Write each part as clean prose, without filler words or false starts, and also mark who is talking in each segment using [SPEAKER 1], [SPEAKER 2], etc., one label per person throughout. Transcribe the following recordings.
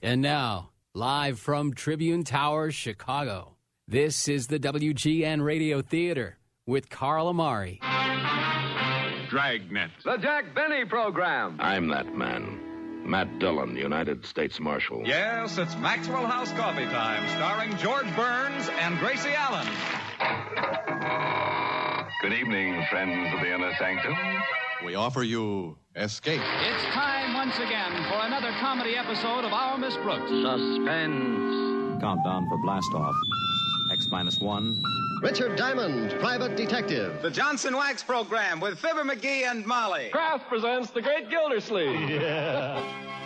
[SPEAKER 1] And now, live from Tribune Towers, Chicago, this is the WGN Radio Theater with Carl Amari.
[SPEAKER 2] Dragnet.
[SPEAKER 3] The Jack Benny Program.
[SPEAKER 4] I'm that man. Matt Dillon, United States Marshal.
[SPEAKER 5] Yes, it's Maxwell House Coffee Time, starring George Burns and Gracie Allen.
[SPEAKER 2] Good evening, friends of the Inner Sanctum.
[SPEAKER 6] We offer you Escape.
[SPEAKER 7] It's time once again for another comedy episode of Our Miss Brooks.
[SPEAKER 3] Suspense.
[SPEAKER 8] Countdown for blast-off. X-1.
[SPEAKER 9] Richard Diamond, Private Detective.
[SPEAKER 5] The Johnson Wax Program with Fibber McGee and Molly.
[SPEAKER 3] Kraft presents The Great Gildersleeve.
[SPEAKER 9] Yeah.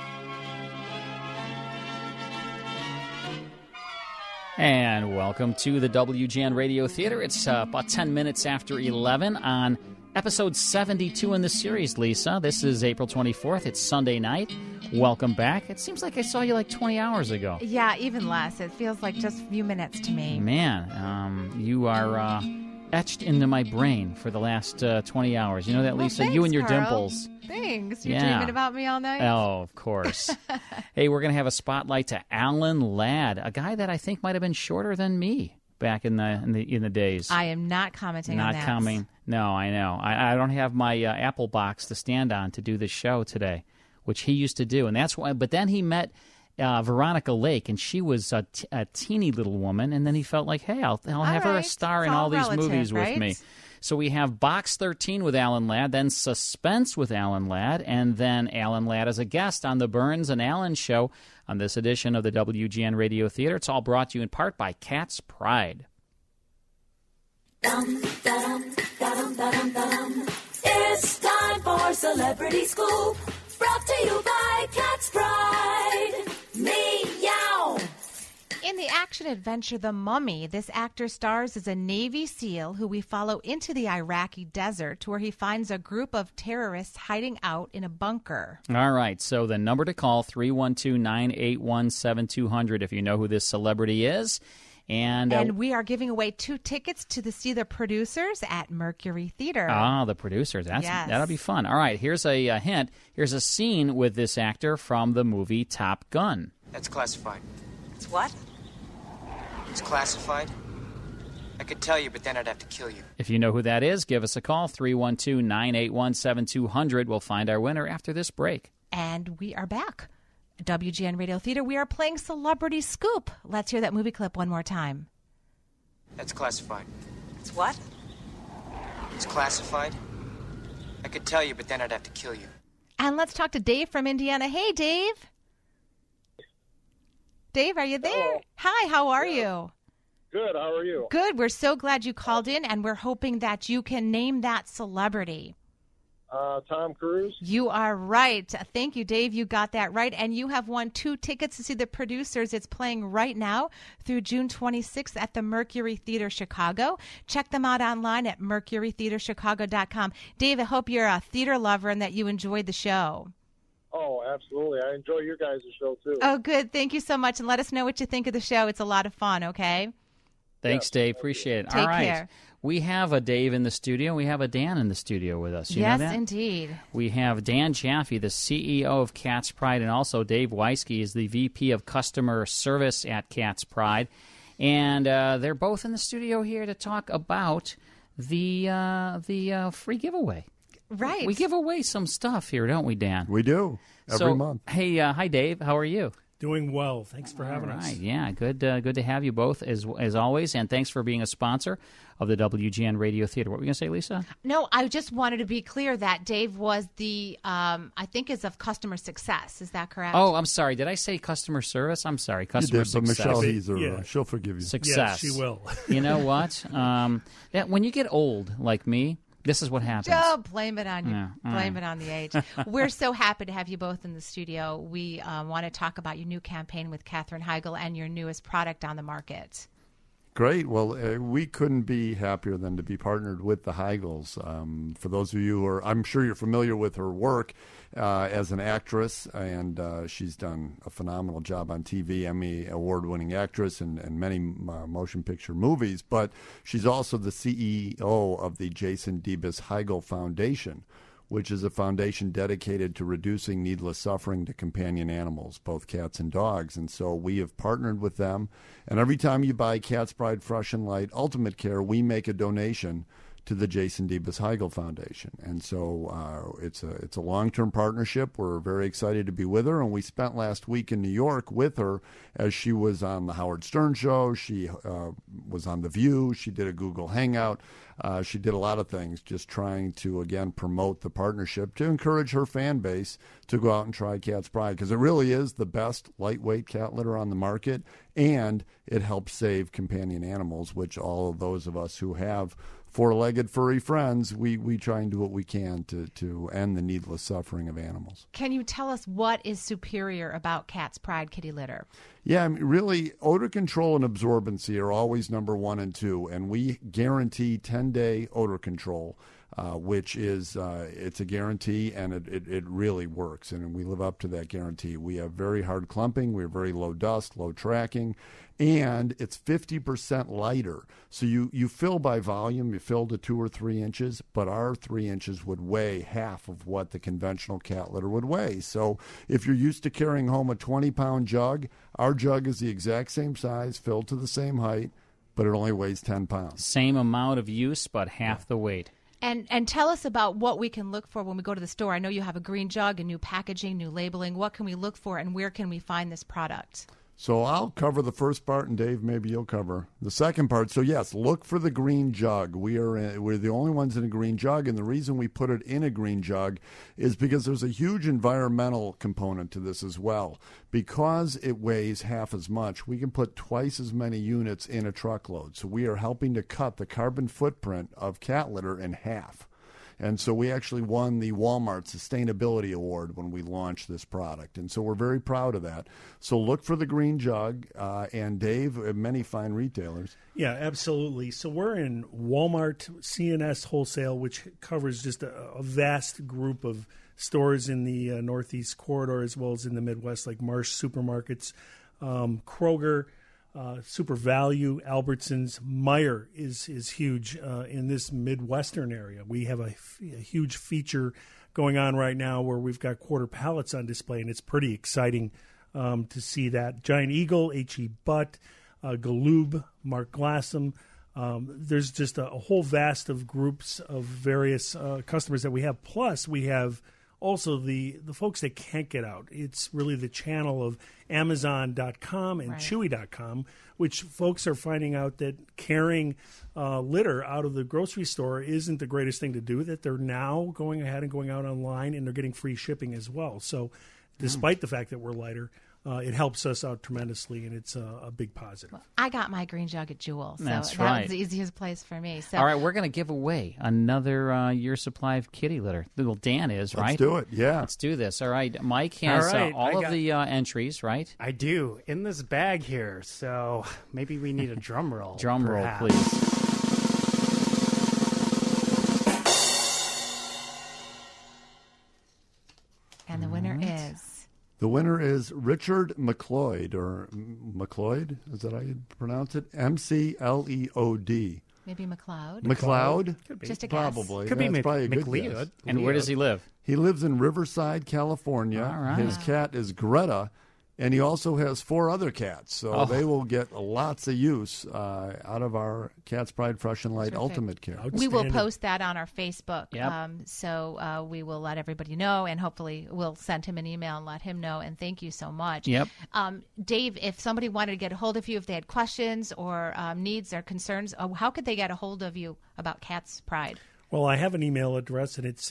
[SPEAKER 10] And welcome to the WGN Radio Theater. It's about 10 minutes after 11 on episode 72 in the series, Lisa. This is April 24th. It's Sunday night. Welcome back. It seems like I saw you like 20 hours ago.
[SPEAKER 11] Yeah, even less. It feels like just a few minutes to me.
[SPEAKER 10] Man, you are etched into my brain for the last 20 hours. You know that, Lisa?
[SPEAKER 11] Thanks,
[SPEAKER 10] You and your
[SPEAKER 11] Carl.
[SPEAKER 10] dimples.
[SPEAKER 11] Thanks. You're dreaming about me all night?
[SPEAKER 10] Oh, of course. Hey, we're going to have a spotlight to Alan Ladd, a guy that I think might have been shorter than me back in the days.
[SPEAKER 11] I am not commenting on that.
[SPEAKER 10] Not coming. No, I know. I don't have my Apple box to stand on to do this show today, which he used to do, and that's why. But then he met Veronica Lake, and she was a teeny little woman, and then he felt like, hey, I'll have her a star in all these movies
[SPEAKER 11] right?
[SPEAKER 10] with me. So we have Box 13 with Alan Ladd, then Suspense with Alan Ladd, and then Alan Ladd as a guest on the Burns and Allen Show on this edition of the WGN Radio Theater. It's all brought to you in part by Cat's Pride.
[SPEAKER 12] It's time for Celebrity Scoop, brought to you by Cat's Pride. Meow.
[SPEAKER 11] In the action-adventure The Mummy, this actor stars as a Navy SEAL who we follow into the Iraqi desert where he finds a group of terrorists hiding out in a bunker.
[SPEAKER 10] All right, so the number to call, 312-981-7200 if you know who this celebrity is. And
[SPEAKER 11] we are giving away 2 tickets to see the producers at Mercury Theater.
[SPEAKER 10] Ah, the producers.
[SPEAKER 11] Yes.
[SPEAKER 10] That'll be fun. All right, here's a hint. Here's a scene with this actor from the movie Top Gun.
[SPEAKER 13] That's classified.
[SPEAKER 12] It's what?
[SPEAKER 13] It's classified. I could tell you, but then I'd have to kill you.
[SPEAKER 10] If you know who that is, give us a call, 312-981-7200. We'll find our winner after this break.
[SPEAKER 11] And we are back. WGN Radio Theater, we are playing Celebrity Scoop. Let's hear that movie clip one more time.
[SPEAKER 13] That's classified.
[SPEAKER 12] It's what?
[SPEAKER 13] It's classified. I could tell you, but then I'd have to kill you.
[SPEAKER 11] And let's talk to Dave from Indiana. Hey, Dave. Dave, are you there?
[SPEAKER 14] Hello.
[SPEAKER 11] Hi, how are you?
[SPEAKER 14] Good, how are you?
[SPEAKER 11] Good. We're so glad you called in, and we're hoping that you can name that celebrity.
[SPEAKER 14] Tom Cruise.
[SPEAKER 11] You are right. Thank you, Dave. You got that right. And you have won 2 tickets to see the producers. It's playing right now through June 26th at the Mercury Theater Chicago. Check them out online at mercurytheaterchicago.com. Dave, I hope you're a theater lover and that you enjoyed the show.
[SPEAKER 14] Oh, absolutely. I enjoy your guys' show, too.
[SPEAKER 11] Oh, good. Thank you so much. And let us know what you think of the show. It's a lot of fun, okay?
[SPEAKER 10] Thanks, Dave. Appreciate it.
[SPEAKER 11] Take
[SPEAKER 10] All right.
[SPEAKER 11] care.
[SPEAKER 10] We have a Dave in the studio. We have a Dan in the studio with us. You know
[SPEAKER 11] Yes,
[SPEAKER 10] that?
[SPEAKER 11] indeed.
[SPEAKER 10] We have Dan Jaffe, the CEO of Cat's Pride, and also Dave Weisky is the VP of Customer Service at Cat's Pride. And they're both in the studio here to talk about the free giveaway.
[SPEAKER 11] Right.
[SPEAKER 10] We give away some stuff here, don't we, Dan?
[SPEAKER 15] We do. Every month.
[SPEAKER 10] Hey, hi, Dave. How are you?
[SPEAKER 16] Doing well. Thanks for having us.
[SPEAKER 10] Yeah, good to have you both as always, and thanks for being a sponsor of the WGN Radio Theater. What were you going to say, Lisa?
[SPEAKER 11] No, I just wanted to be clear that Dave was the, I think is of customer success. Is that correct?
[SPEAKER 10] Oh, I'm sorry. Did I say customer service? I'm sorry. Customer success.
[SPEAKER 15] But Michelle Heiser, she'll forgive you.
[SPEAKER 10] Success.
[SPEAKER 16] Yes, she will.
[SPEAKER 10] You know what? When you get old like me, this is what happens.
[SPEAKER 11] Oh, blame it on you.
[SPEAKER 10] Yeah,
[SPEAKER 11] blame it on the age. We're so happy to have you both in the studio. We want to talk about your new campaign with Katherine Heigl and your newest product on the market.
[SPEAKER 15] Great. Well, we couldn't be happier than to be partnered with the Heigls. For those of you who are, I'm sure you're familiar with her work as an actress, and she's done a phenomenal job on TV, Emmy award-winning actress in many motion picture movies. But she's also the CEO of the Jason Debus Heigl Foundation, which is a foundation dedicated to reducing needless suffering to companion animals, both cats and dogs. And so we have partnered with them. And every time you buy Cat's Pride Fresh and Light Ultimate Care, we make a donation to the Jason Debus Heigl Foundation. And so it's a long-term partnership. We're very excited to be with her, and we spent last week in New York with her as she was on the Howard Stern Show. She was on The View. She did a Google Hangout. She did a lot of things just trying to, again, promote the partnership to encourage her fan base to go out and try Cat's Pride, because it really is the best lightweight cat litter on the market, and it helps save companion animals, which all of those of us who have four-legged furry friends, we try and do what we can to end the needless suffering of animals.
[SPEAKER 11] Can you tell us what is superior about Cat's Pride kitty litter?
[SPEAKER 15] Yeah, I mean, really, odor control and absorbency are always number 1 and 2, and we guarantee 10-day odor control, which is it's a guarantee, and it really works, and we live up to that guarantee. We have very hard clumping, we have very low dust, low tracking, and it's 50% lighter. So you fill by volume, you fill to 2 or 3 inches, but our 3 inches would weigh half of what the conventional cat litter would weigh. So if you're used to carrying home a 20-pound jug, our jug is the exact same size, filled to the same height, but it only weighs 10 pounds.
[SPEAKER 10] Same amount of use, but half the weight.
[SPEAKER 11] And tell us about what we can look for when we go to the store. I know you have a green jug, and new packaging, new labeling. What can we look for, and where can we find this product?
[SPEAKER 15] So I'll cover the first part, and Dave, maybe you'll cover the second part. So yes, look for the green jug. We're the only ones in a green jug, and the reason we put it in a green jug is because there's a huge environmental component to this as well. Because it weighs half as much, we can put twice as many units in a truckload. So we are helping to cut the carbon footprint of cat litter in half. And so we actually won the Walmart Sustainability Award when we launched this product. And so we're very proud of that. So look for the green jug. And Dave, many fine retailers.
[SPEAKER 16] Yeah, absolutely. So we're in Walmart, CNS Wholesale, which covers just a vast group of stores in the Northeast corridor, as well as in the Midwest, like Marsh Supermarkets, Kroger, Super Value, Albertsons. Meijer is huge in this Midwestern area. We have a huge feature going on right now where we've got quarter pallets on display, and it's pretty exciting to see that. Giant Eagle, H.E. Butt, Galoob, Mark Glassam. There's just a whole vast of groups of various customers that we have. Plus, we have also the folks that can't get out. It's really the channel of Amazon.com and Chewy.com, which folks are finding out that carrying litter out of the grocery store isn't the greatest thing to do, that they're now going ahead and going out online, and they're getting free shipping as well. So despite the fact that we're lighter, it helps us out tremendously, and it's a big positive.
[SPEAKER 11] Well, I got my green jug at Jewel, so
[SPEAKER 10] That's
[SPEAKER 11] that
[SPEAKER 10] right.
[SPEAKER 11] was the easiest place for me. So.
[SPEAKER 10] All right, we're going to give away another year's supply of kitty litter. Little Dan is, right?
[SPEAKER 15] Let's do it, yeah.
[SPEAKER 10] Let's do this. All right, Mike has all of the entries, right?
[SPEAKER 17] I do, in this bag here, so maybe we need a drum roll.
[SPEAKER 10] Drum roll,
[SPEAKER 17] perhaps.
[SPEAKER 10] please.
[SPEAKER 11] And the winner is...
[SPEAKER 15] The winner is Richard McLeod, or McLeod, is that how you pronounce it? McLeod.
[SPEAKER 11] Maybe McLeod.
[SPEAKER 15] McLeod?
[SPEAKER 17] Could be.
[SPEAKER 11] Just a
[SPEAKER 15] Probably.
[SPEAKER 17] Could be
[SPEAKER 15] That's probably a good
[SPEAKER 17] McLeod.
[SPEAKER 15] guess.
[SPEAKER 10] And where does he live?
[SPEAKER 15] He lives in Riverside, California.
[SPEAKER 10] All right.
[SPEAKER 15] His cat is Greta, and he also has 4 other cats. So they will get lots of use out of our Cat's Pride Fresh and Light Ultimate Care.
[SPEAKER 11] We will post that on our Facebook.
[SPEAKER 10] Yep.
[SPEAKER 11] So we will let everybody know, and hopefully we'll send him an email and let him know. And thank you so much.
[SPEAKER 10] Yep.
[SPEAKER 11] Dave, if somebody wanted to get a hold of you, if they had questions or needs or concerns, how could they get a hold of you about Cat's Pride?
[SPEAKER 16] Well, I have an email address, and it's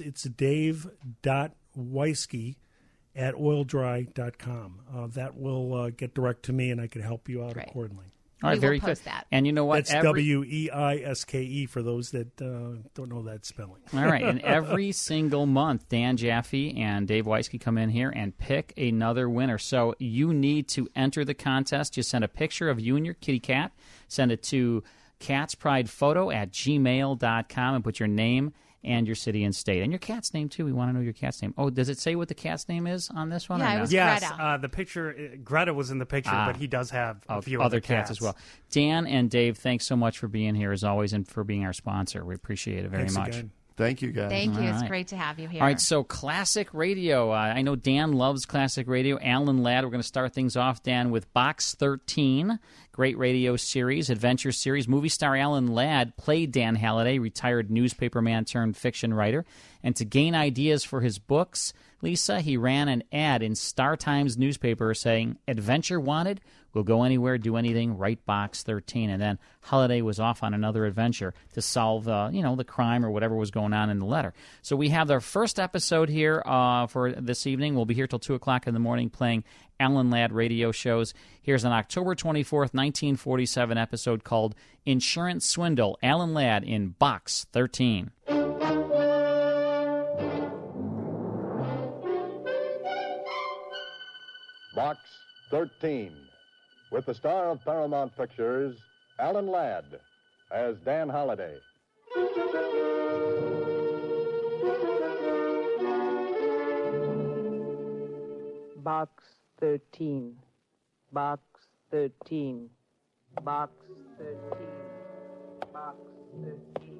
[SPEAKER 16] dave.weisky@oildry.com. That will get direct to me, and I can help you out accordingly.
[SPEAKER 10] All right, very
[SPEAKER 11] post
[SPEAKER 10] good.
[SPEAKER 11] That.
[SPEAKER 10] And you know what?
[SPEAKER 16] That's Weiske for those that don't know that spelling.
[SPEAKER 10] All right, and every single month, Dan Jaffe and Dave Weiske come in here and pick another winner. So you need to enter the contest. Just send a picture of you and your kitty cat. Send it to catspridePhoto@gmail.com and put your name and your city and state. And your cat's name, too. We want to know your cat's name. Oh, does it say what the cat's name is on this one?
[SPEAKER 11] Yeah,
[SPEAKER 10] or
[SPEAKER 11] it was
[SPEAKER 17] Yes,
[SPEAKER 11] Greta.
[SPEAKER 17] the picture, Greta was in the picture, but he does have a few
[SPEAKER 10] other cats as well. Dan and Dave, thanks so much for being here, as always, and for being our sponsor. We appreciate it very
[SPEAKER 16] Thanks
[SPEAKER 10] much.
[SPEAKER 16] again.
[SPEAKER 15] Thank you, guys.
[SPEAKER 11] Thank you.
[SPEAKER 10] All
[SPEAKER 11] It's
[SPEAKER 10] right.
[SPEAKER 11] great to have you here.
[SPEAKER 10] All right, so classic radio. I know Dan loves classic radio. Alan Ladd, we're going to start things off, Dan, with Box 13, great radio series, adventure series. Movie star Alan Ladd played Dan Halliday, retired newspaperman turned fiction writer. And to gain ideas for his books, Lisa, he ran an ad in Star Times newspaper saying, "Adventure wanted? We'll go anywhere, do anything, write Box 13." And then Halliday was off on another adventure to solve, the crime or whatever was going on in the letter. So we have our first episode here for this evening. We'll be here till 2 o'clock in the morning playing Alan Ladd radio shows. Here's an October 24th, 1947 episode called Insurance Swindle, Alan Ladd in Box 13.
[SPEAKER 18] Box 13, with the star of Paramount Pictures, Alan Ladd, as Dan Halliday.
[SPEAKER 19] Box 13, Box 13, Box 13, Box 13.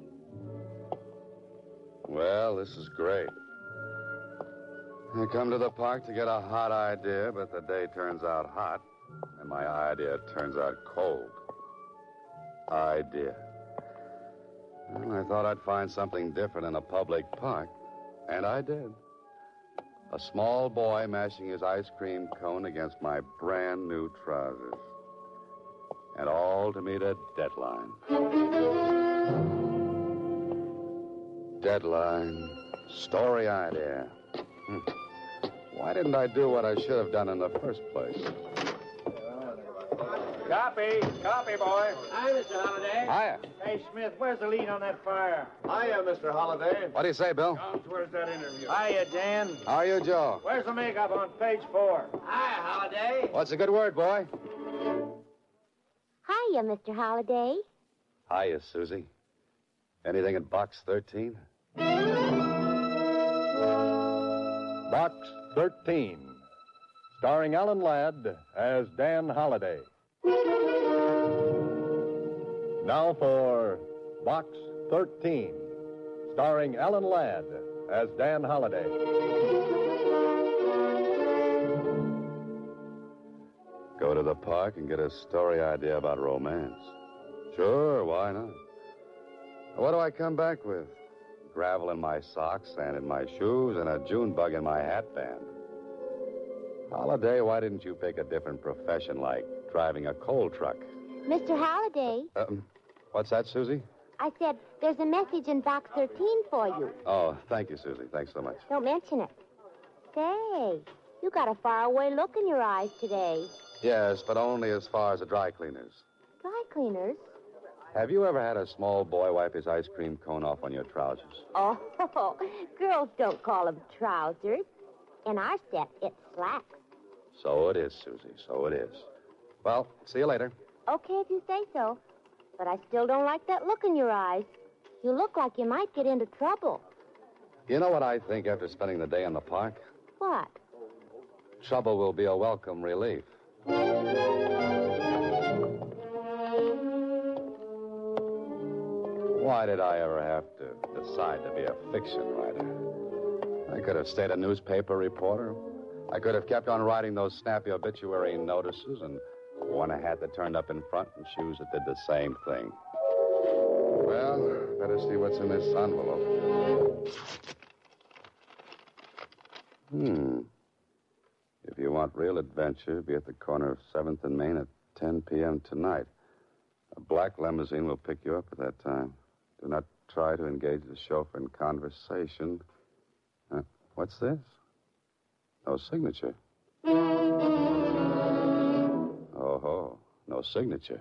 [SPEAKER 4] Well, this is great. I come to the park to get a hot idea, but the day turns out hot, and my idea turns out cold. Idea. Well, I thought I'd find something different in a public park, and I did. A small boy mashing his ice cream cone against my brand new trousers. And all to meet a deadline. Deadline. Story idea. Why didn't I do what I should have done in the first place?
[SPEAKER 20] Copy, boy.
[SPEAKER 21] Hi, Mr. Halliday.
[SPEAKER 4] Hiya.
[SPEAKER 21] Hey, Smith, where's the lead on that fire?
[SPEAKER 18] Hiya, Mr. Halliday.
[SPEAKER 4] What do you say, Bill?
[SPEAKER 21] Where's that interview? Hiya, Dan.
[SPEAKER 4] How are you, Joe?
[SPEAKER 21] Where's the makeup on page 4? Hiya, Halliday.
[SPEAKER 4] What's a good word, boy?
[SPEAKER 22] Hiya, Mr. Halliday.
[SPEAKER 4] Hiya, Susie. Anything in Box 13?
[SPEAKER 18] Box 13, starring Alan Ladd as Dan Halliday. Now for Box 13, starring Alan Ladd as Dan Halliday.
[SPEAKER 4] Go to the park and get a story idea about romance. Sure, why not? What do I come back with? Gravel in my socks, sand in my shoes, and a June bug in my hat band. Halliday, why didn't you pick a different profession like driving a coal truck?
[SPEAKER 22] Mr. Halliday,
[SPEAKER 4] What's that, Susie?
[SPEAKER 22] I said there's a message in Box 13 for you.
[SPEAKER 4] Oh, thank you, Susie. Thanks so much.
[SPEAKER 22] Don't mention it. Say, you got a faraway look in your eyes today.
[SPEAKER 4] Yes, but only as far as the dry cleaners.
[SPEAKER 22] Dry cleaners?
[SPEAKER 4] Have you ever had a small boy wipe his ice cream cone off on your trousers?
[SPEAKER 22] Oh, girls don't call them trousers. In our set, it's slacks.
[SPEAKER 4] So it is, Susie. So it is. Well, see you later.
[SPEAKER 22] Okay, if you say so. But I still don't like that look in your eyes. You look like you might get into trouble.
[SPEAKER 4] You know what I think after spending the day in the park?
[SPEAKER 22] What?
[SPEAKER 4] Trouble will be a welcome relief. Why did I ever have to decide to be a fiction writer? I could have stayed a newspaper reporter. I could have kept on writing those snappy obituary notices and worn a hat that turned up in front and shoes that did the same thing. Well, better see what's in this envelope. If you want real adventure, be at the corner of 7th and Main at 10 p.m. tonight. A black limousine will pick you up at that time. Do not try to engage the chauffeur in conversation. What's this? No signature. Oh, no signature.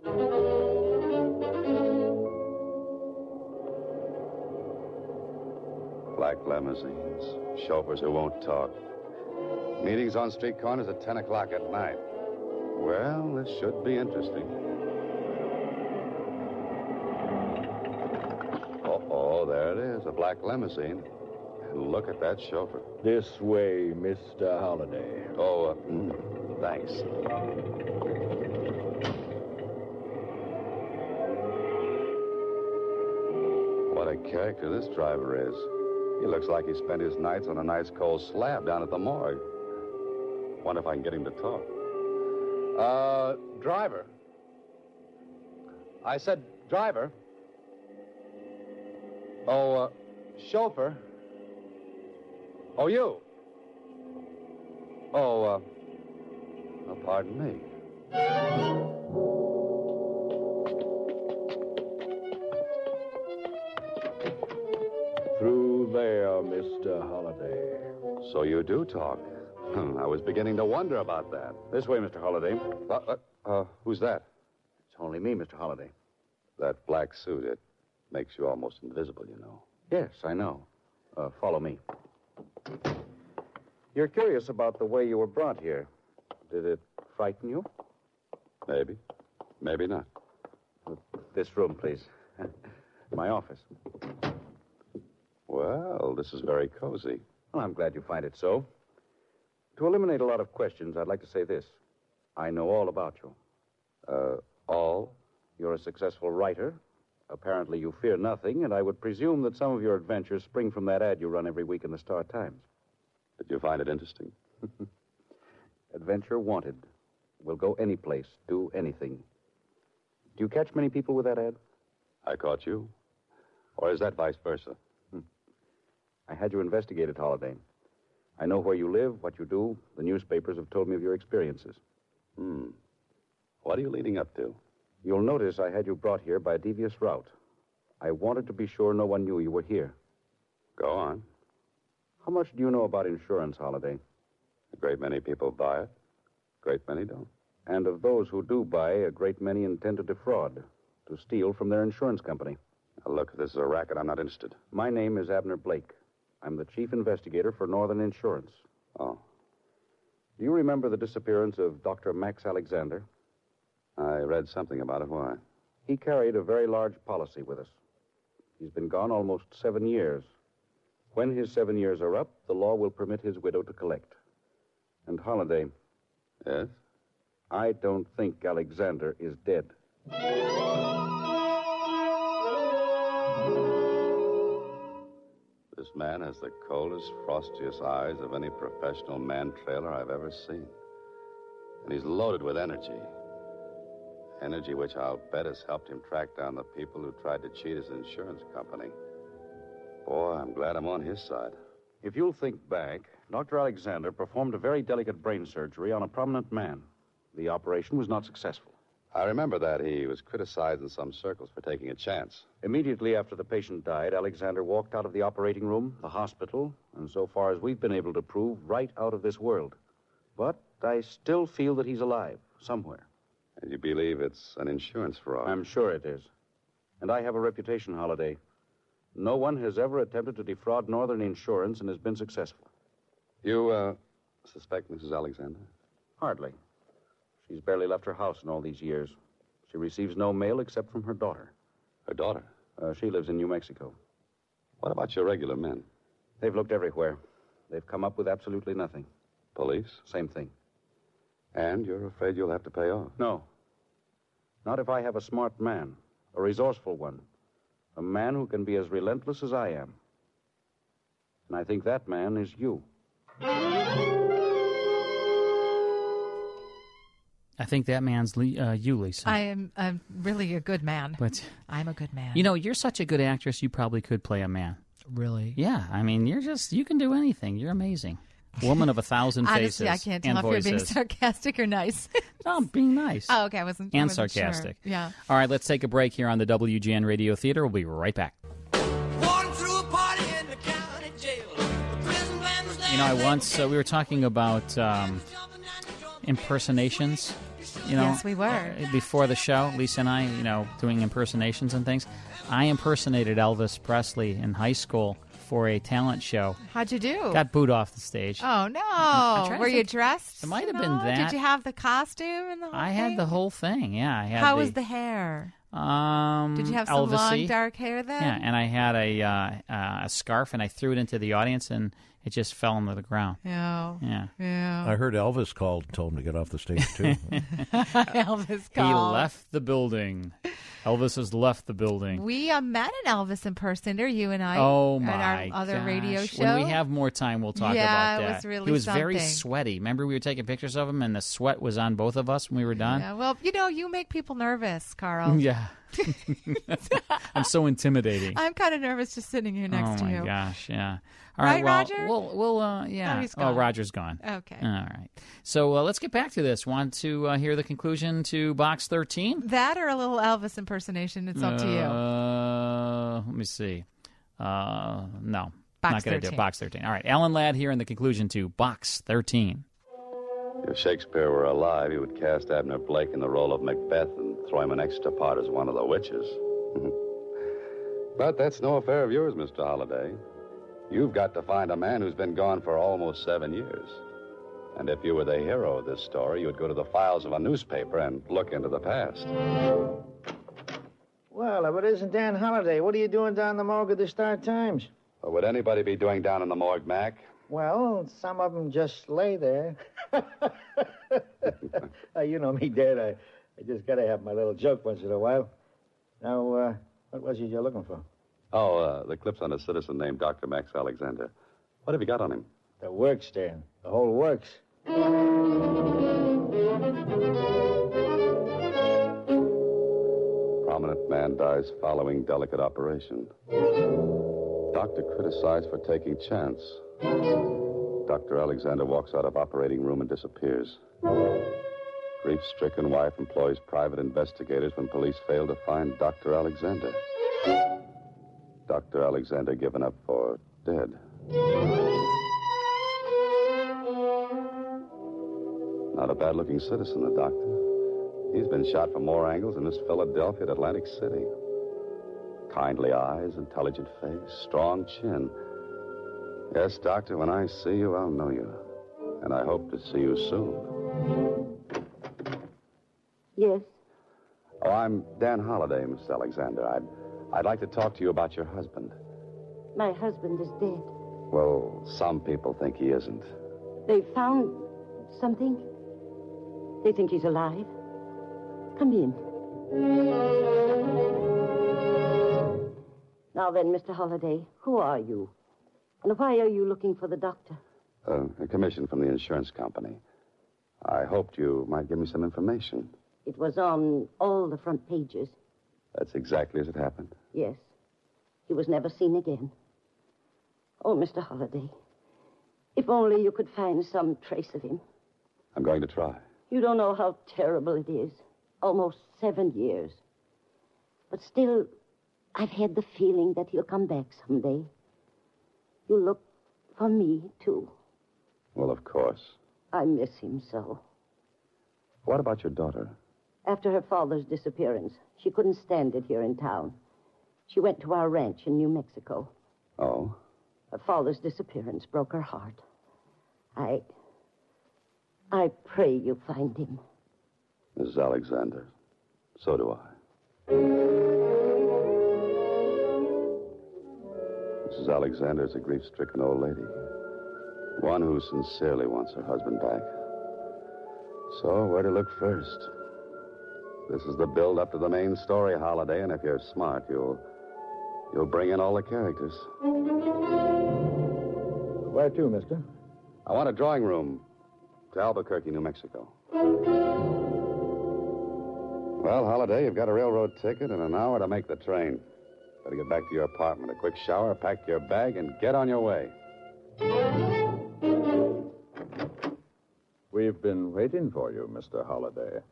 [SPEAKER 4] Black limousines, chauffeurs who won't talk. Meetings on street corners at 10 o'clock at night. Well, this should be interesting. Oh, there it is, a black limousine. And look at that chauffeur.
[SPEAKER 23] This way, Mr. Halliday.
[SPEAKER 4] Oh, thanks. What a character this driver is. He looks like he spent his nights on a nice cold slab down at the morgue. Wonder if I can get him to talk.
[SPEAKER 1] Driver. I said driver. Oh, chauffeur. Oh, you.
[SPEAKER 4] Oh, pardon me.
[SPEAKER 23] Through there, Mr. Holliday.
[SPEAKER 4] So you do talk. I was beginning to wonder about that.
[SPEAKER 1] This way, Mr. Holliday.
[SPEAKER 4] Who's that?
[SPEAKER 1] It's only me, Mr. Holliday.
[SPEAKER 4] That black suit, it makes you almost invisible, you know.
[SPEAKER 1] Yes, I know. Follow me. You're curious about the way you were brought here. Did it frighten you?
[SPEAKER 4] Maybe. Maybe not.
[SPEAKER 1] This room, please. My office.
[SPEAKER 4] Well, this is very cozy.
[SPEAKER 1] Well, I'm glad you find it so. To eliminate a lot of questions, I'd like to say this. I know all about you.
[SPEAKER 4] All?
[SPEAKER 1] You're a successful writer. Apparently you fear nothing, and I would presume that some of your adventures spring from that ad you run every week in the Star Times.
[SPEAKER 4] Did you find it interesting?
[SPEAKER 1] Adventure wanted. Will go any place, do anything. Do you catch many people with that ad?
[SPEAKER 4] I caught you. Or is that vice versa?
[SPEAKER 1] I had you investigated, Holliday. I know where you live, what you do. The newspapers have told me of your experiences.
[SPEAKER 4] What are you leading up to?
[SPEAKER 1] You'll notice I had you brought here by a devious route. I wanted to be sure no one knew you were here.
[SPEAKER 4] Go on.
[SPEAKER 1] How much do you know about insurance, Holliday?
[SPEAKER 4] A great many people buy it. A great many don't.
[SPEAKER 1] And of those who do buy, a great many intend to defraud, to steal from their insurance company.
[SPEAKER 4] Now, look, if this is a racket, I'm not interested.
[SPEAKER 1] My name is Abner Blake. I'm the chief investigator for Northern Insurance.
[SPEAKER 4] Oh.
[SPEAKER 1] Do you remember the disappearance of Dr. Max Alexander?
[SPEAKER 4] I read something about it. Why?
[SPEAKER 1] He carried a very large policy with us. He's been gone almost 7 years. When his 7 years are up, the law will permit his widow to collect. And Holliday.
[SPEAKER 4] Yes?
[SPEAKER 1] I don't think Alexander is dead.
[SPEAKER 4] This man has the coldest, frostiest eyes of any professional man-trailer I've ever seen. And he's loaded with energy. Energy which I'll bet has helped him track down the people who tried to cheat his insurance company. Boy, I'm glad I'm on his side.
[SPEAKER 1] If you'll think back, Dr. Alexander performed a very delicate brain surgery on a prominent man. The operation was not successful.
[SPEAKER 4] I remember that. He was criticized in some circles for taking a chance.
[SPEAKER 1] Immediately after the patient died, Alexander walked out of the operating room, the hospital, and so far as we've been able to prove, right out of this world. But I still feel that he's alive, somewhere.
[SPEAKER 4] And you believe it's an insurance fraud?
[SPEAKER 1] I'm sure it is. And I have a reputation, Holliday. No one has ever attempted to defraud Northern Insurance and has been successful.
[SPEAKER 4] You, suspect Mrs. Alexander?
[SPEAKER 1] Hardly. She's barely left her house in all these years. She receives no mail except from her daughter.
[SPEAKER 4] Her daughter?
[SPEAKER 1] She lives in New Mexico.
[SPEAKER 4] What about your regular men?
[SPEAKER 1] They've looked everywhere. They've come up with absolutely nothing.
[SPEAKER 4] Police?
[SPEAKER 1] Same thing.
[SPEAKER 4] And you're afraid you'll have to pay off?
[SPEAKER 1] No. Not if I have a smart man, a resourceful one, a man who can be as relentless as I am. And I think that man is you.
[SPEAKER 10] I think that man's you, Lisa.
[SPEAKER 11] I am really a good man.
[SPEAKER 10] But
[SPEAKER 11] I'm a good man.
[SPEAKER 10] You know, you're such a good actress, you probably could play a man.
[SPEAKER 11] Really?
[SPEAKER 10] Yeah. I mean, you can do anything. You're amazing. Woman of 1,000 faces.
[SPEAKER 11] Honestly, I can't tell
[SPEAKER 10] and
[SPEAKER 11] if
[SPEAKER 10] voices.
[SPEAKER 11] you're being sarcastic or nice.
[SPEAKER 10] No, I'm being nice.
[SPEAKER 11] Oh, okay. I wasn't
[SPEAKER 10] sarcastic.
[SPEAKER 11] Sure. Yeah.
[SPEAKER 10] All right, let's take a break here on the WGN Radio Theater. We'll be right back. You know, we were talking about impersonations. You know,
[SPEAKER 11] yes, we were.
[SPEAKER 10] Before the show, Lisa and I, doing impersonations and things. I impersonated Elvis Presley in high school for a talent show.
[SPEAKER 11] How'd you do?
[SPEAKER 10] Got booed off the stage.
[SPEAKER 11] Oh, no. Were you dressed?
[SPEAKER 10] It might have been that.
[SPEAKER 11] Did you have the costume and the whole thing?
[SPEAKER 10] I had the whole thing, yeah.
[SPEAKER 11] How was the hair? Did you have some
[SPEAKER 10] Elvis-y.
[SPEAKER 11] long, dark hair then?
[SPEAKER 10] Yeah, and I had a scarf, and I threw it into the audience, and it just fell into the ground.
[SPEAKER 11] Yeah.
[SPEAKER 2] I heard Elvis called and told him to get off the stage, too.
[SPEAKER 11] Elvis called.
[SPEAKER 10] He left the building. Elvis has left the building.
[SPEAKER 11] We met an Elvis impersonator, you and I.
[SPEAKER 10] Oh, my
[SPEAKER 11] at our other
[SPEAKER 10] gosh.
[SPEAKER 11] radio show.
[SPEAKER 10] When we have more time, we'll talk about that.
[SPEAKER 11] Yeah, it was really
[SPEAKER 10] He was
[SPEAKER 11] something.
[SPEAKER 10] very sweaty. Remember we were taking pictures of him, and the sweat was on both of us when we were done?
[SPEAKER 11] Yeah, well, you make people nervous, Carl.
[SPEAKER 10] Yeah. I'm so intimidating.
[SPEAKER 11] I'm kind of nervous just sitting here next to you.
[SPEAKER 10] Oh, my gosh, yeah. All
[SPEAKER 11] Right,
[SPEAKER 10] well,
[SPEAKER 11] Roger?
[SPEAKER 10] We'll yeah.
[SPEAKER 11] Oh, he's gone.
[SPEAKER 10] Roger's gone.
[SPEAKER 11] Okay.
[SPEAKER 10] All right. So let's get back to this. Want to hear the conclusion to Box 13?
[SPEAKER 11] That or a little Elvis impersonation, it's up to you.
[SPEAKER 10] Let me see. No.
[SPEAKER 11] Box
[SPEAKER 10] not going to do
[SPEAKER 11] 13.
[SPEAKER 10] Box 13. All right. Alan Ladd here in the conclusion to Box 13.
[SPEAKER 4] If Shakespeare were alive, he would cast Abner Blake in the role of Macbeth and throw him an extra part as one of the witches. But that's no affair of yours, Mr. Holliday. You've got to find a man who's been gone for almost 7 years. And if you were the hero of this story, you'd go to the files of a newspaper and look into the past.
[SPEAKER 21] Well, if it isn't Dan Holliday, what are you doing down in the morgue of the Star-Times?
[SPEAKER 4] What would anybody be doing down in the morgue, Mac?
[SPEAKER 21] Well, some of them just lay there. You know me, Dad. I just got to have my little joke once in a while. Now, what was it you're looking for?
[SPEAKER 4] Oh, the clips on a citizen named Dr. Max Alexander. What have you got on him?
[SPEAKER 21] The works, Dan. The whole works.
[SPEAKER 4] Prominent man dies following delicate operation. Doctor criticized for taking chance. Dr. Alexander walks out of operating room and disappears. Grief-stricken wife employs private investigators when police fail to find Dr. Alexander. Dr. Alexander given up for dead. Not a bad-looking citizen, the doctor. He's been shot from more angles than Miss Philadelphia at Atlantic City. Kindly eyes, intelligent face, strong chin. Yes, Doctor, when I see you, I'll know you. And I hope to see you soon.
[SPEAKER 22] Yes.
[SPEAKER 4] Oh, I'm Dan Holliday, Miss Alexander. I'd like to talk to you about your husband.
[SPEAKER 22] My husband is dead.
[SPEAKER 4] Well, some people think he isn't.
[SPEAKER 22] They found something. They think he's alive. Come in. Now then, Mr. Holliday, who are you? And why are you looking for the doctor?
[SPEAKER 4] A commission from the insurance company. I hoped you might give me some information.
[SPEAKER 22] It was on all the front pages.
[SPEAKER 4] That's exactly as it happened.
[SPEAKER 22] Yes. He was never seen again. Oh, Mr. Holliday, if only you could find some trace of him.
[SPEAKER 4] I'm going to try.
[SPEAKER 22] You don't know how terrible it is. Almost 7 years. But still, I've had the feeling that he'll come back someday. You look for me, too.
[SPEAKER 4] Well, of course.
[SPEAKER 22] I miss him so.
[SPEAKER 4] What about your daughter?
[SPEAKER 22] After her father's disappearance, she couldn't stand it here in town. She went to our ranch in New Mexico.
[SPEAKER 4] Oh?
[SPEAKER 22] Her father's disappearance broke her heart. I pray you find him.
[SPEAKER 4] Mrs. Alexander, so do I. Mrs. Alexander is a grief-stricken old lady. One who sincerely wants her husband back. So, where to look first? This is the build-up to the main story, Holliday, and if you're smart, you'll bring in all the characters.
[SPEAKER 21] Where to, mister?
[SPEAKER 4] I want a drawing room to Albuquerque, New Mexico. Well, Holliday, you've got a railroad ticket and an hour to make the train. Better get back to your apartment, a quick shower, pack your bag, and get on your way.
[SPEAKER 23] We've been waiting for you, Mr. Holliday.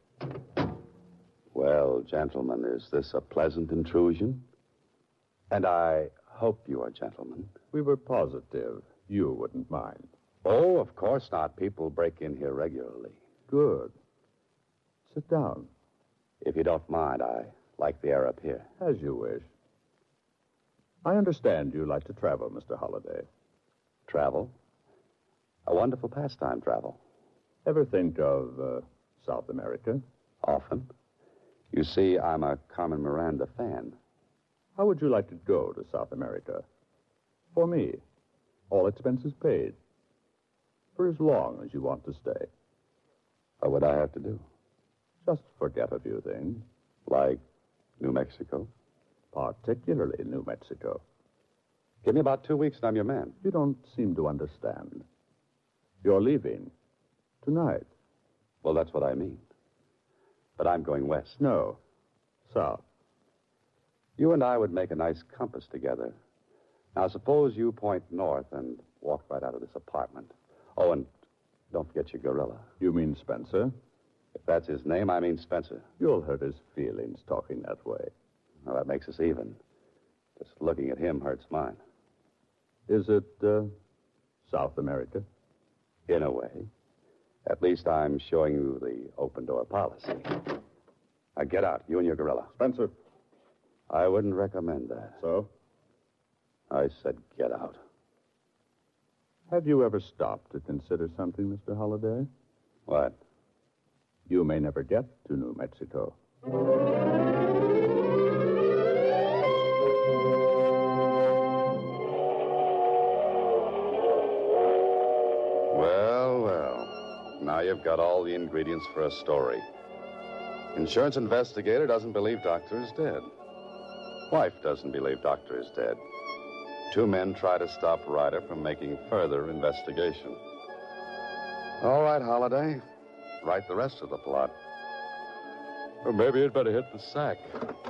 [SPEAKER 4] Well, gentlemen, is this a pleasant intrusion? And I hope you are gentlemen.
[SPEAKER 23] We were positive you wouldn't mind.
[SPEAKER 4] Oh, of course not. People break in here regularly.
[SPEAKER 23] Good. Sit down.
[SPEAKER 4] If you don't mind, I like the air up here.
[SPEAKER 23] As you wish. I understand you like to travel, Mr. Holliday.
[SPEAKER 4] Travel? A wonderful pastime, travel.
[SPEAKER 23] Ever think of South America?
[SPEAKER 4] Often. You see, I'm a Carmen Miranda fan.
[SPEAKER 23] How would you like to go to South America? For me, all expenses paid. For as long as you want to stay.
[SPEAKER 4] What would I have to do?
[SPEAKER 23] Just forget a few things.
[SPEAKER 4] Like New Mexico?
[SPEAKER 23] Particularly New Mexico.
[SPEAKER 4] Give me about 2 weeks and I'm your man.
[SPEAKER 23] You don't seem to understand. You're leaving tonight.
[SPEAKER 4] Well, that's what I mean. But I'm going west.
[SPEAKER 23] No, south.
[SPEAKER 4] You and I would make a nice compass together. Now, suppose you point north and walk right out of this apartment. Oh, and don't forget your gorilla.
[SPEAKER 23] You mean Spencer?
[SPEAKER 4] If that's his name, I mean Spencer.
[SPEAKER 23] You'll hurt his feelings talking that way.
[SPEAKER 4] Well, that makes us even. Just looking at him hurts mine.
[SPEAKER 23] Is it South America?
[SPEAKER 4] In a way. At least I'm showing you the open-door policy. Now, get out, you and your gorilla.
[SPEAKER 23] Spencer.
[SPEAKER 4] I wouldn't recommend that.
[SPEAKER 23] So?
[SPEAKER 4] I said get out.
[SPEAKER 23] Have you ever stopped to consider something, Mr. Holliday?
[SPEAKER 4] What?
[SPEAKER 23] You may never get to New Mexico.
[SPEAKER 4] Well. Now you've got all the ingredients for a story. Insurance investigator doesn't believe doctor is dead. Wife doesn't believe doctor is dead. 2 men try to stop Ryder from making further investigation. All right, Holliday. Write the rest of the plot. Or maybe you'd better hit the sack.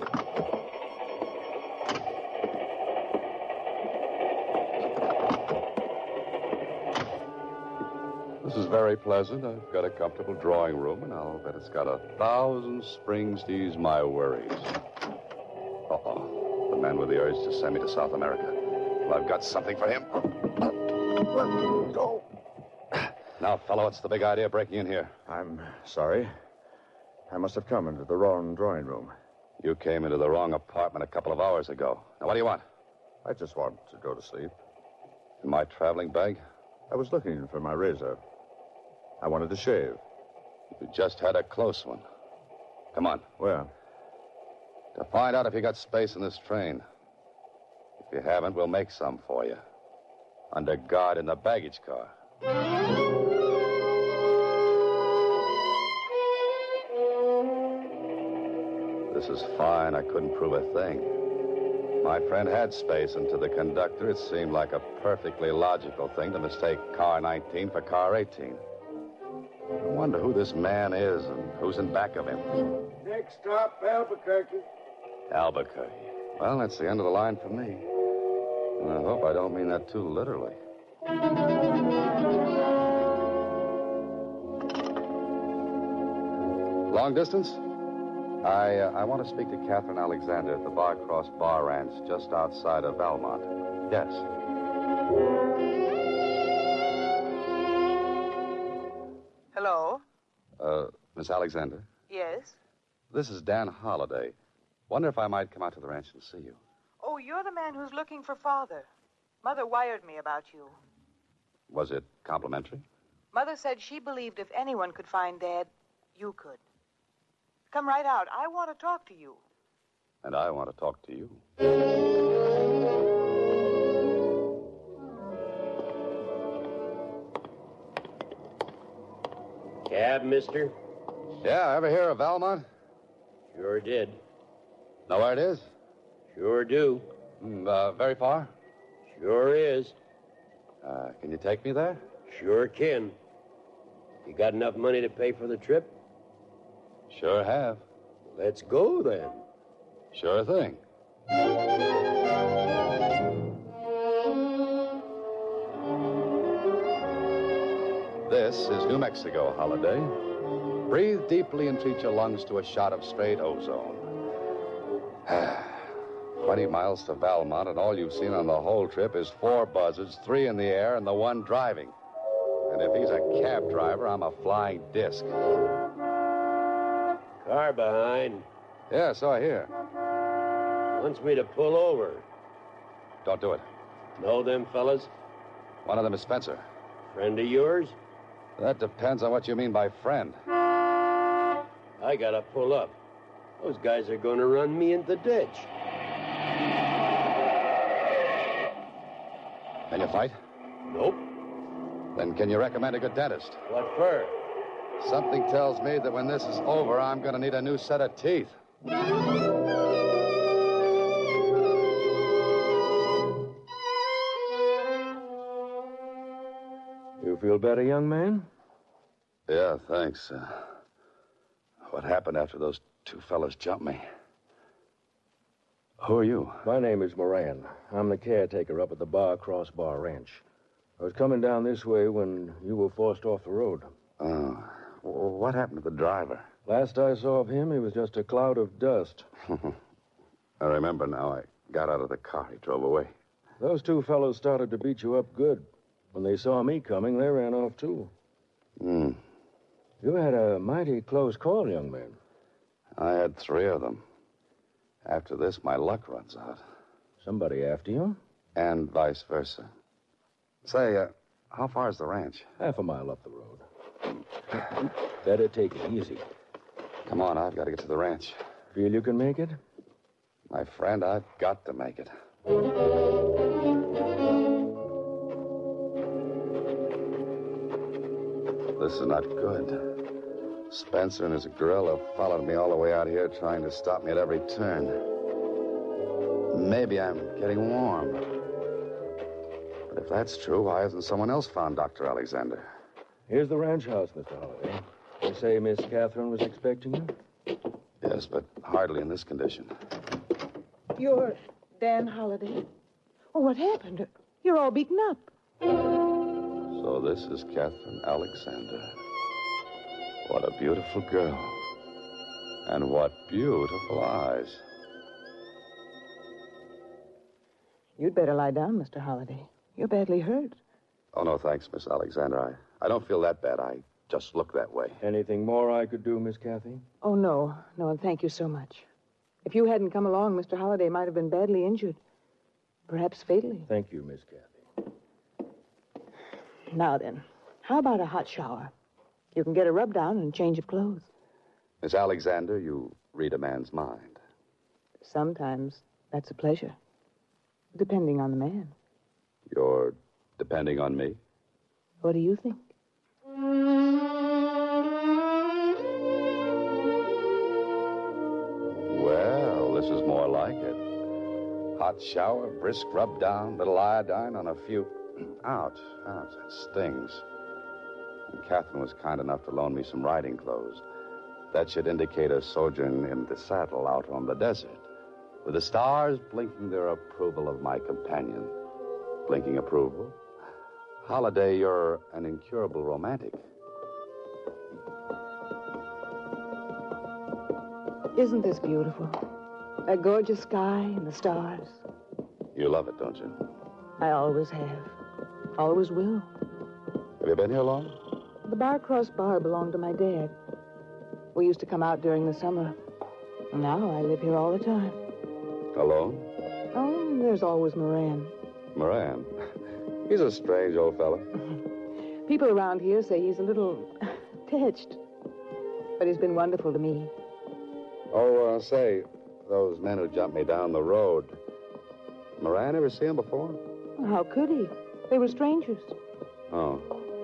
[SPEAKER 4] This is very pleasant. I've got a comfortable drawing room, and I'll bet it's got 1,000 springs to ease my worries. Uh-oh. The man with the urge to send me to South America. Well, I've got something for him. Go. Now, fellow, what's the big idea breaking in here?
[SPEAKER 2] I'm sorry. I must have come into the wrong drawing room.
[SPEAKER 4] You came into the wrong apartment a couple of hours ago. Now, what do you want?
[SPEAKER 2] I just want to go to sleep.
[SPEAKER 4] In my traveling bag?
[SPEAKER 2] I was looking for my razor. I wanted to shave.
[SPEAKER 4] You just had a close one. Come on.
[SPEAKER 2] Where?
[SPEAKER 4] To find out if you got space in this train. If you haven't, we'll make some for you. Under guard in the baggage car. This is fine. I couldn't prove a thing. My friend had space, and to the conductor, it seemed like a perfectly logical thing to mistake car 19 for car 18. I wonder who this man is and who's in back of him.
[SPEAKER 20] Next stop, Albuquerque.
[SPEAKER 4] Albuquerque. Well, that's the end of the line for me. And I hope I don't mean that too literally. Long distance? I want to speak to Catherine Alexander at the Bar Cross Bar Ranch just outside of Valmont. Yes.
[SPEAKER 6] Hello?
[SPEAKER 4] Miss Alexander?
[SPEAKER 6] Yes?
[SPEAKER 4] This is Dan Holliday. Wonder if I might come out to the ranch and see you.
[SPEAKER 6] Oh, you're the man who's looking for Father. Mother wired me about you.
[SPEAKER 4] Was it complimentary?
[SPEAKER 6] Mother said she believed if anyone could find Dad, you could. Come right out. I want to talk to you.
[SPEAKER 4] And I want to talk to you.
[SPEAKER 7] Cab, mister?
[SPEAKER 4] Yeah, ever hear of Valmont?
[SPEAKER 7] Sure did.
[SPEAKER 4] Know where it is?
[SPEAKER 7] Sure do.
[SPEAKER 4] Very far?
[SPEAKER 7] Sure is.
[SPEAKER 4] Can you take me there?
[SPEAKER 7] Sure can. You got enough money to pay for the trip?
[SPEAKER 4] Sure have.
[SPEAKER 7] Let's go, then.
[SPEAKER 4] Sure thing. This is New Mexico, Holiday. Breathe deeply and treat your lungs to a shot of straight ozone. 20 miles to Valmont, and all you've seen on the whole trip is 4 buzzards, 3 in the air, and the 1 driving. And if he's a cab driver, I'm a flying disc.
[SPEAKER 7] Car behind.
[SPEAKER 4] Yeah, so I hear.
[SPEAKER 7] Wants me to pull over.
[SPEAKER 4] Don't do it.
[SPEAKER 7] Know them fellas?
[SPEAKER 4] One of them is Spencer.
[SPEAKER 7] Friend of yours?
[SPEAKER 4] That depends on what you mean by friend.
[SPEAKER 7] I gotta pull up. Those guys are gonna run me in the ditch.
[SPEAKER 4] Can you fight?
[SPEAKER 7] Nope.
[SPEAKER 4] Then can you recommend a good dentist?
[SPEAKER 7] What for?
[SPEAKER 4] Something tells me that when this is over, I'm going to need a new set of teeth.
[SPEAKER 3] You feel better, young man?
[SPEAKER 4] Yeah, thanks. What happened after those two fellas jumped me? Who are you?
[SPEAKER 3] My name is Moran. I'm the caretaker up at the Bar Crossbar Ranch. I was coming down this way when you were forced off the road.
[SPEAKER 4] Oh. What happened to the driver?
[SPEAKER 3] Last I saw of him, he was just a cloud of dust.
[SPEAKER 4] I remember now. I got out of the car. He drove away.
[SPEAKER 3] Those two fellows started to beat you up good. When they saw me coming, they ran off, too.
[SPEAKER 4] Hmm.
[SPEAKER 3] You had a mighty close call, young man.
[SPEAKER 4] I had 3 of them. After this, my luck runs out.
[SPEAKER 3] Somebody after you?
[SPEAKER 4] And vice versa. Say, how far is the ranch?
[SPEAKER 3] Half a mile up the road. Better take it easy.
[SPEAKER 4] Come on, I've got to get to the ranch.
[SPEAKER 3] Feel you can make it?
[SPEAKER 4] My friend, I've got to make it. This is not good. Spencer and his gorilla followed me all the way out here, trying to stop me at every turn. Maybe I'm getting warm. But if that's true, why hasn't someone else found Dr. Alexander?
[SPEAKER 3] Here's the ranch house, Mr. Holliday. They say Miss Catherine was expecting you?
[SPEAKER 4] Yes, but hardly in this condition.
[SPEAKER 6] You're Dan Holliday? Oh, what happened? You're all beaten up.
[SPEAKER 4] So this is Catherine Alexander. What a beautiful girl. And what beautiful eyes.
[SPEAKER 6] You'd better lie down, Mr. Holliday. You're badly hurt.
[SPEAKER 4] Oh, no, thanks, Miss Alexander. I don't feel that bad. I just look that way.
[SPEAKER 3] Anything more I could do, Miss Kathy?
[SPEAKER 6] Oh, no. No, and thank you so much. If you hadn't come along, Mr. Holliday might have been badly injured. Perhaps fatally.
[SPEAKER 3] Thank you, Miss Kathy.
[SPEAKER 6] Now then, how about a hot shower? You can get a rub down and change of clothes.
[SPEAKER 4] Miss Alexander, you read a man's mind.
[SPEAKER 6] Sometimes that's a pleasure. Depending on the man.
[SPEAKER 4] You're depending on me?
[SPEAKER 6] What do you think?
[SPEAKER 4] Well, this is more like it. Hot shower, brisk rub down, little iodine on a few... Ouch, ouch, that stings. And Catherine was kind enough to loan me some riding clothes. That should indicate a sojourn in the saddle out on the desert, with the stars blinking their approval of my companion. Blinking approval? Holliday, you're an incurable romantic.
[SPEAKER 6] Isn't this beautiful? That gorgeous sky and the stars.
[SPEAKER 4] You love it, don't you?
[SPEAKER 6] I always have. Always will.
[SPEAKER 4] Have you been here long?
[SPEAKER 6] The Bar Crossbar belonged to my dad. We used to come out during the summer. And now I live here all the time.
[SPEAKER 4] Alone?
[SPEAKER 6] Oh, there's always Moran.
[SPEAKER 4] Moran? He's a strange old fella.
[SPEAKER 6] People around here say he's a little touched. But he's been wonderful to me.
[SPEAKER 4] Oh, say, those men who jumped me down the road. Moran ever see him before?
[SPEAKER 6] Well, how could he? They were strangers.
[SPEAKER 4] Oh.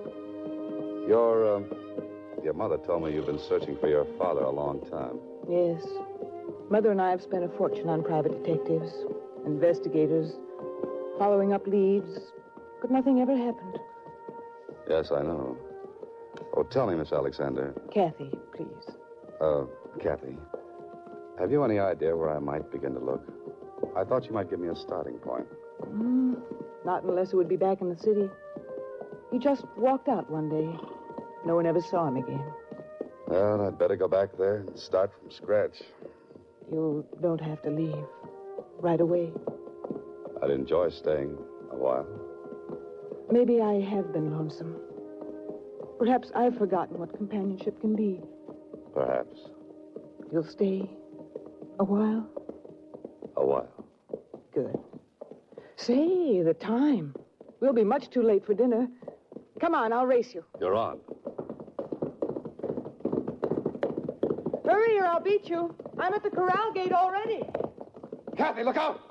[SPEAKER 4] Your mother told me you've been searching for your father a long time.
[SPEAKER 6] Yes. Mother and I have spent a fortune on private detectives, investigators, following up leads, but nothing ever happened.
[SPEAKER 4] Yes, I know. Oh, tell me, Miss Alexander.
[SPEAKER 6] Kathy, please.
[SPEAKER 4] Kathy, have you any idea where I might begin to look? I thought you might give me a starting point.
[SPEAKER 6] Not unless it would be back in the city. He just walked out one day. No one ever saw him again.
[SPEAKER 4] Well, I'd better go back there and start from scratch.
[SPEAKER 6] You don't have to leave. Right away.
[SPEAKER 4] I'd enjoy staying a while.
[SPEAKER 6] Maybe I have been lonesome. Perhaps I've forgotten what companionship can be.
[SPEAKER 4] Perhaps.
[SPEAKER 6] You'll stay a while?
[SPEAKER 4] A while.
[SPEAKER 6] Good. Say, the time. We'll be much too late for dinner. Come on, I'll race you.
[SPEAKER 4] You're on.
[SPEAKER 6] Hurry or I'll beat you. I'm at the corral gate already.
[SPEAKER 4] Kathy, look out!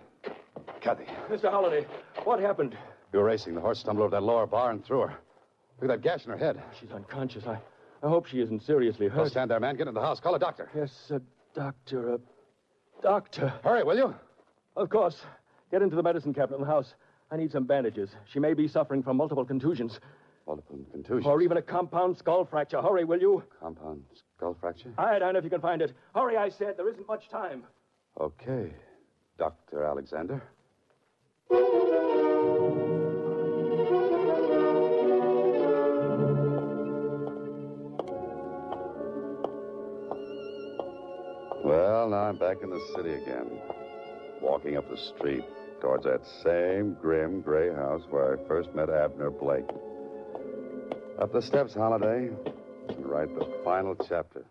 [SPEAKER 4] Kathy.
[SPEAKER 3] Mr. Holliday, what happened?
[SPEAKER 4] You were racing. The horse stumbled over that lower bar and threw her. Look at that gash in her head.
[SPEAKER 3] She's unconscious. I hope she isn't seriously hurt.
[SPEAKER 4] Don't stand there, man. Get into the house. Call a doctor.
[SPEAKER 3] Yes, a doctor. Doctor.
[SPEAKER 4] Hurry, will you?
[SPEAKER 3] Of course. Get into the medicine cabinet in the house. I need some bandages. She may be suffering from multiple contusions.
[SPEAKER 4] Multiple contusions?
[SPEAKER 3] Or even a compound skull fracture. Hurry, will you?
[SPEAKER 4] Compound skull fracture?
[SPEAKER 3] All right, I know if you can find it. Hurry, I said. There isn't much time.
[SPEAKER 4] Okay, Dr. Alexander. Well, now I'm back in the city again. Walking up the street towards that same grim gray house where I first met Abner Blake. Up the steps, Holiday, and write the final chapter.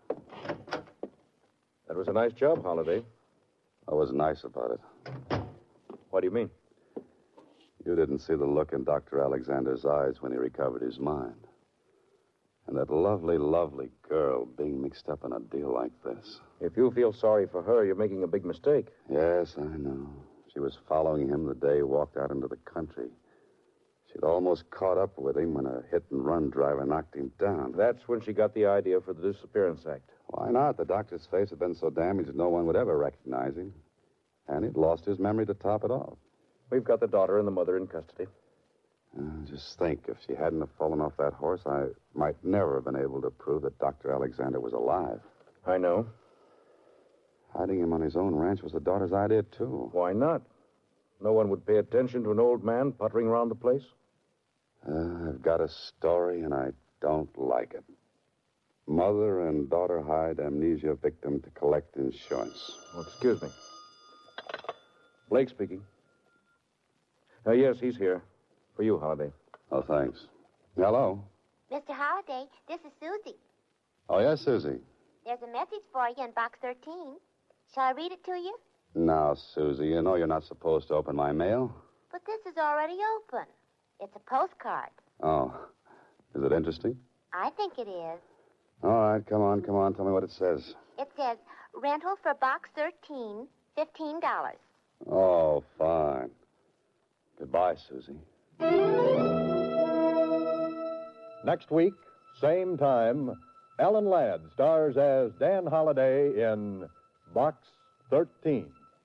[SPEAKER 3] That was a nice job, Holiday.
[SPEAKER 4] I was nice about it.
[SPEAKER 3] What do you mean?
[SPEAKER 4] You didn't see the look in Dr. Alexander's eyes when he recovered his mind. And that lovely, lovely girl being mixed up in a deal like this.
[SPEAKER 3] If you feel sorry for her, you're making a big mistake.
[SPEAKER 4] Yes, I know. She was following him the day he walked out into the country. She'd almost caught up with him when a hit-and-run driver knocked him down.
[SPEAKER 3] That's when she got the idea for the Disappearance Act.
[SPEAKER 4] Why not? The doctor's face had been so damaged no one would ever recognize him. And he'd lost his memory to top it off.
[SPEAKER 3] We've got the daughter and the mother in custody.
[SPEAKER 4] Just think, if she hadn't have fallen off that horse, I might never have been able to prove that Dr. Alexander was alive.
[SPEAKER 3] I know.
[SPEAKER 4] Hiding him on his own ranch was the daughter's idea, too.
[SPEAKER 3] Why not? No one would pay attention to an old man puttering around the place.
[SPEAKER 4] I've got a story, and I don't like it. Mother and daughter hide amnesia victim to collect insurance.
[SPEAKER 3] Oh, excuse me. Blake speaking. Yes, he's here. For you, Holiday.
[SPEAKER 4] Oh, thanks. Hello.
[SPEAKER 5] Mr. Holiday, this is Susie.
[SPEAKER 4] Oh, yes, Susie.
[SPEAKER 5] There's a message for you in box 13. Shall I read it to you?
[SPEAKER 4] Now, Susie, you know you're not supposed to open my mail.
[SPEAKER 5] But this is already open. It's a postcard.
[SPEAKER 4] Oh. Is it interesting?
[SPEAKER 5] I think it is.
[SPEAKER 4] All right, come on. Tell me what it says.
[SPEAKER 5] It says, rental for box 13, $15.
[SPEAKER 4] Oh, fine. Goodbye, Susie.
[SPEAKER 18] Next week, same time, Alan Ladd stars as Dan Holiday in Box 13.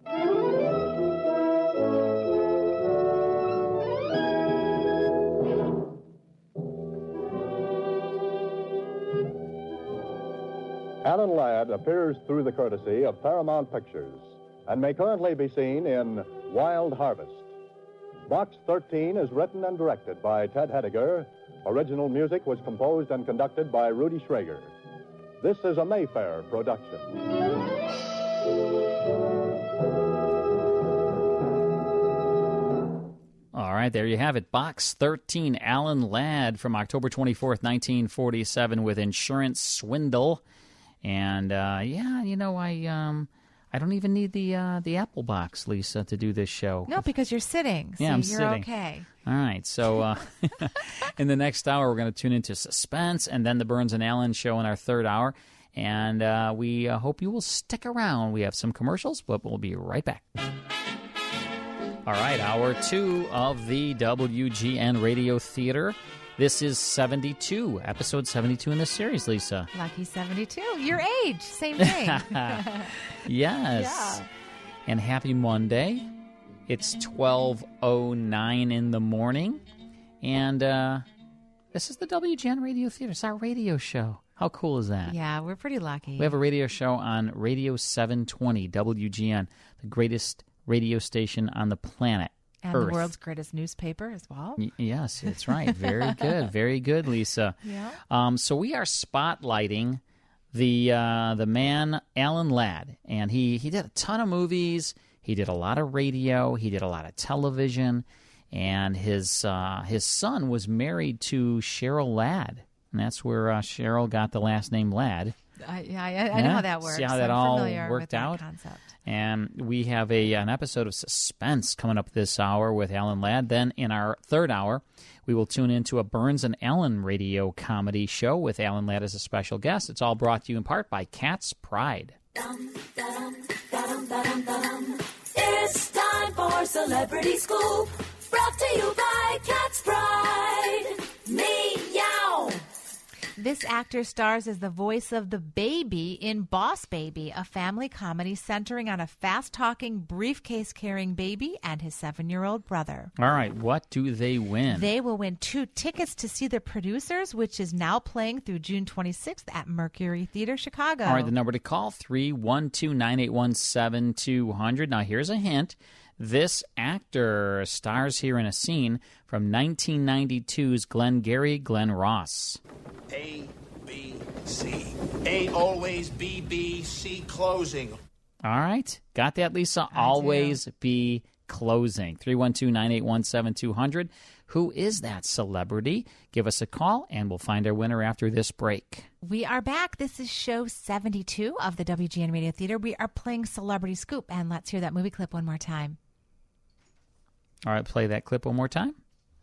[SPEAKER 18] Alan Ladd appears through the courtesy of Paramount Pictures and may currently be seen in Wild Harvest. Box 13 is written and directed by Ted Hediger. Original music was composed and conducted by Rudy Schrager. This is a Mayfair production.
[SPEAKER 10] All right, there you have it. Box 13, Alan Ladd from October 24th, 1947 with Insurance Swindle. And, I don't even need the Apple box, Lisa, to do this show.
[SPEAKER 11] No, because you're sitting. So
[SPEAKER 10] yeah, I'm
[SPEAKER 11] you're
[SPEAKER 10] sitting.
[SPEAKER 11] okay.
[SPEAKER 10] All right, so in the next hour, we're going to tune into Suspense and then the Burns and Allen show in our third hour. And we hope you will stick around. We have some commercials, but we'll be right back. All right, hour 2 of the WGN Radio Theater. This is 72, episode 72 in the series, Lisa.
[SPEAKER 11] Lucky 72. Your age, same thing.
[SPEAKER 10] Yes.
[SPEAKER 11] Yeah.
[SPEAKER 10] And happy Monday. It's 12:09 in the morning. And this is the WGN Radio Theater. It's our radio show. How cool is that?
[SPEAKER 11] Yeah, we're pretty lucky.
[SPEAKER 10] We have a radio show on Radio 720, WGN, the greatest radio station on the planet.
[SPEAKER 11] And
[SPEAKER 10] Earth.
[SPEAKER 11] the world's greatest newspaper as well.
[SPEAKER 10] Yes, that's right. Very good. Very good, Lisa.
[SPEAKER 11] Yeah.
[SPEAKER 10] So we are spotlighting the man, Alan Ladd. And he did a ton of movies. He did a lot of radio. He did a lot of television. And his son was married to Cheryl Ladd. And that's where Cheryl got the last name Ladd.
[SPEAKER 11] I know how that works.
[SPEAKER 10] See how that
[SPEAKER 11] I'm
[SPEAKER 10] all
[SPEAKER 11] familiar
[SPEAKER 10] worked
[SPEAKER 11] with that
[SPEAKER 10] out?
[SPEAKER 11] concept.
[SPEAKER 10] And we have an episode of Suspense coming up this hour with Alan Ladd. Then in our third hour, we will tune into a Burns and Allen radio comedy show with Alan Ladd as a special guest. It's all brought to you in part by Cat's Pride.
[SPEAKER 12] It's time for Celebrity Scoop, brought to you by Cat's Pride. Meow.
[SPEAKER 11] This actor stars as the voice of the baby in Boss Baby, a family comedy centering on a fast-talking, briefcase-carrying baby and his 7-year-old brother.
[SPEAKER 10] All right, what do they win?
[SPEAKER 11] They will win 2 tickets to see The Producers, which is now playing through June 26th at Mercury Theater, Chicago.
[SPEAKER 10] All right, the number to call, 312-981-7200. Now, here's a hint. This actor stars here in a scene from 1992's Glengarry Glen Ross.
[SPEAKER 8] A, B, C. A always B, B, C closing.
[SPEAKER 10] All right. Got that, Lisa? Always be closing. 312-981-7200. Who is that celebrity? Give us a call, and we'll find our winner after this break.
[SPEAKER 11] We are back. This is show 72 of the WGN Radio Theater. We are playing Celebrity Scoop, and let's hear that movie clip one more time.
[SPEAKER 10] All right, play that clip one more time.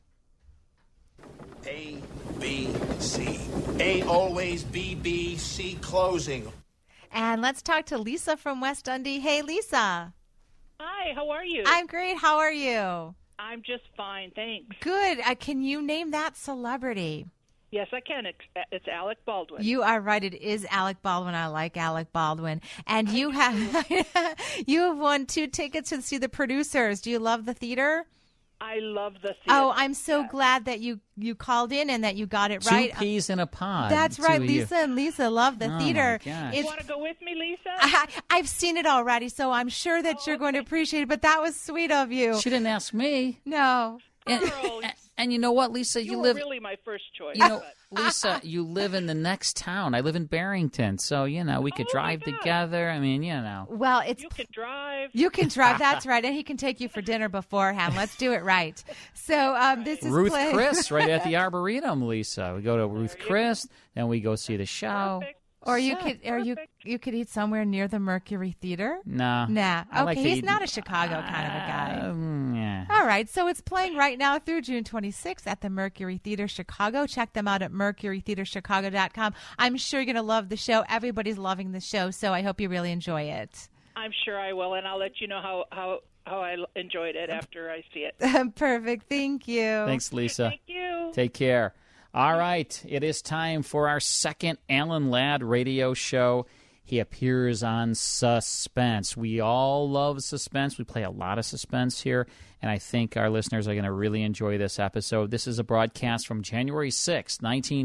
[SPEAKER 8] A, B, C. A always B, B, C closing.
[SPEAKER 11] And let's talk to Lisa from West Dundee. Hey, Lisa.
[SPEAKER 9] Hi, how are you?
[SPEAKER 11] I'm great. How are you?
[SPEAKER 9] I'm just fine, thanks.
[SPEAKER 11] Good. Can you name that celebrity?
[SPEAKER 9] Yes, I can. It's Alec Baldwin.
[SPEAKER 11] You are right. It is Alec Baldwin. I like Alec Baldwin. And you have you have won 2 tickets to see The Producers. Do you love the theater?
[SPEAKER 9] I love the theater.
[SPEAKER 11] Oh, I'm so glad that you called in and that you got it right.
[SPEAKER 10] 2 peas in a pod.
[SPEAKER 11] That's right.
[SPEAKER 10] Two of
[SPEAKER 11] Lisa
[SPEAKER 10] you.
[SPEAKER 11] and Lisa love the theater.
[SPEAKER 9] You want to go with me, Lisa?
[SPEAKER 11] I've seen it already, so I'm sure that you're going to appreciate it, but that was sweet of you.
[SPEAKER 10] She didn't ask me.
[SPEAKER 11] No.
[SPEAKER 10] And you know what, Lisa?
[SPEAKER 9] You
[SPEAKER 10] live.
[SPEAKER 9] were really my first choice.
[SPEAKER 10] You know, Lisa, you live in the next town. I live in Barrington, so we could drive together. I mean,
[SPEAKER 11] Well,
[SPEAKER 9] you can drive.
[SPEAKER 11] You can drive. That's right, and he can take you for dinner beforehand. Let's do it right. So this is
[SPEAKER 10] Ruth Chris right at the Arboretum. Lisa, we go to Ruth Chris, then we go see the show.
[SPEAKER 9] Perfect.
[SPEAKER 11] Or you could eat somewhere near the Mercury Theater.
[SPEAKER 10] Nah.
[SPEAKER 11] Okay,
[SPEAKER 10] like to
[SPEAKER 11] he's
[SPEAKER 10] eat-
[SPEAKER 11] not a Chicago kind of a guy.
[SPEAKER 10] Yeah.
[SPEAKER 11] All right, so it's playing right now through June 26th at the Mercury Theater Chicago. Check them out at mercurytheaterchicago.com. I'm sure you're going to love the show. Everybody's loving the show, so I hope you really enjoy it.
[SPEAKER 9] I'm sure I will, and I'll let you know how I enjoyed it after I see it.
[SPEAKER 11] Perfect. Thank you.
[SPEAKER 10] Thanks, Lisa.
[SPEAKER 9] Thank you.
[SPEAKER 10] Take care. All right, it is time for our second Alan Ladd radio show. He appears on Suspense. We all love Suspense. We play a lot of Suspense here, and I think our listeners are going to really enjoy this episode. This is a broadcast from January 6,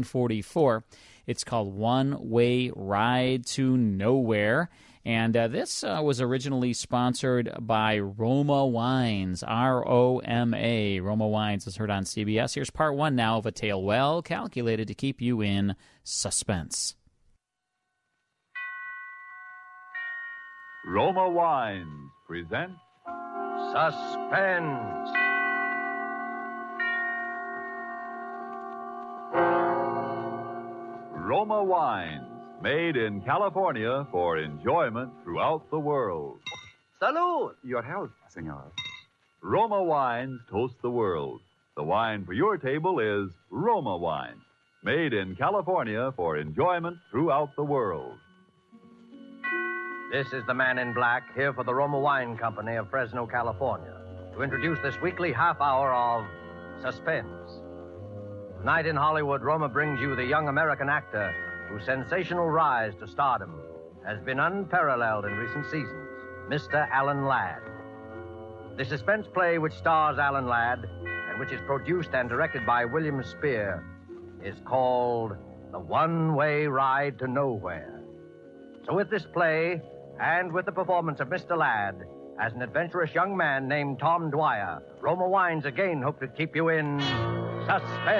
[SPEAKER 10] 1944. It's called One Way Ride to Nowhere. And this was originally sponsored by Roma Wines, R-O-M-A. Roma Wines is heard on CBS. Here's part 1 now of a tale well calculated to keep you in suspense.
[SPEAKER 13] Roma Wines present
[SPEAKER 24] Suspense.
[SPEAKER 13] Roma Wines, made in California for enjoyment throughout the world.
[SPEAKER 24] Salud.
[SPEAKER 13] Your health, senor. Roma Wines toast the world. The wine for your table is Roma Wine, made in California for enjoyment throughout the world.
[SPEAKER 24] This is the man in black here for the Roma Wine Company of Fresno, California, to introduce this weekly half hour of Suspense. Tonight in Hollywood, Roma brings you the young American actor whose sensational rise to stardom has been unparalleled in recent seasons, Mr. Alan Ladd. The suspense play which stars Alan Ladd and which is produced and directed by William Spear is called The One-Way Ride to Nowhere. So with this play, and with the performance of Mr. Ladd as an adventurous young man named Tom Dwyer, Roma Wines again hope to keep you in suspense.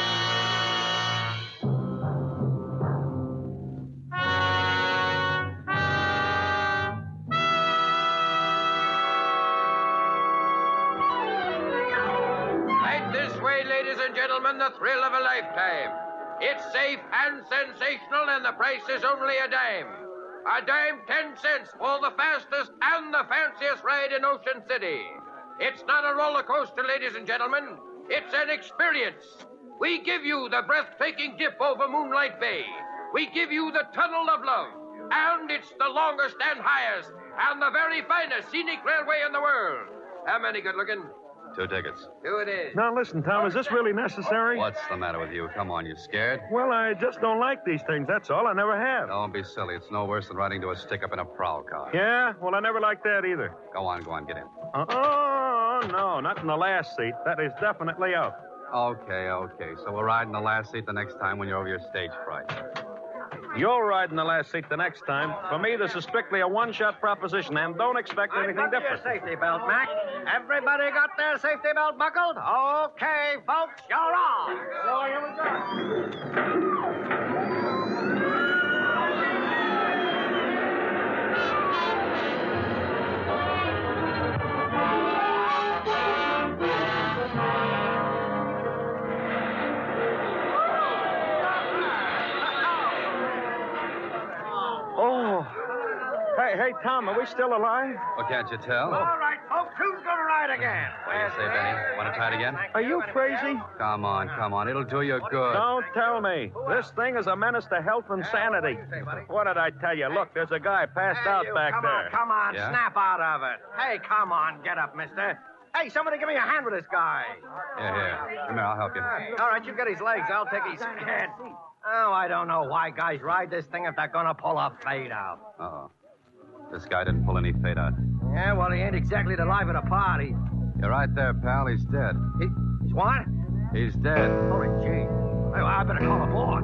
[SPEAKER 25] Right this way, ladies and gentlemen, the thrill of a lifetime. It's safe and sensational, and the price is only a dime. A dime, 10 cents for the fastest and the fanciest ride in Ocean City. It's not a roller coaster, ladies and gentlemen. It's an experience. We give you the breathtaking dip over Moonlight Bay. We give you the Tunnel of Love. And it's the longest and highest and the very finest scenic railway in the world. How many good looking?
[SPEAKER 4] 2 tickets.
[SPEAKER 25] 2 it is.
[SPEAKER 14] Now, listen, Tom, is this really necessary?
[SPEAKER 4] What's the matter with you? Come on, you scared?
[SPEAKER 14] Well, I just don't like these things, that's all. I never have.
[SPEAKER 4] Don't be silly. It's no worse than riding to a stick-up in a prowl car.
[SPEAKER 14] Yeah? Well, I never liked that either.
[SPEAKER 4] Go on, get in.
[SPEAKER 14] Oh, no, not in the last seat. That is definitely out.
[SPEAKER 4] Okay. So we'll ride in the last seat the next time when you're over your stage fright.
[SPEAKER 14] You'll ride in the last seat the next time. For me, this is strictly a one-shot proposition, and don't expect anything different.
[SPEAKER 24] Your safety belt, Mac. Everybody got their safety belt buckled? Okay, folks, you're on. So here we go.
[SPEAKER 14] Oh. Hey, Tom, are we still alive?
[SPEAKER 4] Well, can't you tell?
[SPEAKER 24] All right, folks, who's going to ride again?
[SPEAKER 4] What do you say, Benny? Want to try it again?
[SPEAKER 14] Are you crazy?
[SPEAKER 4] Come on. It'll do you good.
[SPEAKER 14] Don't tell me. This thing is a menace to health and sanity. What did I tell you? Look, there's a guy passed out back there.
[SPEAKER 24] Come on,
[SPEAKER 4] Yeah?
[SPEAKER 24] snap out of it. Hey, come on, get up, mister. Hey, somebody give me a hand with this guy.
[SPEAKER 4] Here. Come here, I'll help you.
[SPEAKER 24] All right, you get his legs. I'll take his head. Oh, I don't know why guys ride this thing if they're going to pull a fade out.
[SPEAKER 4] Uh-oh. This guy didn't pull any fade out.
[SPEAKER 24] Yeah, well, he ain't exactly the life of the party.
[SPEAKER 4] You're right there, pal. He's dead.
[SPEAKER 24] He's what?
[SPEAKER 4] He's dead.
[SPEAKER 24] Holy gee. I better call the boss.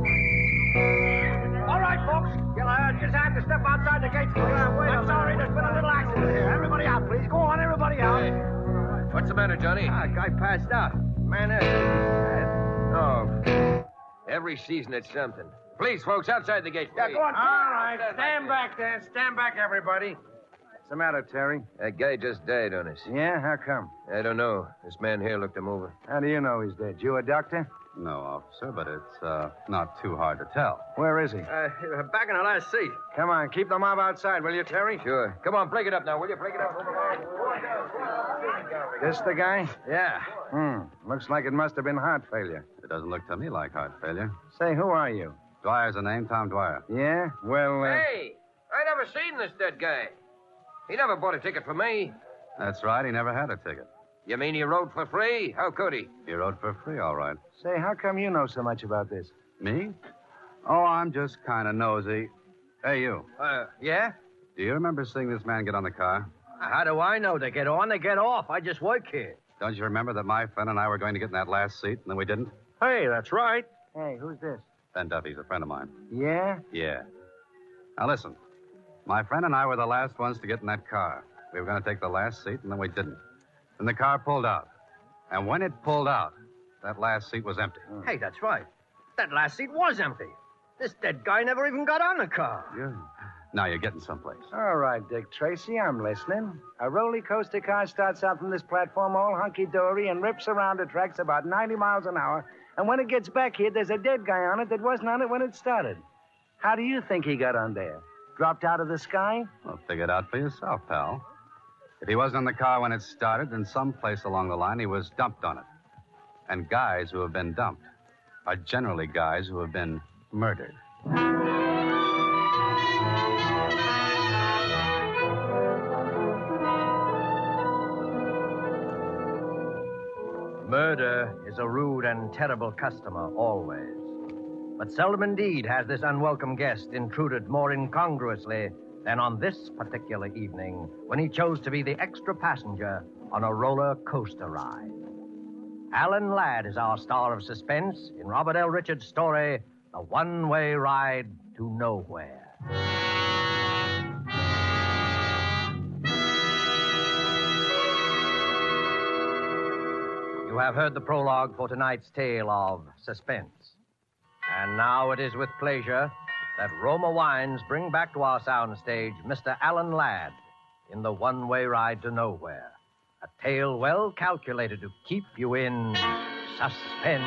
[SPEAKER 24] All right, folks. You'll just have to step outside the gates. I'm sorry, there's been a little accident here. Everybody out, please. Go on, everybody out.
[SPEAKER 25] Hey. What's the matter, Johnny?
[SPEAKER 24] Guy passed out. Man, that's sad.
[SPEAKER 25] Oh. Every season it's something. Please, folks, outside the gate.
[SPEAKER 24] Yeah,
[SPEAKER 25] please.
[SPEAKER 24] go on.
[SPEAKER 25] All
[SPEAKER 24] right, stand back there. Stand back, everybody.
[SPEAKER 15] What's the matter, Terry?
[SPEAKER 25] That guy just died on us.
[SPEAKER 15] Yeah? How come?
[SPEAKER 25] I don't know. This man here looked him over.
[SPEAKER 15] How do you know he's dead? You a doctor?
[SPEAKER 4] No, officer, but it's not too hard to tell.
[SPEAKER 15] Where is he?
[SPEAKER 24] Back in the last seat.
[SPEAKER 15] Come on, keep the mob outside, will you, Terry?
[SPEAKER 25] Sure. Come on, break it up now, will you? Break it up.
[SPEAKER 15] This the guy?
[SPEAKER 24] Yeah.
[SPEAKER 15] Looks like it must have been heart failure.
[SPEAKER 4] It doesn't look to me like heart failure.
[SPEAKER 15] Say, who are you?
[SPEAKER 4] Dwyer's the name, Tom Dwyer.
[SPEAKER 15] Yeah? Well,
[SPEAKER 25] Hey, I never seen this dead guy. He never bought a ticket for me.
[SPEAKER 4] That's right. He never had a ticket.
[SPEAKER 25] You mean he rode for free? How could he?
[SPEAKER 4] He rode for free, all right.
[SPEAKER 15] say, how come you know so much about this?
[SPEAKER 4] Me? Oh, I'm just kind of nosy. Hey, you.
[SPEAKER 24] Yeah?
[SPEAKER 4] Do you remember seeing this man get on the car?
[SPEAKER 24] How do I know? They get on, they get off. I just work here.
[SPEAKER 4] Don't you remember that my friend and I were going to get in that last seat, and then we didn't?
[SPEAKER 14] Hey, that's right.
[SPEAKER 15] Hey, who's this?
[SPEAKER 4] Ben Duffy's a friend of mine.
[SPEAKER 15] Yeah?
[SPEAKER 4] Yeah. Now, listen. My friend and I were the last ones to get in that car. We were going to take the last seat, and then we didn't. Then the car pulled out. And when it pulled out, that last seat was empty.
[SPEAKER 24] Hey, that's right. That last seat was empty. This dead guy never even got on the car.
[SPEAKER 4] Yeah. Now you're getting someplace.
[SPEAKER 15] All right, Dick Tracy, I'm listening. A roller coaster car starts out from this platform all hunky-dory and rips around the tracks about 90 miles an hour. And when it gets back here, there's a dead guy on it that wasn't on it when it started. How do you think he got on there? Dropped out of the sky?
[SPEAKER 4] Well, figure it out for yourself, pal. If he wasn't in the car when it started, then someplace along the line he was dumped on it. And guys who have been dumped are generally guys who have been murdered.
[SPEAKER 24] Murder is a rude and terrible customer, always. But seldom indeed has this unwelcome guest intruded more incongruously than on this particular evening when he chose to be the extra passenger on a roller coaster ride. Alan Ladd is our star of suspense in Robert L. Richards' story, The One-Way Ride to Nowhere. You have heard the prologue for tonight's tale of suspense. And now it is with pleasure that Roma Wines bring back to our soundstage Mr. Alan Ladd in The One-Way Ride to Nowhere. A tale well calculated to keep you in suspense.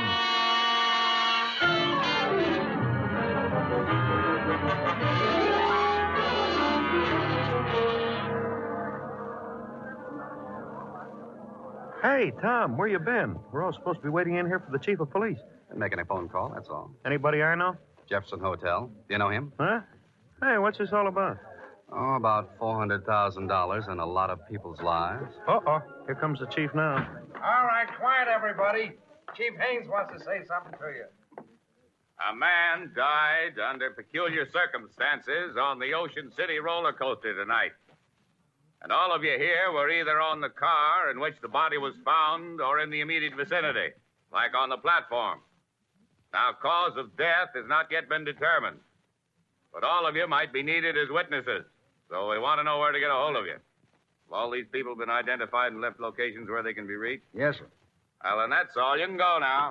[SPEAKER 14] Hey, Tom, where you been? We're all supposed to be waiting in here for the chief of police.
[SPEAKER 4] Been making a phone call, that's all.
[SPEAKER 14] Anybody I know?
[SPEAKER 4] Jefferson Hotel. Do you know him?
[SPEAKER 14] Huh? Hey, what's this all about?
[SPEAKER 4] Oh, about $400,000 and a lot of people's lives.
[SPEAKER 14] Uh-oh. Here comes the chief now.
[SPEAKER 15] All right, quiet, everybody. Chief Haynes wants to say something to you.
[SPEAKER 1] A man died under peculiar circumstances on the Ocean City roller coaster tonight. And all of you here were either on the car in which the body was found or in the immediate vicinity, like on the platform. Now, cause of death has not yet been determined, but all of you might be needed as witnesses, so we want to know where to get a hold of you. Have all these people been identified and left locations where they can be reached?
[SPEAKER 15] Yes, sir.
[SPEAKER 1] Well, then that's all. You can go now.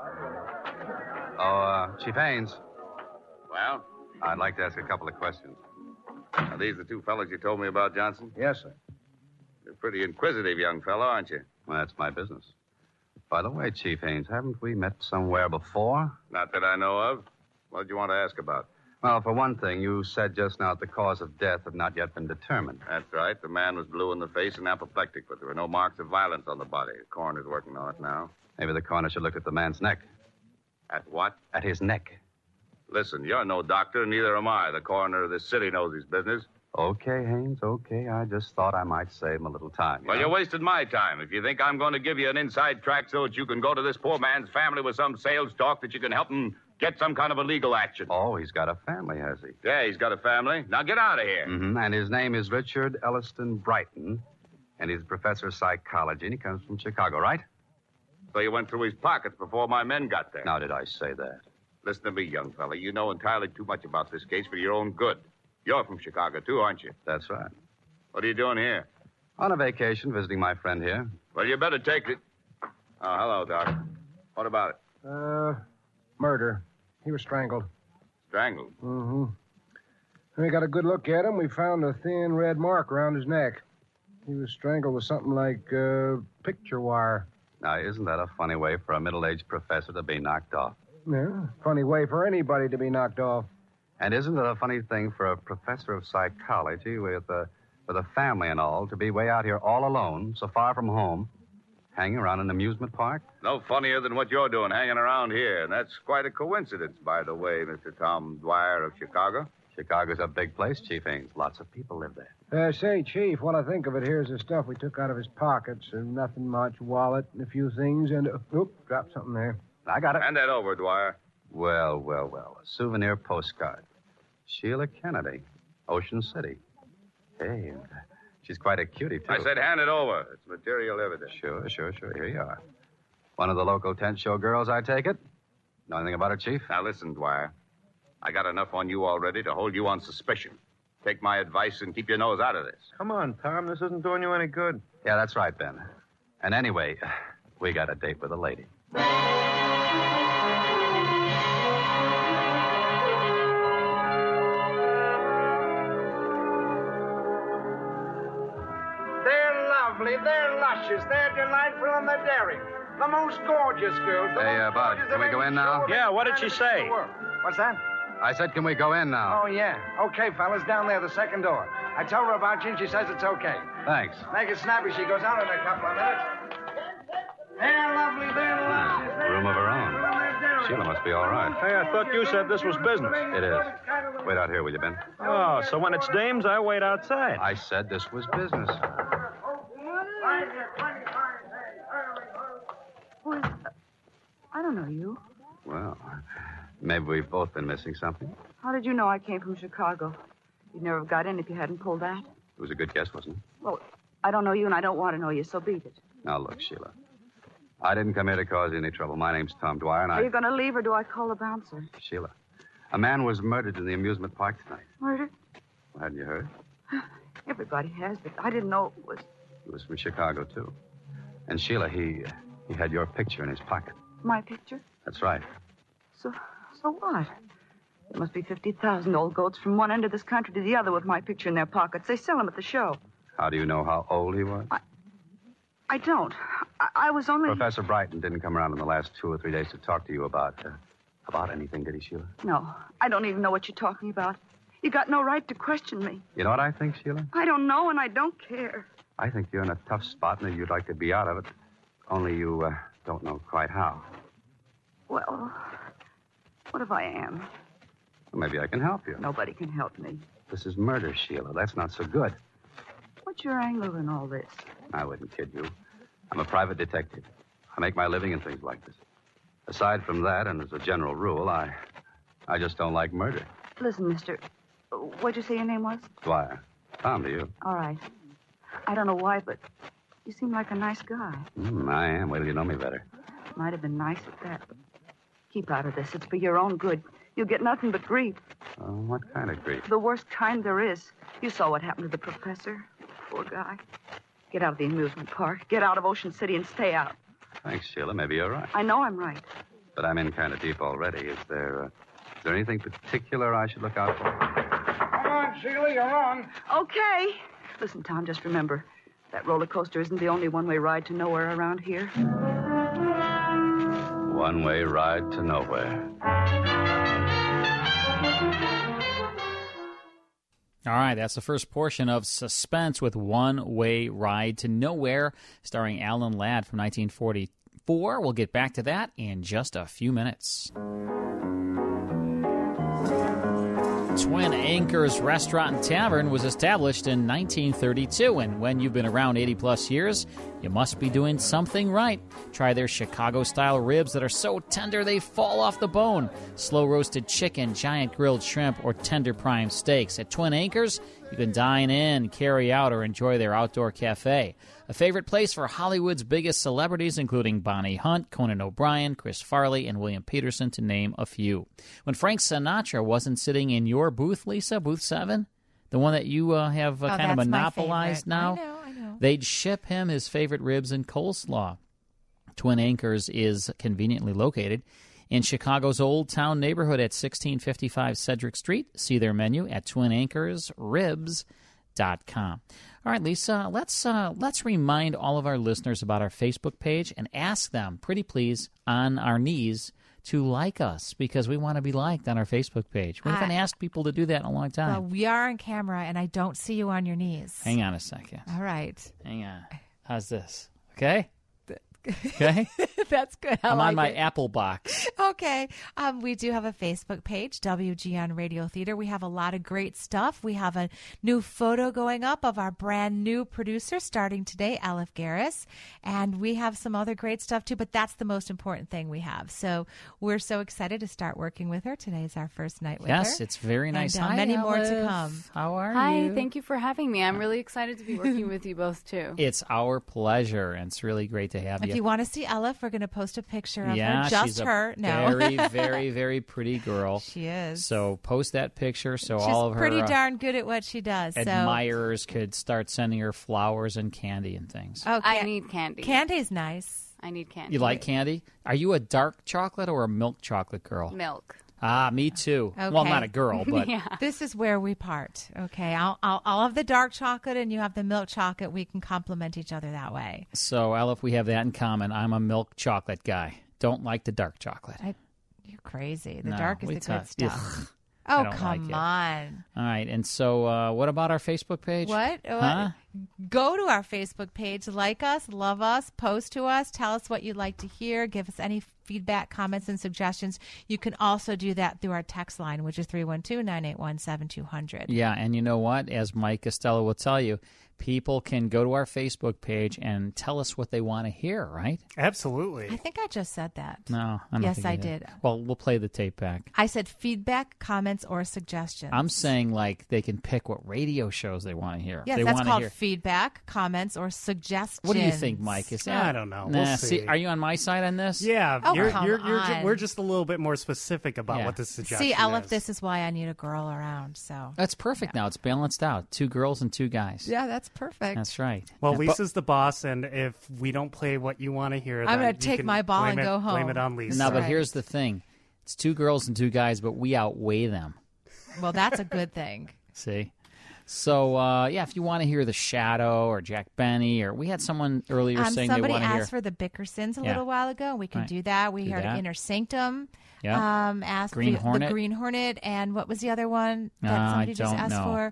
[SPEAKER 4] Chief Haynes.
[SPEAKER 1] Well?
[SPEAKER 4] I'd like to ask a couple of questions.
[SPEAKER 1] Are these the two fellows you told me about, Johnson?
[SPEAKER 15] Yes, sir.
[SPEAKER 1] You're a pretty inquisitive young fellow, aren't you?
[SPEAKER 4] Well, that's my business. By the way, Chief Haynes, haven't we met somewhere before?
[SPEAKER 1] Not that I know of. What did you want to ask about?
[SPEAKER 4] Well, for one thing, you said just now that the cause of death had not yet been determined.
[SPEAKER 1] That's right. The man was blue in the face and apoplectic, but there were no marks of violence on the body. The coroner's working on it now.
[SPEAKER 4] Maybe the coroner should look at the man's neck.
[SPEAKER 1] At what?
[SPEAKER 4] At his neck.
[SPEAKER 1] Listen, you're no doctor, and neither am I. The coroner of this city knows his business.
[SPEAKER 4] Okay, Haynes, okay. I just thought I might save him a little time.
[SPEAKER 1] Well, you're wasting my time. If you think I'm going to give you an inside track so that you can go to this poor man's family with some sales talk that you can help him get some kind of a legal action.
[SPEAKER 4] Oh, he's got a family, has he?
[SPEAKER 1] Yeah, he's got a family. Now get out of here.
[SPEAKER 4] Mm-hmm. And his name is Richard Elliston Brighton, and he's a professor of psychology, and he comes from Chicago, right?
[SPEAKER 1] So you went through his pockets before my men got there.
[SPEAKER 4] Now, did I say that?
[SPEAKER 1] Listen to me, young fella. You know entirely too much about this case for your own good. You're from Chicago, too, aren't you?
[SPEAKER 4] That's right.
[SPEAKER 1] What are you doing here?
[SPEAKER 4] On a vacation, visiting my friend here.
[SPEAKER 1] Well, you better take it. Oh, hello, Doc. What about it?
[SPEAKER 16] Murder. He was strangled.
[SPEAKER 1] Strangled?
[SPEAKER 16] Mm-hmm. When we got a good look at him, we found a thin red mark around his neck. He was strangled with something like picture wire.
[SPEAKER 4] Now, isn't that a funny way for a middle-aged professor to be knocked off?
[SPEAKER 16] Yeah, funny way for anybody to be knocked off.
[SPEAKER 4] And isn't it a funny thing for a professor of psychology with a family and all to be way out here all alone, so far from home, hanging around an amusement park?
[SPEAKER 1] No funnier than what you're doing, hanging around here. And that's quite a coincidence, by the way, Mr. Tom Dwyer of Chicago.
[SPEAKER 4] Chicago's a big place, Chief Haynes. Lots of people live there.
[SPEAKER 16] Say, Chief, what I think of it, here's the stuff we took out of his pockets. Nothing much, wallet and a few things, and... dropped something there.
[SPEAKER 4] I got it.
[SPEAKER 1] Hand that over, Dwyer.
[SPEAKER 4] Well. A souvenir postcard. Sheila Kennedy, Ocean City. Hey, she's quite a cutie, too.
[SPEAKER 1] I said hand it over. It's material evidence.
[SPEAKER 4] Sure. Here you are. One of the local tent show girls, I take it? Know anything about her, Chief?
[SPEAKER 1] Now, listen, Dwyer. I got enough on you already to hold you on suspicion. Take my advice and keep your nose out of this.
[SPEAKER 14] Come on, Tom. This isn't doing you any good.
[SPEAKER 4] Yeah, that's right, Ben. And anyway, we got a date with a lady.
[SPEAKER 15] They're lovely, they're luscious, they're delightful, and they're daring. The most gorgeous girls.
[SPEAKER 4] Hey, Bud, can we go in now?
[SPEAKER 14] Yeah, what did she say?
[SPEAKER 15] What's that?
[SPEAKER 4] I said, can we go in now?
[SPEAKER 15] Oh, yeah. Okay, fellas, down there, the second door. I told her about you, and she says it's okay.
[SPEAKER 4] Thanks.
[SPEAKER 15] Make it snappy. She goes out in a couple of minutes. They're lovely, they're luscious.
[SPEAKER 4] Room of her own. Sheila must be all right.
[SPEAKER 14] Hey, I thought you said this was business.
[SPEAKER 4] It is. Wait out here, will you, Ben?
[SPEAKER 14] Oh, so when it's dames, I wait outside.
[SPEAKER 4] I said this was business.
[SPEAKER 17] Who is... I don't know you.
[SPEAKER 4] Well, maybe we've both been missing something.
[SPEAKER 17] How did you know I came from Chicago? You'd never have got in if you hadn't pulled that.
[SPEAKER 4] It was a good guess, wasn't it?
[SPEAKER 17] Well, I don't know you and I don't want to know you, so beat it.
[SPEAKER 4] Now, look, Sheila. I didn't come here to cause you any trouble. My name's Tom Dwyer, and
[SPEAKER 17] Are you going to leave or do I call the bouncer?
[SPEAKER 4] Sheila, a man was murdered in the amusement park tonight.
[SPEAKER 17] Murdered?
[SPEAKER 4] Well, hadn't you heard?
[SPEAKER 17] Everybody has, but I didn't know it was...
[SPEAKER 4] He was from Chicago, too. And Sheila, he had your picture in his pocket.
[SPEAKER 17] My picture?
[SPEAKER 4] That's right.
[SPEAKER 17] So what? There must be 50,000 old goats from one end of this country to the other with my picture in their pockets. They sell them at the show.
[SPEAKER 4] How do you know how old he was?
[SPEAKER 17] I don't. I was only...
[SPEAKER 4] Professor Brighton didn't come around in the last 2 or 3 days to talk to you about anything, did he, Sheila?
[SPEAKER 17] No. I don't even know what you're talking about. You got no right to question me.
[SPEAKER 4] You know what I think, Sheila?
[SPEAKER 17] I don't know, and I don't care.
[SPEAKER 4] I think you're in a tough spot, and you'd like to be out of it. Only you don't know quite how.
[SPEAKER 17] Well, what if I am?
[SPEAKER 4] Well, maybe I can help you.
[SPEAKER 17] Nobody can help me.
[SPEAKER 4] This is murder, Sheila. That's not so good.
[SPEAKER 17] What's your angle in all this?
[SPEAKER 4] I wouldn't kid you. I'm a private detective. I make my living in things like this. Aside from that, and as a general rule, I just don't like murder.
[SPEAKER 17] Listen, mister, what'd you say your name was?
[SPEAKER 4] Dwyer. Tom to you.
[SPEAKER 17] All right. I don't know why, but you seem like a nice guy.
[SPEAKER 4] I am. Wait till you know me better.
[SPEAKER 17] Might have been nice at that, but keep out of this. It's for your own good. You'll get nothing but grief.
[SPEAKER 4] What kind of grief?
[SPEAKER 17] The worst kind there is. You saw what happened to the professor. Poor guy. Get out of the amusement park. Get out of Ocean City and stay out.
[SPEAKER 4] Thanks, Sheila. Maybe you're right.
[SPEAKER 17] I know I'm right.
[SPEAKER 4] But I'm in kind of deep already. Is there anything particular I should look out for?
[SPEAKER 15] Come on, Sheila, you're on.
[SPEAKER 17] Okay. Listen, Tom, just remember, that roller coaster isn't the only one-way ride to nowhere around here.
[SPEAKER 4] One-way ride to nowhere.
[SPEAKER 10] All right, that's the first portion of Suspense with One-Way Ride to Nowhere, starring Alan Ladd from 1944. We'll get back to that in just a few minutes. Twin Anchors Restaurant and Tavern was established in 1932, and when you've been around 80-plus years, you must be doing something right. Try their Chicago-style ribs that are so tender they fall off the bone, slow-roasted chicken, giant grilled shrimp, or tender prime steaks. At Twin Anchors, you can dine in, carry out, or enjoy their outdoor cafe. A favorite place for Hollywood's biggest celebrities, including Bonnie Hunt, Conan O'Brien, Chris Farley, and William Peterson, to name a few. When Frank Sinatra wasn't sitting in your booth, Lisa, booth 7, the one that you have kind of monopolized now,
[SPEAKER 11] I know.
[SPEAKER 10] They'd ship him his favorite ribs and coleslaw. Twin Anchors is conveniently located in Chicago's Old Town neighborhood at 1655 Cedric Street. See their menu at twinanchorsribs.com. All right, Lisa, let's remind all of our listeners about our Facebook page and ask them, pretty please, on our knees, to like us, because we want to be liked on our Facebook page. We haven't asked people to do that in a long time.
[SPEAKER 11] Well, we are on camera, and I don't see you on your knees.
[SPEAKER 10] Hang on a second.
[SPEAKER 11] All right.
[SPEAKER 10] Hang on. How's this? Okay? Okay?
[SPEAKER 11] That's good.
[SPEAKER 10] I'm
[SPEAKER 11] like
[SPEAKER 10] on my
[SPEAKER 11] it.
[SPEAKER 10] Apple box.
[SPEAKER 11] Okay. We do have a Facebook page, WGN Radio Theater. We have a lot of great stuff. We have a new photo going up of our brand new producer starting today, Aleph Garris. And we have some other great stuff too, but that's the most important thing we have. So we're so excited to start working with her. Today is our first night with her.
[SPEAKER 10] Yes, it's very nice.
[SPEAKER 11] And,
[SPEAKER 10] Hi,
[SPEAKER 11] many more to
[SPEAKER 10] Aleph.
[SPEAKER 11] come.
[SPEAKER 10] How are
[SPEAKER 2] Hi,
[SPEAKER 10] you?
[SPEAKER 2] thank you for having me. I'm really excited to be working with you both, too.
[SPEAKER 10] It's our pleasure, and it's really great to have
[SPEAKER 11] If you want to see Aleph, we're going to post a picture of
[SPEAKER 10] yeah,
[SPEAKER 11] her. Just
[SPEAKER 10] she's a
[SPEAKER 11] her.
[SPEAKER 10] very, very, very pretty girl.
[SPEAKER 11] She is.
[SPEAKER 10] So post that picture so
[SPEAKER 11] She's
[SPEAKER 10] all of her
[SPEAKER 11] pretty darn good at what she does.
[SPEAKER 10] admirers could start sending her flowers and candy and things.
[SPEAKER 11] Oh,
[SPEAKER 2] I need candy.
[SPEAKER 11] Candy's nice.
[SPEAKER 2] I need candy.
[SPEAKER 10] You like candy? Are you a dark chocolate or a milk chocolate girl?
[SPEAKER 2] Milk.
[SPEAKER 10] Ah, me too.
[SPEAKER 11] Okay.
[SPEAKER 10] Well, I'm not a girl, but
[SPEAKER 11] This is where we part. Okay, I'll have the dark chocolate and you have the milk chocolate. We can complement each other that way.
[SPEAKER 10] So, Aleph, we have that in common. I'm a milk chocolate guy. Don't like the dark chocolate.
[SPEAKER 11] You're crazy. The
[SPEAKER 10] No,
[SPEAKER 11] dark is
[SPEAKER 10] we
[SPEAKER 11] the
[SPEAKER 10] talk-
[SPEAKER 11] good stuff.
[SPEAKER 10] Ugh.
[SPEAKER 11] Oh,
[SPEAKER 10] I don't
[SPEAKER 11] come
[SPEAKER 10] like it.
[SPEAKER 11] on.
[SPEAKER 10] All right, and so what about our Facebook page?
[SPEAKER 11] What?
[SPEAKER 10] Huh?
[SPEAKER 11] Go to our Facebook page, like us, love us, post to us, tell us what you'd like to hear, give us any feedback, comments, and suggestions. You can also do that through our text line, which is 312-981-7200.
[SPEAKER 10] Yeah, and you know what? As Mike Costello will tell you, people can go to our Facebook page and tell us what they want to hear, right?
[SPEAKER 19] Absolutely.
[SPEAKER 11] I think I just said that.
[SPEAKER 10] No, I don't
[SPEAKER 11] Yes,
[SPEAKER 10] think
[SPEAKER 11] I
[SPEAKER 10] you
[SPEAKER 11] did.
[SPEAKER 10] Well, we'll play the tape back.
[SPEAKER 11] I said feedback, comments, or suggestions.
[SPEAKER 10] I'm saying, like, they can pick what radio shows they want to hear.
[SPEAKER 11] Yes,
[SPEAKER 10] they
[SPEAKER 11] that's
[SPEAKER 10] wanna
[SPEAKER 11] called
[SPEAKER 10] hear.
[SPEAKER 11] feedback, comments, or suggestions.
[SPEAKER 10] What do you think, Mike? Is that?
[SPEAKER 19] I don't know.
[SPEAKER 10] Nah,
[SPEAKER 19] We'll see.
[SPEAKER 10] Are you on my side on this?
[SPEAKER 19] Yeah,
[SPEAKER 11] Oh, come on.
[SPEAKER 19] we're just a little bit more specific about
[SPEAKER 10] Yeah.
[SPEAKER 19] what the suggestion
[SPEAKER 11] See, Aleph,
[SPEAKER 19] is.
[SPEAKER 11] this is why I need a girl around. So
[SPEAKER 10] That's perfect now. It's balanced out. 2 girls and 2 guys.
[SPEAKER 11] yeah, that's perfect.
[SPEAKER 10] That's right.
[SPEAKER 19] Well,
[SPEAKER 10] Yeah,
[SPEAKER 19] Lisa's the boss, and if we don't play what you want to hear,
[SPEAKER 11] I'm
[SPEAKER 19] then
[SPEAKER 11] gonna
[SPEAKER 19] you
[SPEAKER 11] take
[SPEAKER 19] can
[SPEAKER 11] my ball
[SPEAKER 19] blame
[SPEAKER 11] and go home.
[SPEAKER 19] Blame it on Lisa.
[SPEAKER 10] No, but
[SPEAKER 11] Right.
[SPEAKER 10] here's the thing. It's 2 girls and 2 guys, but we outweigh them.
[SPEAKER 11] Well, that's a good thing.
[SPEAKER 10] See? So, yeah, if you want to hear The Shadow or Jack Benny, or we had someone earlier saying they
[SPEAKER 11] Somebody
[SPEAKER 10] want to hear.
[SPEAKER 11] asked for the Bickersons a
[SPEAKER 10] Yeah.
[SPEAKER 11] little while ago. We can
[SPEAKER 10] Right.
[SPEAKER 11] do that. We
[SPEAKER 10] Do
[SPEAKER 11] heard
[SPEAKER 10] that.
[SPEAKER 11] Inner Sanctum.
[SPEAKER 10] Yeah.
[SPEAKER 11] Asked
[SPEAKER 10] Green
[SPEAKER 11] the
[SPEAKER 10] Hornet.
[SPEAKER 11] Green Hornet, and what was the other one that
[SPEAKER 10] I
[SPEAKER 11] somebody just
[SPEAKER 10] don't
[SPEAKER 11] asked
[SPEAKER 10] know.
[SPEAKER 11] for?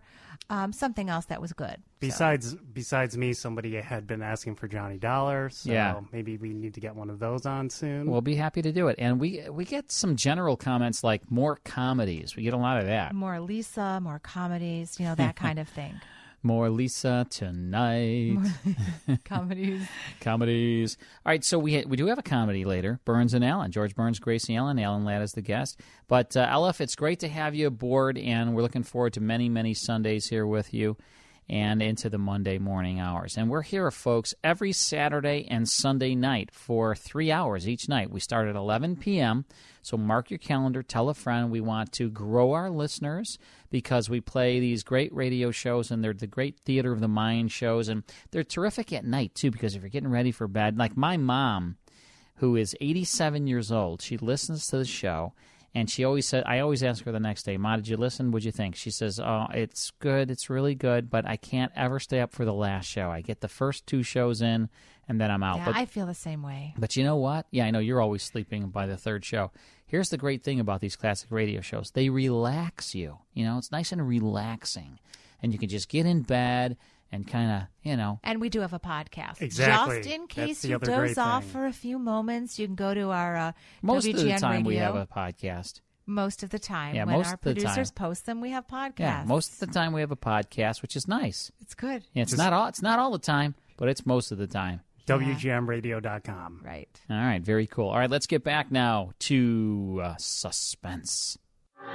[SPEAKER 11] something else that was good.
[SPEAKER 19] Besides me, somebody had been asking for Johnny Dollar, so maybe we need to get one of those on soon.
[SPEAKER 10] We'll be happy to do it. And we get some general comments like more comedies. We get a lot of that.
[SPEAKER 11] More Lisa, more comedies, that kind of thing.
[SPEAKER 10] More Lisa tonight.
[SPEAKER 11] Comedies.
[SPEAKER 10] Comedies. All right, so we do have a comedy later. Burns and Allen. George Burns, Gracie Allen. Alan Ladd is the guest. But, Elif, it's great to have you aboard, and we're looking forward to many, many Sundays here with you and into the Monday morning hours. And we're here, folks, every Saturday and Sunday night for 3 hours each night. We start at 11 p.m., so mark your calendar, tell a friend. We want to grow our listeners because we play these great radio shows, and they're the great theater of the mind shows, and they're terrific at night, too, because if you're getting ready for bed, like my mom, who is 87 years old, she listens to the show, and she always said, I always ask her the next day, Ma, did you listen? What'd you think? She says, oh, it's good. It's really good, but I can't ever stay up for the last show. I get the first 2 shows in, and then I'm out.
[SPEAKER 11] Yeah,
[SPEAKER 10] but
[SPEAKER 11] I feel the same way.
[SPEAKER 10] But you know what? Yeah, I know you're always sleeping by the 3rd show. Here's the great thing about these classic radio shows. They relax you. It's nice and relaxing. And you can just get in bed and kind of,
[SPEAKER 11] And we do have a podcast.
[SPEAKER 19] Exactly.
[SPEAKER 11] Just in
[SPEAKER 19] That's
[SPEAKER 11] case
[SPEAKER 19] the
[SPEAKER 11] you
[SPEAKER 19] other
[SPEAKER 11] doze
[SPEAKER 19] great
[SPEAKER 11] off
[SPEAKER 19] thing.
[SPEAKER 11] for a few moments, you can go to our
[SPEAKER 10] Most
[SPEAKER 11] WGN
[SPEAKER 10] of the time
[SPEAKER 11] Radio.
[SPEAKER 10] we have a podcast.
[SPEAKER 11] Most of the time.
[SPEAKER 10] Yeah,
[SPEAKER 11] when
[SPEAKER 10] most
[SPEAKER 11] our
[SPEAKER 10] of the
[SPEAKER 11] producers
[SPEAKER 10] time.
[SPEAKER 11] post them, we have podcasts.
[SPEAKER 10] Yeah, most of the time we have a podcast, which is nice.
[SPEAKER 11] It's good.
[SPEAKER 10] Yeah, it's not all the time, but it's most of the time.
[SPEAKER 19] WGMradio.com.
[SPEAKER 11] Right.
[SPEAKER 10] All right, very cool. All right, let's get back now to suspense.
[SPEAKER 25] Hey,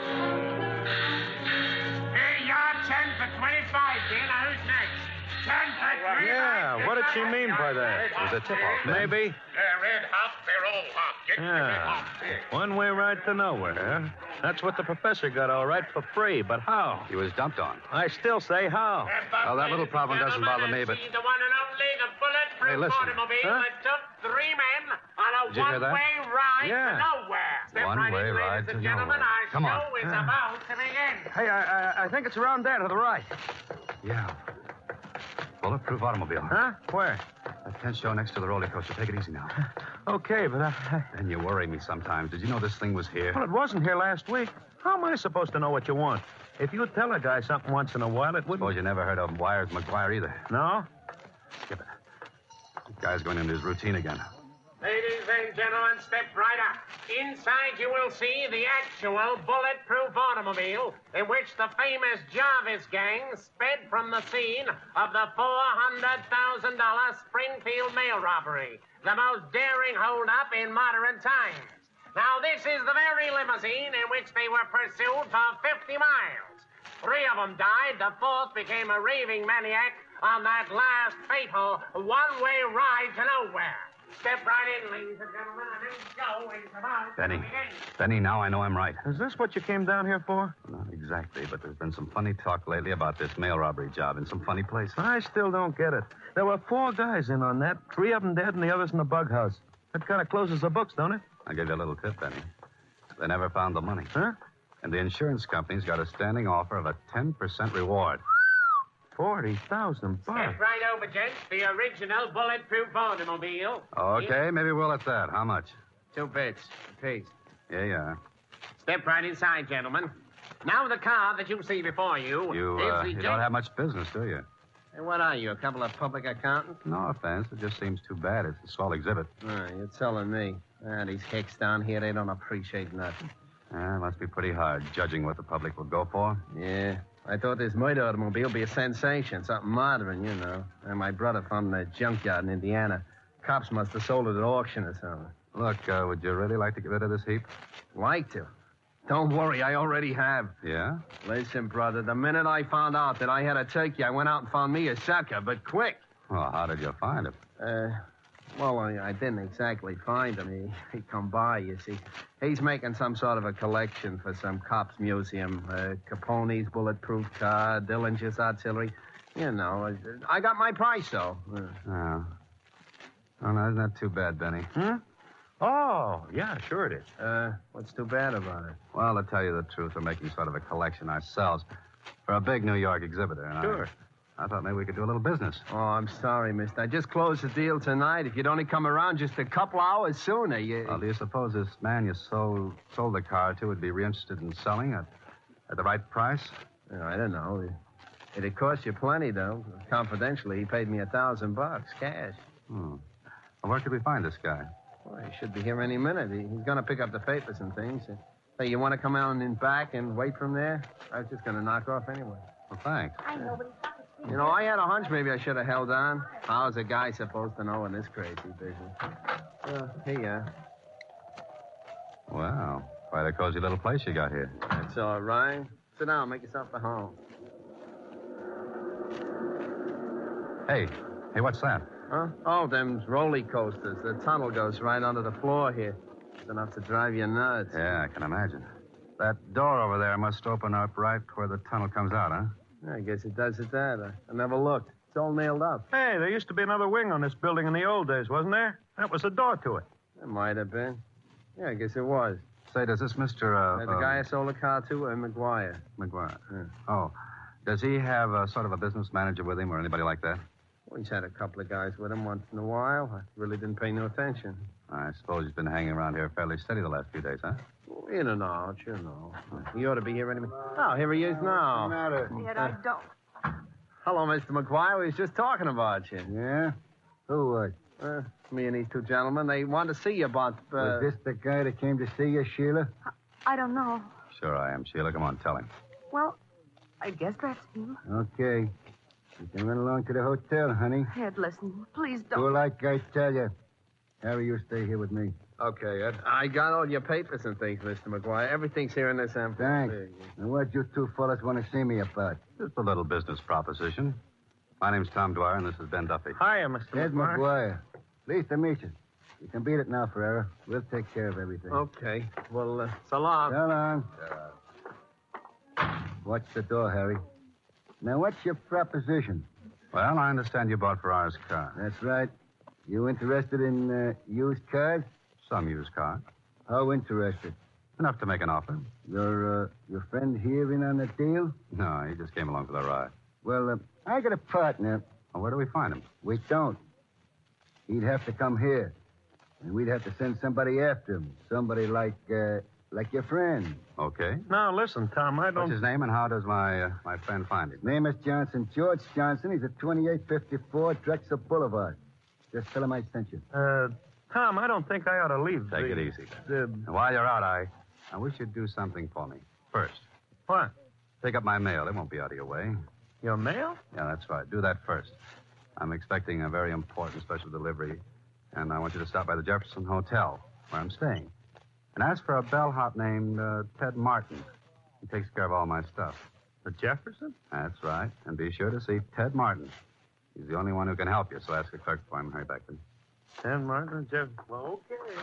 [SPEAKER 25] you're 10 for 25, dear. Now who's next? 10 for 25.
[SPEAKER 14] Yeah, what did she mean by that?
[SPEAKER 24] It was a tip-off.
[SPEAKER 14] Maybe.
[SPEAKER 1] Red hot, they're all hot. Get your red hot.
[SPEAKER 14] One-way ride to nowhere, huh? That's what the professor got all right for free, but how?
[SPEAKER 24] He was dumped on.
[SPEAKER 14] I still say how.
[SPEAKER 24] Well, that little problem doesn't bother me, but...
[SPEAKER 25] The one and only, the bulletproof
[SPEAKER 24] Hey, listen.
[SPEAKER 25] automobile
[SPEAKER 14] Huh?
[SPEAKER 25] that took 3 men on a
[SPEAKER 24] Did you hear that?
[SPEAKER 25] one-way ride
[SPEAKER 14] Yeah.
[SPEAKER 25] to nowhere. Step
[SPEAKER 24] One-way
[SPEAKER 25] right in,
[SPEAKER 24] ride
[SPEAKER 25] ladies
[SPEAKER 24] to
[SPEAKER 25] and gentlemen.
[SPEAKER 24] nowhere.
[SPEAKER 25] Our
[SPEAKER 24] Come on.
[SPEAKER 25] show is about to begin.
[SPEAKER 14] Hey, I think it's around there to the right.
[SPEAKER 24] Yeah. Bulletproof automobile.
[SPEAKER 14] Huh? Where?
[SPEAKER 24] That tent show next to the roller coaster. Take it easy now.
[SPEAKER 14] Okay, but
[SPEAKER 24] And you worry me sometimes. Did you know this thing was here?
[SPEAKER 14] Well, it wasn't here last week. How am I supposed to know what you want? If you tell a guy something once in a while, it wouldn't...
[SPEAKER 24] Suppose you never heard of Wires McGuire either.
[SPEAKER 14] No?
[SPEAKER 24] Skip it. The guy's going into his routine again.
[SPEAKER 25] Ladies and gentlemen, step right up. Inside you will see the actual bulletproof automobile in which the famous Jarvis gang sped from the scene of the $400,000 Springfield mail robbery, the most daring holdup in modern times. Now, this is the very limousine in which they were pursued for 50 miles. 3 of them died. The 4th became a raving maniac on that last fatal one-way ride to nowhere. Step right in, ladies and gentlemen. A new show is about
[SPEAKER 24] Benny.
[SPEAKER 25] to begin.
[SPEAKER 24] Benny, now I know I'm right.
[SPEAKER 14] Is this what you came down here for?
[SPEAKER 24] Not exactly, but there's been some funny talk lately about this mail robbery job in some funny place.
[SPEAKER 14] I still don't get it. There were 4 guys in on that. 3 of them dead and the others in the bug house. That kind of closes the books, don't it?
[SPEAKER 24] I'll give you a little tip, Benny. They never found the money.
[SPEAKER 14] Huh?
[SPEAKER 24] And the insurance company's got a standing offer of a 10% reward.
[SPEAKER 14] 40,000 bucks.
[SPEAKER 25] Step right over, gents. The original bulletproof automobile.
[SPEAKER 24] Okay, maybe we'll at that. How much?
[SPEAKER 25] 2 bits, please.
[SPEAKER 24] Yeah.
[SPEAKER 25] Step right inside, gentlemen. Now the car that you see before you,
[SPEAKER 24] You
[SPEAKER 25] is the
[SPEAKER 24] don't have much business, do you?
[SPEAKER 25] Hey, what are you, a couple of public accountants?
[SPEAKER 24] No offense. It just seems too bad. It's a small exhibit.
[SPEAKER 25] You're telling me. These hicks down here, they don't appreciate nothing.
[SPEAKER 24] Must be pretty hard, judging what the public will go for.
[SPEAKER 25] Yeah. I thought this murder automobile would be a sensation, something modern, you know. And my brother found it in a junkyard in Indiana. Cops must have sold it at auction or something.
[SPEAKER 24] Look, would you really like to get rid of this heap?
[SPEAKER 25] Like to? Don't worry, I already have.
[SPEAKER 24] Yeah?
[SPEAKER 25] Listen, brother, the minute I found out that I had a turkey, I went out and found me a sucker, but quick.
[SPEAKER 24] Well, how did you find it?
[SPEAKER 25] Well, I didn't exactly find him. He come by, you see. He's making some sort of a collection for some cops museum. Capone's bulletproof car, Dillinger's artillery. You know, I got my price, though.
[SPEAKER 24] Oh. Oh, no, isn't that too bad, Benny?
[SPEAKER 14] Hmm? Oh, yeah, sure it is.
[SPEAKER 25] What's too bad about it?
[SPEAKER 24] Well, to tell you the truth, we're making sort of a collection ourselves for a big New York exhibitor. And
[SPEAKER 25] Sure.
[SPEAKER 24] I thought maybe we could do a little business.
[SPEAKER 25] Oh, I'm sorry, mister. I just closed the deal tonight. If you'd only come around just a couple hours sooner, you...
[SPEAKER 24] Well, do you suppose this man you sold the car to would be interested in selling at the right price?
[SPEAKER 25] I don't know.
[SPEAKER 7] It'd cost you plenty, though. Confidentially, he paid me $1,000 cash.
[SPEAKER 4] Well, where could we find this guy?
[SPEAKER 7] Well, he should be here any minute. He's going to pick up the papers and things. Hey, you want to come out and back and wait from there? I was just going to knock off anyway.
[SPEAKER 4] Well, thanks.
[SPEAKER 5] I know, but
[SPEAKER 7] You know, I had a hunch maybe I should have held on. How's a guy supposed to know in this crazy business? Here you are.
[SPEAKER 4] Wow. Quite a cozy little place you got here.
[SPEAKER 7] That's all right. Sit down. Make yourself at home.
[SPEAKER 4] Hey, what's that?
[SPEAKER 7] Huh? Oh, them roller coasters. The tunnel goes right under the floor here. It's enough to drive you nuts.
[SPEAKER 4] Yeah, I can imagine. That door over there must open up right where the tunnel comes out, huh?
[SPEAKER 7] Yeah, I guess it does at that. I never looked. It's all nailed up.
[SPEAKER 14] Hey, there used to be another wing on this building in the old days, wasn't there? That was a door to it.
[SPEAKER 7] It might have been. Yeah, I guess it was.
[SPEAKER 4] Say, does this Mr.
[SPEAKER 7] The guy I sold the car to, McGuire.
[SPEAKER 4] McGuire.
[SPEAKER 7] Yeah.
[SPEAKER 4] Oh. Does he have sort of a business manager with him or anybody like that?
[SPEAKER 7] Well, he's had a couple of guys with him once in a while. I really didn't pay no attention.
[SPEAKER 4] I suppose he's been hanging around here fairly steady the last few days, huh?
[SPEAKER 7] In and out, you know. He ought to be here any minute. Oh, here he is now.
[SPEAKER 17] Yet I don't.
[SPEAKER 7] Hello, Mr. McGuire. We was just talking about you.
[SPEAKER 20] Yeah? Who was?
[SPEAKER 7] Me and these two gentlemen. They wanted to see you about...
[SPEAKER 20] Was this the guy that came to see you, Sheila?
[SPEAKER 17] I don't know.
[SPEAKER 4] Sure I am, Sheila. Come on, tell him.
[SPEAKER 17] Well, I guess that's him.
[SPEAKER 20] Okay. You can run along to the hotel, honey.
[SPEAKER 17] Ed, listen. Please don't.
[SPEAKER 20] Do like I tell you. Harry, you stay here with me.
[SPEAKER 7] Okay, Ed. I got all your papers and things, Mr. McGuire. Everything's here in this envelope.
[SPEAKER 20] Thanks. And what you two fellas want to see me about?
[SPEAKER 4] Just a little business proposition. My name's Tom Dwyer, and this is Ben Duffy.
[SPEAKER 14] Hiya, Mr.
[SPEAKER 20] Ed
[SPEAKER 14] McGuire.
[SPEAKER 20] McGuire. Pleased to meet you. You can beat it now, Ferrera. We'll take care of everything.
[SPEAKER 7] Okay. Well, so long.
[SPEAKER 20] So long. Watch the door, Harry. Now, what's your proposition?
[SPEAKER 4] Well, I understand you bought Ferrara's car.
[SPEAKER 20] That's right. You interested in used cars?
[SPEAKER 4] Some used cars.
[SPEAKER 20] How interested?
[SPEAKER 4] Enough to make an offer.
[SPEAKER 20] Your friend here in on the deal?
[SPEAKER 4] No, he just came along for the ride.
[SPEAKER 20] Well, I got a partner.
[SPEAKER 4] Well, where do we find him?
[SPEAKER 20] We don't. He'd have to come here. And we'd have to send somebody after him. Somebody like your friend.
[SPEAKER 4] Okay.
[SPEAKER 14] Now, listen, Tom, I don't...
[SPEAKER 4] What's his name, and how does my friend find him?
[SPEAKER 20] Name is Johnson. George Johnson. He's at 2854 Drexel Boulevard. Just tell him I sent you.
[SPEAKER 14] Tom, I don't think I ought to leave.
[SPEAKER 4] Take it easy. And while you're out, I wish you'd do something for me. First.
[SPEAKER 14] What?
[SPEAKER 4] Pick up my mail. It won't be out of your way.
[SPEAKER 14] Your mail?
[SPEAKER 4] Yeah, that's right. Do that first. I'm expecting a very important special delivery, and I want you to stop by the Jefferson Hotel, where I'm staying. And ask for a bellhop named Ted Martin. He takes care of all my stuff.
[SPEAKER 14] The Jefferson?
[SPEAKER 4] That's right. And be sure to see Ted Martin. He's the only one who can help you, so ask the clerk for him and hurry back, please.
[SPEAKER 14] Ted Martin, Jefferson. Well, okay.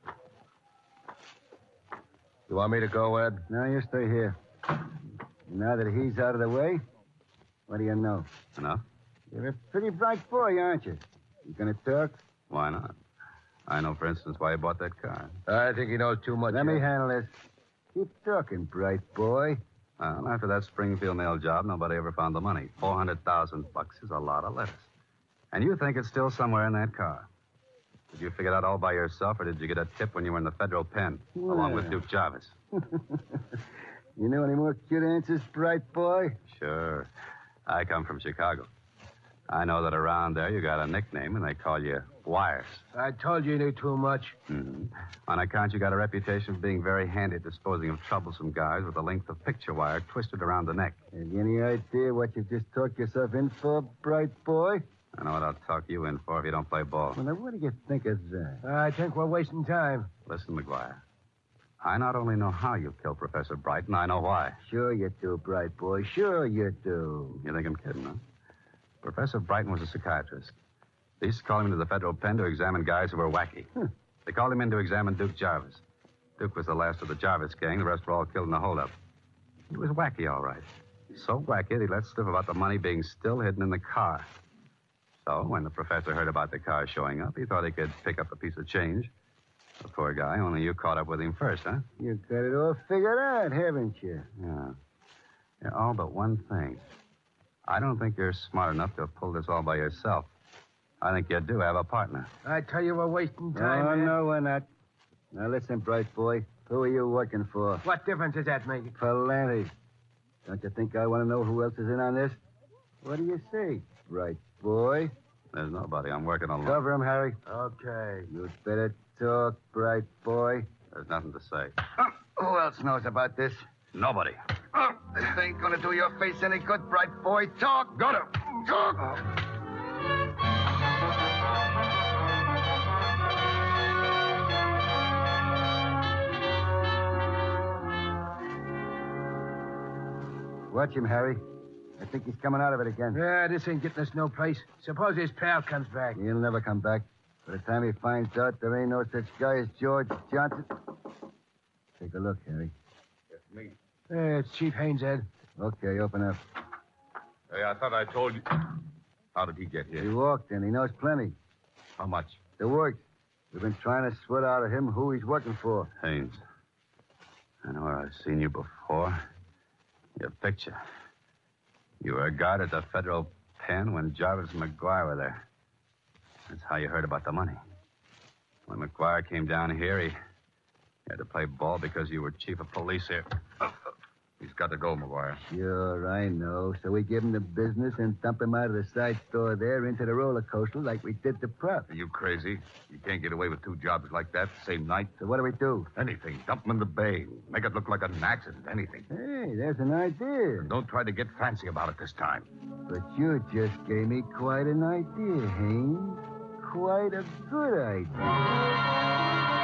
[SPEAKER 7] You want me to go, Ed?
[SPEAKER 20] No, you stay here. Now that he's out of the way, what do you know?
[SPEAKER 4] Enough?
[SPEAKER 20] You're a pretty bright boy, aren't you? You gonna talk?
[SPEAKER 4] Why not? I know, for instance, why you bought that car.
[SPEAKER 7] I think he knows too much.
[SPEAKER 20] Let me handle this. Keep talking, bright boy.
[SPEAKER 4] Well, after that Springfield mail job, nobody ever found the money. $400,000 is a lot of lettuce. And you think it's still somewhere in that car. Did you figure it out all by yourself, or did you get a tip when you were in the federal pen, along with Duke Jarvis?
[SPEAKER 20] You know any more cute answers, bright boy?
[SPEAKER 4] Sure. I come from Chicago. I know that around there you got a nickname, and they call you Wires.
[SPEAKER 7] I told you knew too much.
[SPEAKER 4] Mm-hmm. On account, you got a reputation of being very handy at disposing of troublesome guys with a length of picture wire twisted around the neck.
[SPEAKER 20] Have you any idea what you've just talked yourself in for, bright boy?
[SPEAKER 4] I know what I'll talk you in for if you don't play ball.
[SPEAKER 20] Well, now, what do you think of that?
[SPEAKER 7] I think we're wasting time.
[SPEAKER 4] Listen, McGuire. I not only know how you killed Professor Brighton, I know why.
[SPEAKER 20] Sure you do, bright boy. Sure you do.
[SPEAKER 4] You think I'm kidding, huh? Professor Brighton was a psychiatrist. They used to call him into the federal pen to examine guys who were wacky. They called him in to examine Duke Jarvis. Duke was the last of the Jarvis gang. The rest were all killed in the holdup. He was wacky, all right. So wacky he let slip about the money being still hidden in the car. So when the professor heard about the car showing up, he thought he could pick up a piece of change. The poor guy, only you caught up with him first, huh?
[SPEAKER 20] You got it all figured out, haven't you?
[SPEAKER 4] Yeah, all but one thing. I don't think you're smart enough to have pulled this all by yourself. I think you do have a partner.
[SPEAKER 7] I tell you, we're wasting time.
[SPEAKER 20] Oh, no, we're not. Now, listen, bright boy. Who are you working for?
[SPEAKER 7] What difference does that make?
[SPEAKER 20] Palanti. Don't you think I want to know who else is in on this? What do you say, bright boy?
[SPEAKER 4] There's nobody. I'm working alone.
[SPEAKER 20] Cover him, Harry. Okay. You'd better talk, bright boy.
[SPEAKER 4] There's nothing to say.
[SPEAKER 20] Who else knows about this?
[SPEAKER 4] Nobody.
[SPEAKER 20] This ain't gonna do your face any good, bright boy. Talk.
[SPEAKER 4] Go to.
[SPEAKER 20] Talk. Watch him, Harry. I think he's coming out of it again.
[SPEAKER 16] Yeah, this ain't getting us no place. Suppose his pal comes back.
[SPEAKER 20] He'll never come back. By the time he finds out there ain't no such guy as George Johnson. Take a look, Harry.
[SPEAKER 4] It's me.
[SPEAKER 16] Hey, it's Chief Haynes, Ed.
[SPEAKER 20] Okay, open up.
[SPEAKER 4] Hey, I thought I told you. How did he get here?
[SPEAKER 20] He walked in. He knows plenty.
[SPEAKER 4] How much?
[SPEAKER 20] The works. We've been trying to sweat out of him who he's working for.
[SPEAKER 4] Haynes. I know where I've seen you before. Your picture. You were a guard at the federal pen when Jarvis and McGuire were there. That's how you heard about the money. When McGuire came down here, he had to play ball because you were chief of police here. He's got to go, McGuire.
[SPEAKER 20] Sure, I know. So we give him the business and dump him out of the side store there into the roller coaster like we did the prop.
[SPEAKER 4] Are you crazy? You can't get away with two jobs like that the same night.
[SPEAKER 20] So what do we do?
[SPEAKER 4] Anything. Dump him in the bay. Make it look like an accident. Anything.
[SPEAKER 20] Hey, there's an idea.
[SPEAKER 4] And don't try to get fancy about it this time.
[SPEAKER 20] But you just gave me quite an idea, Haynes. Quite a good idea.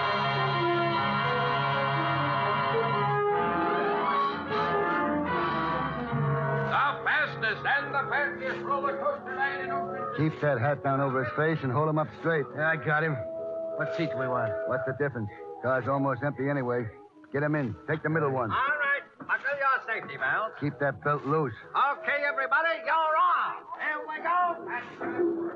[SPEAKER 25] And the fanciest roller coaster ride in Oakland.
[SPEAKER 20] Keep that hat down over his face and hold him up straight.
[SPEAKER 16] Yeah, I got him. What seat do we want?
[SPEAKER 20] What's the difference? Car's almost empty anyway. Get him in. Take the middle one.
[SPEAKER 24] All right. Buckle your safety belts.
[SPEAKER 20] Keep that belt loose.
[SPEAKER 24] Okay, everybody, you're off. Here we go.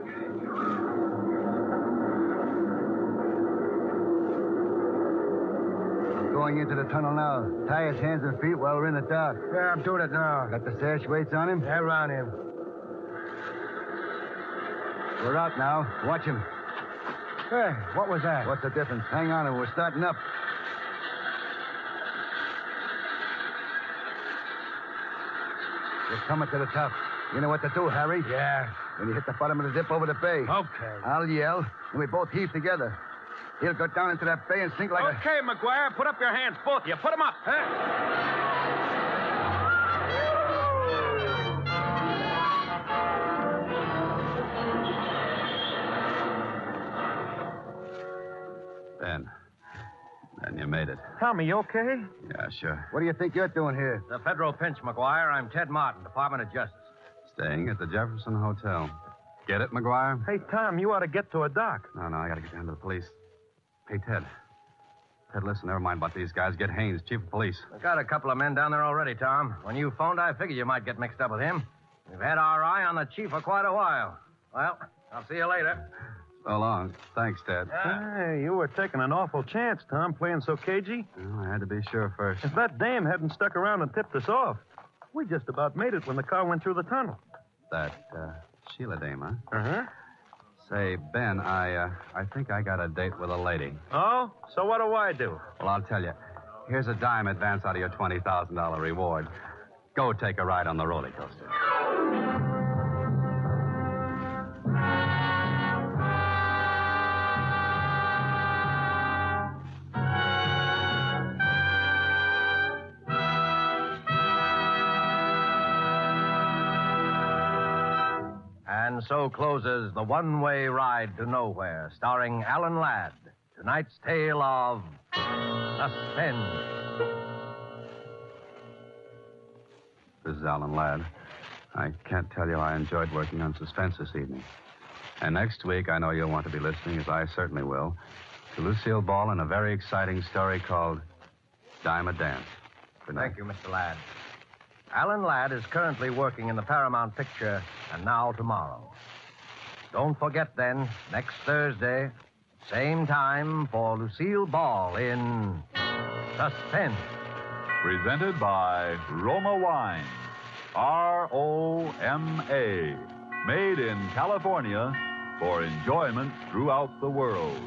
[SPEAKER 20] Going into the tunnel now. Tie his hands and feet while we're in the dark.
[SPEAKER 16] Yeah, I'm doing it now.
[SPEAKER 20] Got the sash weights on him?
[SPEAKER 16] Yeah, around him.
[SPEAKER 20] We're out now. Watch him.
[SPEAKER 16] Hey, what was that?
[SPEAKER 20] What's the difference? Hang on, and we're starting up. We're coming to the top. You know what to do, Harry?
[SPEAKER 16] Yeah.
[SPEAKER 20] When you hit the bottom of the dip over the bay.
[SPEAKER 16] Okay.
[SPEAKER 20] I'll yell, and we both heave together. He'll go down into that bay and sink like
[SPEAKER 14] Okay, McGuire, put up your hands, both of you. Put them up.
[SPEAKER 4] Ben, you made it.
[SPEAKER 14] Tommy, you okay?
[SPEAKER 4] Yeah, sure.
[SPEAKER 20] What do you think you're doing here?
[SPEAKER 24] The federal pinch, McGuire. I'm Ted Martin, Department of Justice.
[SPEAKER 4] Staying at the Jefferson Hotel. Get it, McGuire?
[SPEAKER 14] Hey, Tom, you ought to get to a dock.
[SPEAKER 4] No, I gotta get down to the police. Hey, Ted. Ted, listen, never mind about these guys. Get Haynes, chief of police.
[SPEAKER 24] We've got a couple of men down there already, Tom. When you phoned, I figured you might get mixed up with him. We've had our eye on the chief for quite a while. Well, I'll see you later.
[SPEAKER 4] So long. Thanks, Ted.
[SPEAKER 14] Hey, you were taking an awful chance, Tom, playing so cagey.
[SPEAKER 4] Well, I had to be sure first.
[SPEAKER 14] If that dame hadn't stuck around and tipped us off, we just about made it when the car went through the tunnel.
[SPEAKER 4] That, Sheila dame, huh?
[SPEAKER 14] Uh-huh.
[SPEAKER 4] Say, Ben, I think I got a date with a lady.
[SPEAKER 14] Oh? So what do I do?
[SPEAKER 4] Well, I'll tell you. Here's a dime advance out of your $20,000 reward. Go take a ride on the roller coaster.
[SPEAKER 24] And so closes The One-Way Ride to Nowhere, starring Alan Ladd. Tonight's tale of suspense.
[SPEAKER 4] This is Alan Ladd. I can't tell you I enjoyed working on suspense this evening. And next week, I know you'll want to be listening, as I certainly will, to Lucille Ball and a very exciting story called Dime a Dance. Good night.
[SPEAKER 24] Thank you, Mr. Ladd. Alan Ladd is currently working in the Paramount picture And Now Tomorrow. Don't forget then, next Thursday, same time for Lucille Ball in Suspense.
[SPEAKER 13] Presented by Roma Wine. R-O-M-A. Made in California for enjoyment throughout the world.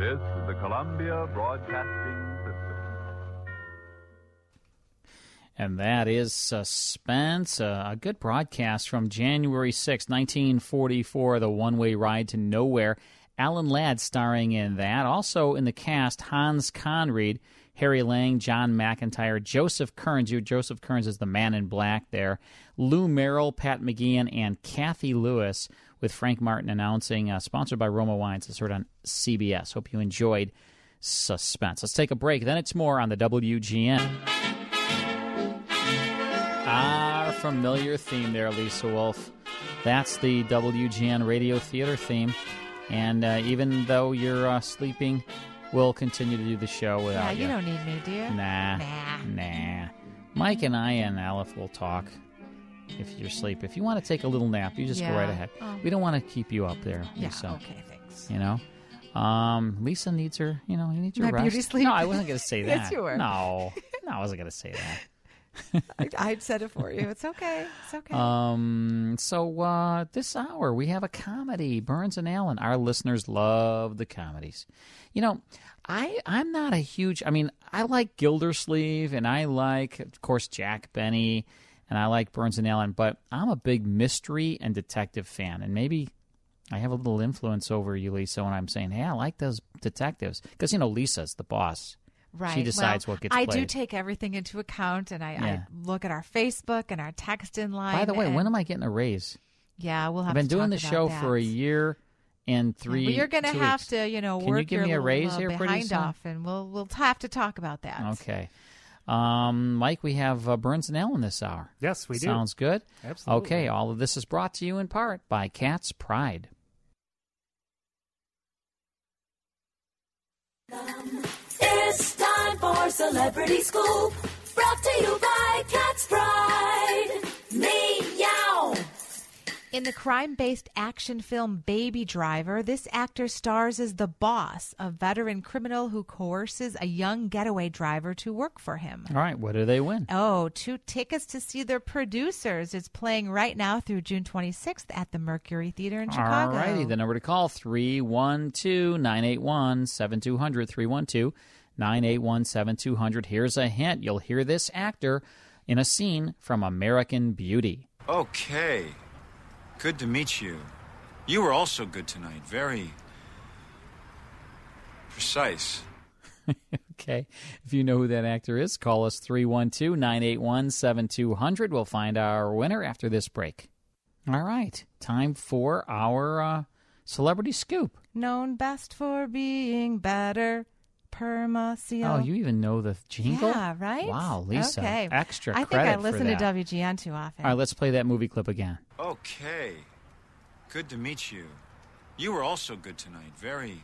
[SPEAKER 13] This is the Columbia Broadcasting System.
[SPEAKER 10] And that is Suspense, a good broadcast from January 6, 1944, The One-Way Ride to Nowhere. Alan Ladd starring in that. Also in the cast, Hans Conried, Harry Lang, John McIntyre, Joseph Kearns. Joseph Kearns is the man in black there. Lou Merrill, Pat McGeehan, and Kathy Lewis, with Frank Martin announcing, sponsored by Roma Wines. It's heard on CBS. Hope you enjoyed Suspense. Let's take a break. Then it's more on the WGN. Our familiar theme there, Lisa Wolf. That's the WGN Radio Theater theme. And even though you're sleeping, we'll continue to do the show without you.
[SPEAKER 11] You don't need me, do you?
[SPEAKER 10] Nah. Mike and I and Aleph will talk if you're asleep. If you want to take a little nap, you just go right ahead.
[SPEAKER 11] Oh.
[SPEAKER 10] We don't want to keep you up there,
[SPEAKER 11] Yeah,
[SPEAKER 10] Lisa.
[SPEAKER 11] okay, thanks.
[SPEAKER 10] You know? Lisa needs her, you needs your
[SPEAKER 11] My
[SPEAKER 10] rest.
[SPEAKER 11] beauty sleep?
[SPEAKER 10] No, I wasn't going to say that.
[SPEAKER 11] Yes, you were.
[SPEAKER 10] No, I wasn't going to say that.
[SPEAKER 11] I said it for you. It's okay. It's okay.
[SPEAKER 10] So this hour we have a comedy, Burns and Allen. Our listeners love the comedies. I'm not a huge. I like Gildersleeve, and I like, of course, Jack Benny, and I like Burns and Allen. But I'm a big mystery and detective fan, and maybe I have a little influence over you, Lisa, when I'm saying, hey, I like those detectives, because Lisa's the boss.
[SPEAKER 11] Right.
[SPEAKER 10] She decides what gets
[SPEAKER 11] I
[SPEAKER 10] played.
[SPEAKER 11] do take everything into account, and I look at our Facebook and our text in line.
[SPEAKER 10] By the way, when am I getting a raise?
[SPEAKER 11] Yeah, we'll have
[SPEAKER 10] I've been
[SPEAKER 11] to
[SPEAKER 10] doing
[SPEAKER 11] talk
[SPEAKER 10] the
[SPEAKER 11] about
[SPEAKER 10] show
[SPEAKER 11] that.
[SPEAKER 10] for a year and 3
[SPEAKER 11] Well, you're going to
[SPEAKER 10] 2
[SPEAKER 11] have
[SPEAKER 10] weeks.
[SPEAKER 11] to,
[SPEAKER 10] Can
[SPEAKER 11] work
[SPEAKER 10] you give
[SPEAKER 11] your
[SPEAKER 10] me a
[SPEAKER 11] little,
[SPEAKER 10] raise here pretty
[SPEAKER 11] behind
[SPEAKER 10] soon?
[SPEAKER 11] off, and we'll have to talk about that.
[SPEAKER 10] Okay. Mike, we have Burns and Allen this hour.
[SPEAKER 19] Yes, we do.
[SPEAKER 10] Sounds good?
[SPEAKER 19] Absolutely.
[SPEAKER 10] Okay, all of this is brought to you in part by Cat's Pride.
[SPEAKER 12] It's time for Celebrity Scoop, brought to you by Cat's Pride. Meow.
[SPEAKER 11] In the crime-based action film Baby Driver, this actor stars as the boss, a veteran criminal who coerces a young getaway driver to work for him.
[SPEAKER 10] All right, what do they win?
[SPEAKER 11] 2 tickets to see The Producers. It's playing right now through June 26th at the Mercury Theater in Chicago.
[SPEAKER 10] All righty, the number to call, 312-981-7200, 312-981-7200. Here's a hint. You'll hear this actor in a scene from American Beauty.
[SPEAKER 3] Okay. Good to meet you. You were also good tonight. Very precise.
[SPEAKER 10] Okay. If you know who that actor is, call us 312-981-7200. We'll find our winner after this break. All right. Time for our Celebrity Scoop.
[SPEAKER 11] Known best for being better. Perma-Seal.
[SPEAKER 10] Oh, you even know the jingle?
[SPEAKER 11] Yeah, right?
[SPEAKER 10] Wow, Lisa.
[SPEAKER 11] Okay.
[SPEAKER 10] Extra
[SPEAKER 11] I think
[SPEAKER 10] credit
[SPEAKER 11] I listen
[SPEAKER 10] for
[SPEAKER 11] to
[SPEAKER 10] that.
[SPEAKER 11] WGN too often.
[SPEAKER 10] All right, let's play that movie clip again.
[SPEAKER 3] Okay. Good to meet you. You were also good tonight. Very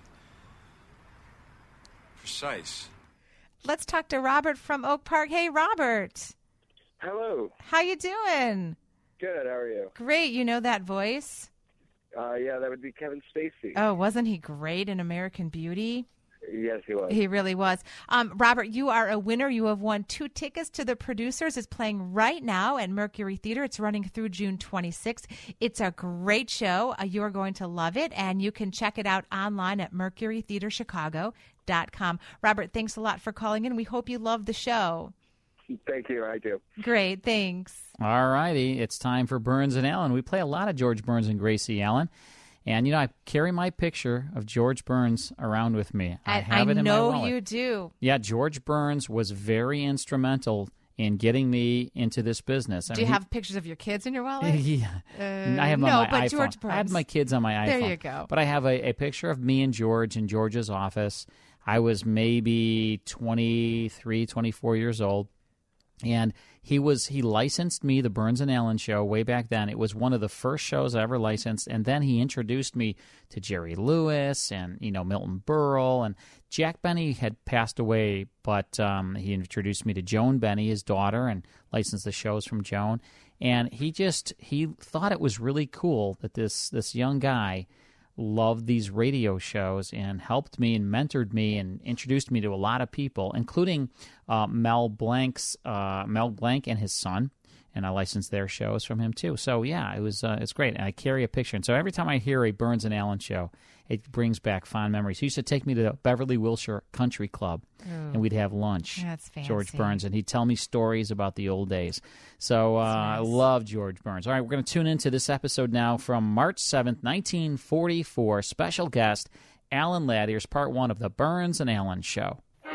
[SPEAKER 3] precise.
[SPEAKER 11] Let's talk to Robert from Oak Park. Hey, Robert.
[SPEAKER 6] Hello.
[SPEAKER 11] How you doing?
[SPEAKER 6] Good. How are you?
[SPEAKER 11] Great. You know that voice?
[SPEAKER 6] Yeah, that would be Kevin Spacey.
[SPEAKER 11] Oh, wasn't he great in American Beauty?
[SPEAKER 6] Yes, he was.
[SPEAKER 11] He really was. Robert, you are a winner. You have won 2 tickets to The Producers. It's playing right now at Mercury Theater. It's running through June 26th. It's a great show. You are going to love it, and you can check it out online at mercurytheaterchicago.com. Robert, thanks a lot for calling in. We hope you love the show.
[SPEAKER 6] Thank you. I do.
[SPEAKER 11] Great. Thanks.
[SPEAKER 10] All righty. It's time for Burns and Allen. We play a lot of George Burns and Gracie Allen. And, I carry my picture of George Burns around with me. I have it in my wallet.
[SPEAKER 11] I know you do.
[SPEAKER 10] Yeah, George Burns was very instrumental in getting me into this business.
[SPEAKER 11] Do you have pictures of your kids in your wallet?
[SPEAKER 10] Yeah. I have them
[SPEAKER 11] no,
[SPEAKER 10] on my
[SPEAKER 11] but
[SPEAKER 10] iPhone.
[SPEAKER 11] George Burns.
[SPEAKER 10] I have my kids on my iPhone.
[SPEAKER 11] There you go.
[SPEAKER 10] But I have a picture of me and George in George's office. I was maybe 23, 24 years old. And he licensed me the Burns and Allen show way back then. It was one of the first shows I ever licensed. And then he introduced me to Jerry Lewis and, Milton Berle. And Jack Benny had passed away, but he introduced me to Joan Benny, his daughter, and licensed the shows from Joan. And he thought it was really cool that this young guy loved these radio shows and helped me and mentored me and introduced me to a lot of people, including Mel Blanc and his son, and I licensed their shows from him too. So yeah, it's great. And I carry a picture, and so every time I hear a Burns and Allen show, it brings back fond memories. He used to take me to the Beverly Wilshire Country Club, and we'd have lunch.
[SPEAKER 11] That's fancy.
[SPEAKER 10] George Burns, and he'd tell me stories about the old days. So I love George Burns. All right, we're going to tune into this episode now from March 7th, 1944. Special guest, Alan Ladd. Here's part one of the Burns and Allen Show.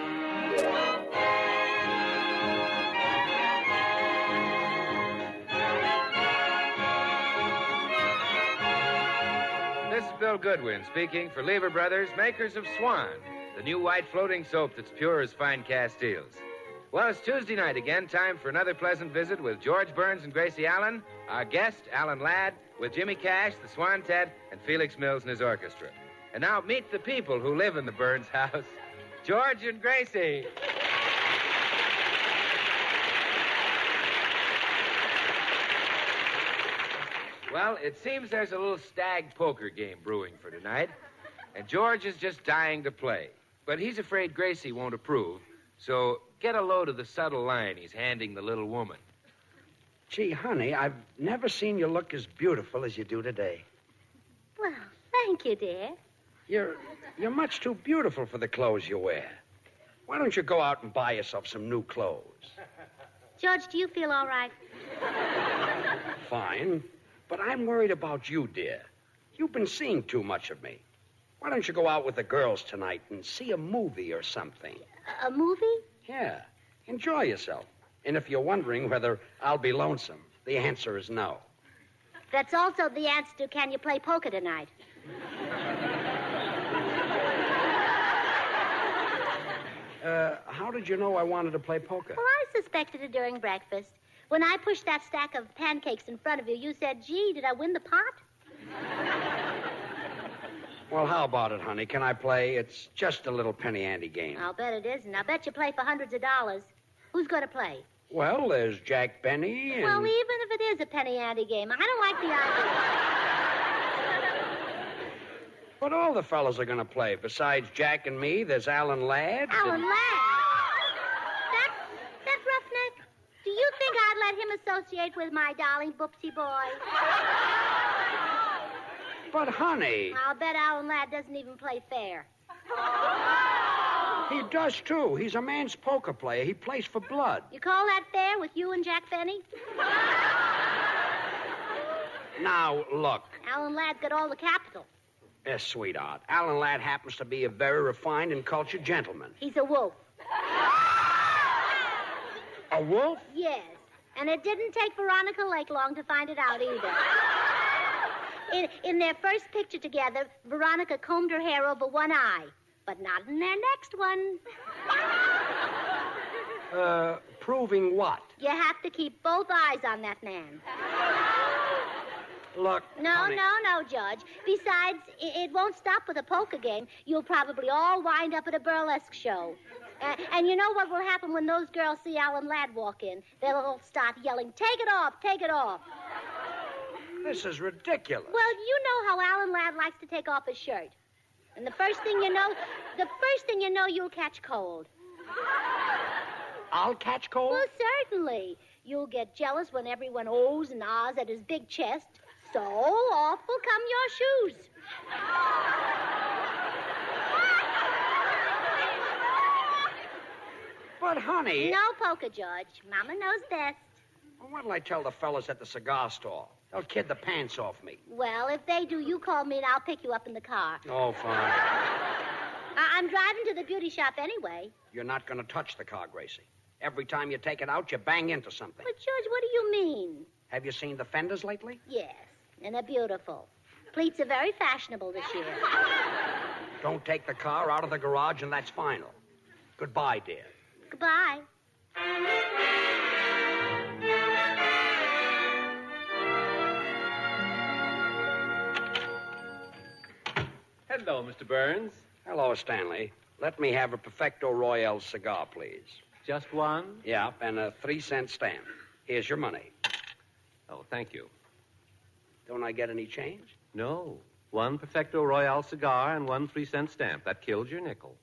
[SPEAKER 8] This is Bill Goodwin speaking for Lever Brothers, makers of Swan, the new white floating soap that's pure as fine Castiles. Well, it's Tuesday night again, time for another pleasant visit with George Burns and Gracie Allen, our guest, Alan Ladd, with Jimmy Cash, the Swan-Tet, and Felix Mills and his orchestra. And now meet the people who live in the Burns house, George and Gracie. Well, it seems there's a little stag poker game brewing for tonight, and George is just dying to play. But he's afraid Gracie won't approve, so get a load of the subtle line he's handing the little woman.
[SPEAKER 18] Gee, honey, I've never seen you look as beautiful as you do today.
[SPEAKER 5] Well, thank you, dear.
[SPEAKER 18] You're much too beautiful for the clothes you wear. Why don't you go out and buy yourself some new clothes?
[SPEAKER 5] George, do you feel all right?
[SPEAKER 18] Fine. But I'm worried about you, dear. You've been seeing too much of me. Why don't you go out with the girls tonight and see a movie or something?
[SPEAKER 5] A movie?
[SPEAKER 18] Yeah. Enjoy yourself. And if you're wondering whether I'll be lonesome, the answer is no.
[SPEAKER 5] That's also the answer to can you play poker tonight?
[SPEAKER 18] How did you know I wanted to play poker?
[SPEAKER 5] Well, I suspected it during breakfast. When I pushed that stack of pancakes in front of you, you said, gee, did I win the pot?
[SPEAKER 18] Well, how about it, honey? Can I play? It's just a little penny-ante game.
[SPEAKER 5] I'll bet it isn't. I'll bet you play for hundreds of dollars. Who's going to play?
[SPEAKER 18] Well, there's Jack Benny and...
[SPEAKER 5] Well, even if it is a penny-ante game, I don't like the idea.
[SPEAKER 18] But all the fellas are going to play. Besides Jack and me, there's Alan Ladd.
[SPEAKER 5] Alan Ladd? That roughneck? Do you think I'd let him associate with my darling Boopsy boy?
[SPEAKER 18] But, honey...
[SPEAKER 5] I'll bet Alan Ladd doesn't even play fair.
[SPEAKER 18] He does, too. He's a man's poker player. He plays for blood.
[SPEAKER 5] You call that fair with you and Jack Benny?
[SPEAKER 18] Now, look.
[SPEAKER 5] Alan Ladd's got all the capital.
[SPEAKER 18] Yes, sweetheart. Alan Ladd happens to be a very refined and cultured gentleman.
[SPEAKER 5] He's a wolf.
[SPEAKER 18] A wolf?
[SPEAKER 5] Yes. And it didn't take Veronica Lake long to find it out either. In their first picture together, Veronica combed her hair over one eye, but not in their next one.
[SPEAKER 18] Proving what?
[SPEAKER 5] You have to keep both eyes on that man.
[SPEAKER 18] Look, honey.
[SPEAKER 5] No, Judge. Besides, it won't stop with a poker game. You'll probably all wind up at a burlesque show. And you know what will happen when those girls see Alan Ladd walk in? They'll all start yelling, take it off, take it off.
[SPEAKER 18] This is ridiculous.
[SPEAKER 5] Well, you know how Alan Ladd likes to take off his shirt. And the first thing you know, you'll catch cold.
[SPEAKER 18] I'll catch cold?
[SPEAKER 5] Well, certainly. You'll get jealous when everyone ohs and ahs at his big chest. So off will come your shoes.
[SPEAKER 18] But, honey...
[SPEAKER 5] No poker, George. Mama knows best.
[SPEAKER 18] Well, what'll I tell the fellas at the cigar store? They'll kid the pants off me.
[SPEAKER 5] Well, if they do, you call me and I'll pick you up in the car.
[SPEAKER 18] Oh, fine.
[SPEAKER 5] I'm driving to the beauty shop anyway.
[SPEAKER 18] You're not going to touch the car, Gracie. Every time you take it out, you bang into something.
[SPEAKER 5] But, George, what do you mean?
[SPEAKER 18] Have you seen the fenders lately?
[SPEAKER 5] Yes, and they're beautiful. Pleats are very fashionable this year.
[SPEAKER 18] Don't take the car out of the garage, and that's final. Goodbye, dear.
[SPEAKER 5] Goodbye.
[SPEAKER 8] Hello, Mr. Burns.
[SPEAKER 18] Hello, Stanley. Let me have a Perfecto Royale cigar, please.
[SPEAKER 8] Just one?
[SPEAKER 18] Yeah, and a 3-cent stamp. Here's your money.
[SPEAKER 8] Oh, thank you.
[SPEAKER 18] Don't I get any change?
[SPEAKER 8] No. One Perfecto Royale cigar and one 3-cent stamp. That killed your nickel.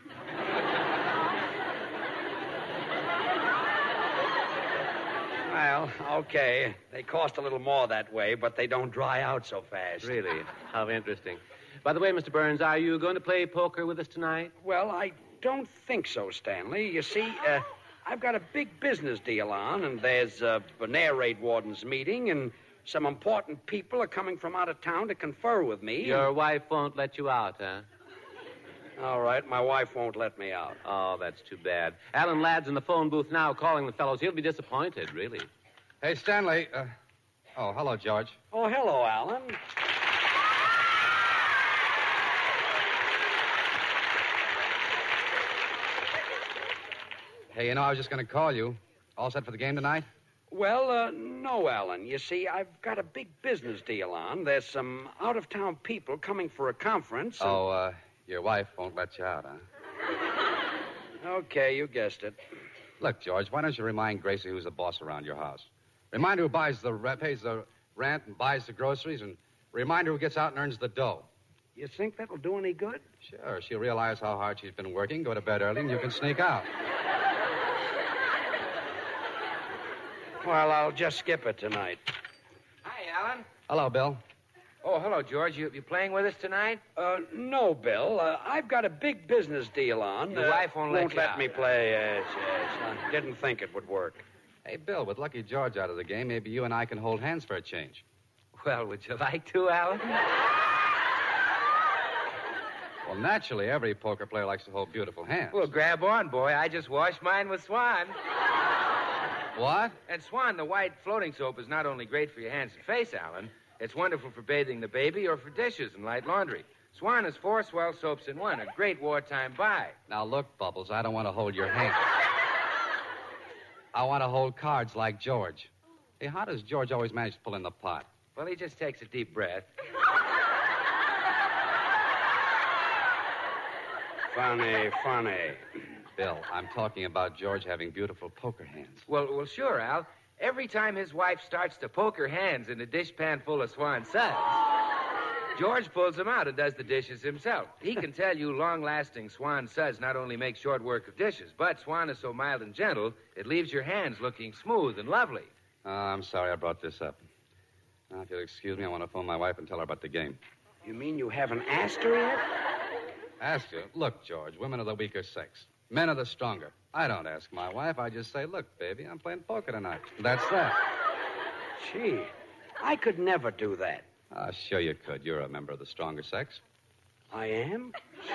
[SPEAKER 18] Well, okay. They cost a little more that way, but they don't dry out so fast.
[SPEAKER 8] Really? How interesting.
[SPEAKER 9] By the way, Mr. Burns, are you going to play poker with us tonight?
[SPEAKER 18] Well, I don't think so, Stanley. You see, I've got a big business deal on, and there's an air raid warden's meeting, and some important people are coming from out of town to confer with me.
[SPEAKER 9] Your wife won't let you out, huh?
[SPEAKER 18] All right, my wife won't let me out.
[SPEAKER 9] Oh, that's too bad. Alan Ladd's in the phone booth now calling the fellows. He'll be disappointed, really.
[SPEAKER 15] Hey, Stanley. Hello, George.
[SPEAKER 18] Oh, hello, Alan.
[SPEAKER 15] Hey, I was just going to call you. All set for the game tonight?
[SPEAKER 18] Well, no, Alan. You see, I've got a big business deal on. There's some out-of-town people coming for a conference. And...
[SPEAKER 15] Your wife won't let you out, huh?
[SPEAKER 18] Okay, you guessed it.
[SPEAKER 15] Look, George, why don't you remind Gracie who's the boss around your house? Remind her who pays the rent and buys the groceries, and remind her who gets out and earns the dough.
[SPEAKER 18] You think that'll do any good?
[SPEAKER 15] Sure. She'll realize how hard she's been working, go to bed early, and you can sneak out.
[SPEAKER 18] Well, I'll just skip it tonight.
[SPEAKER 8] Hi, Alan.
[SPEAKER 15] Hello, Bill.
[SPEAKER 8] Oh, hello, George. You playing with us tonight?
[SPEAKER 18] No, Bill. I've got a big business deal on.
[SPEAKER 8] Your wife won't let you out.
[SPEAKER 18] Me play. Yes. I didn't think it would work.
[SPEAKER 15] Hey, Bill, with Lucky George out of the game, maybe you and I can hold hands for a change.
[SPEAKER 8] Well, would you like to, Alan?
[SPEAKER 15] Well, naturally, every poker player likes to hold beautiful hands.
[SPEAKER 8] Well, grab on, boy. I just washed mine with Swan.
[SPEAKER 15] What?
[SPEAKER 8] And Swan, the white floating soap is not only great for your hands and face, Alan. It's wonderful for bathing the baby or for dishes and light laundry. Swan is 4 swell soaps in one, a great wartime buy.
[SPEAKER 15] Now, look, Bubbles, I don't want to hold your hand. I want to hold cards like George. Hey, how does George always manage to pull in the pot?
[SPEAKER 8] Well, he just takes a deep breath.
[SPEAKER 18] Funny.
[SPEAKER 15] Bill, I'm talking about George having beautiful poker hands.
[SPEAKER 8] Well, sure, Al. Every time his wife starts to poke her hands in a dishpan full of Swan suds, George pulls them out and does the dishes himself. He can tell you long-lasting Swan suds not only make short work of dishes, but Swan is so mild and gentle, it leaves your hands looking smooth and lovely.
[SPEAKER 15] I'm sorry I brought this up. Now, if you'll excuse me, I want to phone my wife and tell her about the game.
[SPEAKER 18] You mean you haven't asked her yet?
[SPEAKER 15] Asked her? Look, George, women are the weaker sex. Men are the stronger. I don't ask my wife. I just say, look, baby, I'm playing poker tonight. That's that.
[SPEAKER 18] Gee, I could never do that.
[SPEAKER 15] Sure you could. You're a member of the stronger sex.
[SPEAKER 18] I am?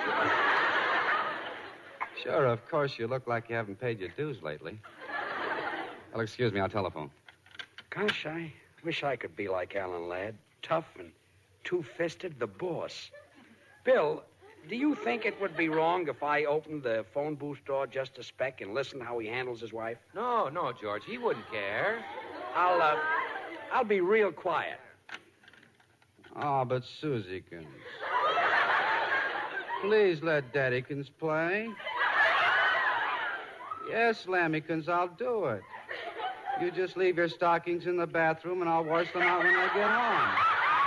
[SPEAKER 15] Sure, of course. You look like you haven't paid your dues lately. Well, excuse me. I'll telephone.
[SPEAKER 18] Gosh, I wish I could be like Alan Ladd. Tough and two-fisted, the boss. Bill, do you think it would be wrong if I opened the phone booth door just a speck and listened how he handles his wife?
[SPEAKER 8] No, George. He wouldn't care.
[SPEAKER 18] I'll be real quiet.
[SPEAKER 15] Oh, but Susiekins. Please let Daddykins play. Yes, Lammykins, I'll do it. You just leave your stockings in the bathroom and I'll wash them out when I get home.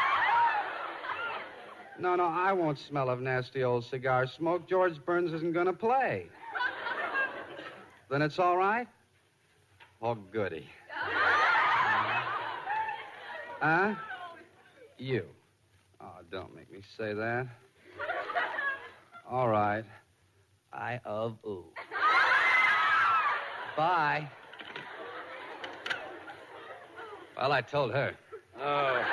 [SPEAKER 15] No, I won't smell of nasty old cigar smoke. George Burns isn't going to play. Then it's all right? Oh, goody. Huh? You. Oh, don't make me say that. All right. I of ooh. Bye. Well, I told her.
[SPEAKER 18] Oh.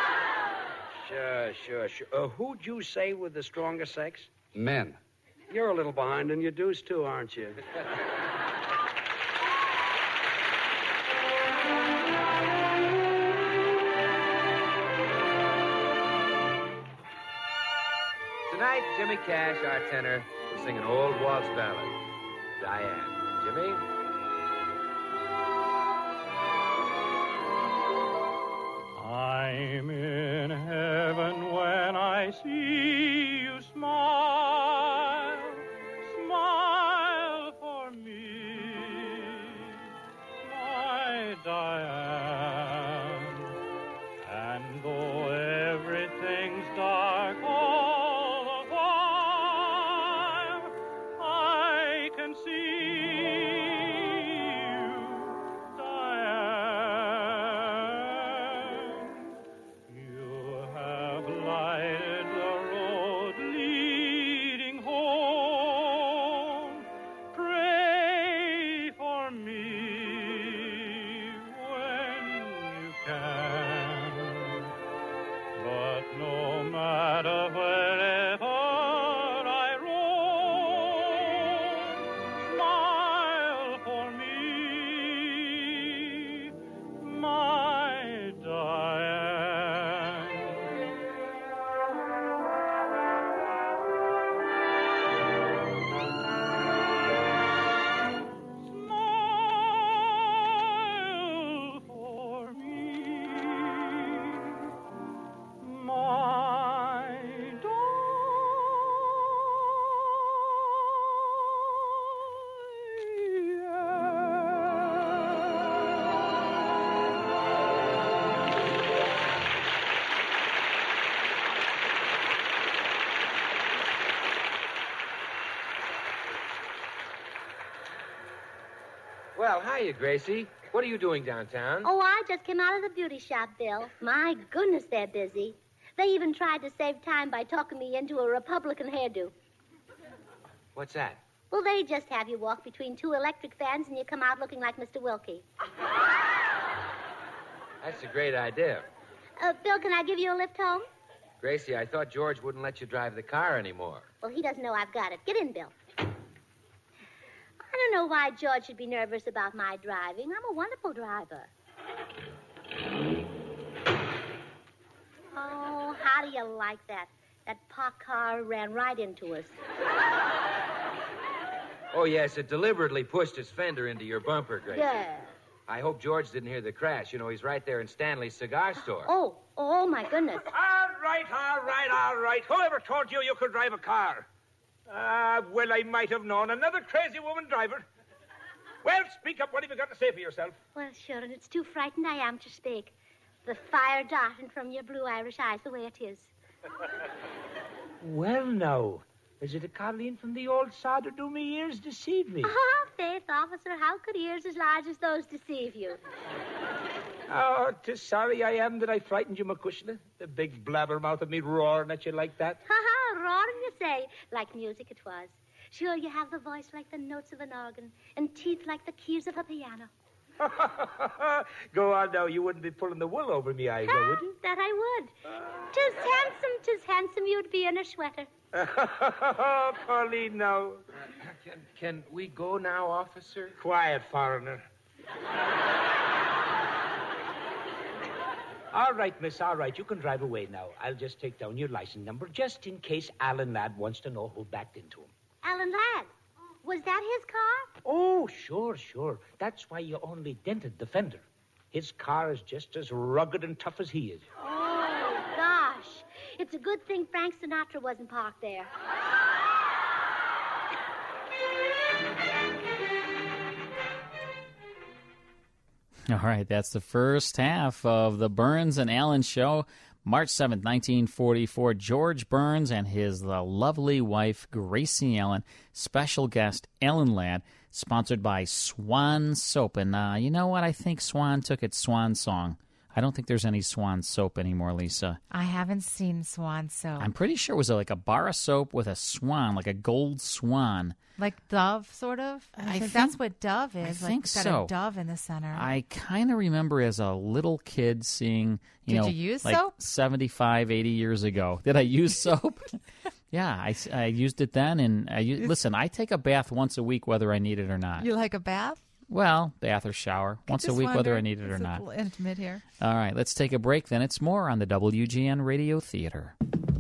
[SPEAKER 18] Sure. Who'd you say with the stronger sex?
[SPEAKER 15] Men.
[SPEAKER 18] You're a little behind in your dues, too, aren't you?
[SPEAKER 8] Tonight, Jimmy Cash, our tenor, will sing an old waltz ballad. Diane. Jimmy?
[SPEAKER 21] I'm in heaven when I see you smile. Smile for me, my Diane. And though everything's dark all the while, I can see
[SPEAKER 8] Well, hiya, Gracie. What are you doing downtown?
[SPEAKER 5] Oh, I just came out of the beauty shop, Bill. My goodness, they're busy. They even tried to save time by talking me into a Republican hairdo.
[SPEAKER 8] What's that?
[SPEAKER 5] Well, they just have you walk between two electric fans and you come out looking like Mr. Wilkie.
[SPEAKER 8] That's a great idea.
[SPEAKER 5] Bill, can I give you a lift home?
[SPEAKER 8] Gracie, I thought George wouldn't let you drive the car anymore.
[SPEAKER 5] Well, he doesn't know I've got it. Get in, Bill. I don't know why George should be nervous about my driving. I'm a wonderful driver. Oh, how do you like that? That parked car ran right into us.
[SPEAKER 8] Oh, yes, it deliberately pushed its fender into your bumper, Gracie.
[SPEAKER 5] Yeah.
[SPEAKER 8] I hope George didn't hear the crash. You know, he's right there in Stanley's cigar store.
[SPEAKER 5] Oh, my goodness.
[SPEAKER 1] All right. Whoever told you you could drive a car? Well, I might have known. Another crazy woman driver. Well, speak up. What have you got to say for yourself?
[SPEAKER 5] Well, sure, and it's too frightened I am to speak. The fire darting from your blue Irish eyes the way it is.
[SPEAKER 1] Well, now, is it a Colleen from the old sod or do me ears deceive me?
[SPEAKER 5] Oh, Faith, officer, how could ears as large as those deceive you?
[SPEAKER 1] Oh, 'tis sorry I am that I frightened you, McCushla. The big blabbermouth of me roaring at you like that.
[SPEAKER 5] Ha-ha, roaring, you say. Like music it was. Sure, you have the voice like the notes of an organ and teeth like the keys of a piano.
[SPEAKER 1] Go on now, you wouldn't be pulling the wool over me eyes, would you?
[SPEAKER 5] That I would. 'Tis handsome you'd be in a sweater.
[SPEAKER 1] Oh, Colleen, now.
[SPEAKER 8] Can we go now, officer?
[SPEAKER 1] Quiet, foreigner. All right, miss, all right. You can drive away now. I'll just take down your license number just in case Alan Ladd wants to know who backed into him.
[SPEAKER 5] Alan Ladd? Was that his car?
[SPEAKER 1] Oh, sure. That's why you only dented the fender. His car is just as rugged and tough as he is.
[SPEAKER 5] Oh, gosh. It's a good thing Frank Sinatra wasn't parked there.
[SPEAKER 10] All right, that's the first half of the Burns and Allen Show. March 7th, 1944, George Burns and his lovely wife, Gracie Allen. Special guest, Alan Ladd, sponsored by Swan Soap. And you know what? I think Swan took its Swan song. I don't think there's any Swan Soap anymore, Lisa.
[SPEAKER 11] I haven't seen Swan Soap.
[SPEAKER 10] I'm pretty sure it was like a bar of soap with a swan, like a gold swan.
[SPEAKER 11] Like Dove, sort of?
[SPEAKER 10] I think
[SPEAKER 11] that's what Dove is.
[SPEAKER 10] I think
[SPEAKER 11] it's got
[SPEAKER 10] so.
[SPEAKER 11] a dove in the center.
[SPEAKER 10] I kind of remember as a little kid seeing,
[SPEAKER 11] Did you use
[SPEAKER 10] like
[SPEAKER 11] soap?
[SPEAKER 10] 75, 80 years ago. Did I use soap? Yeah, I used it then. And listen, I take a bath once a week whether I need it or not.
[SPEAKER 11] You like a bath?
[SPEAKER 10] Well, bath or shower. Once a week whether I need it or not.
[SPEAKER 11] It's a little intimate here.
[SPEAKER 10] All right, let's take a break. Then it's more on the WGN Radio Theater.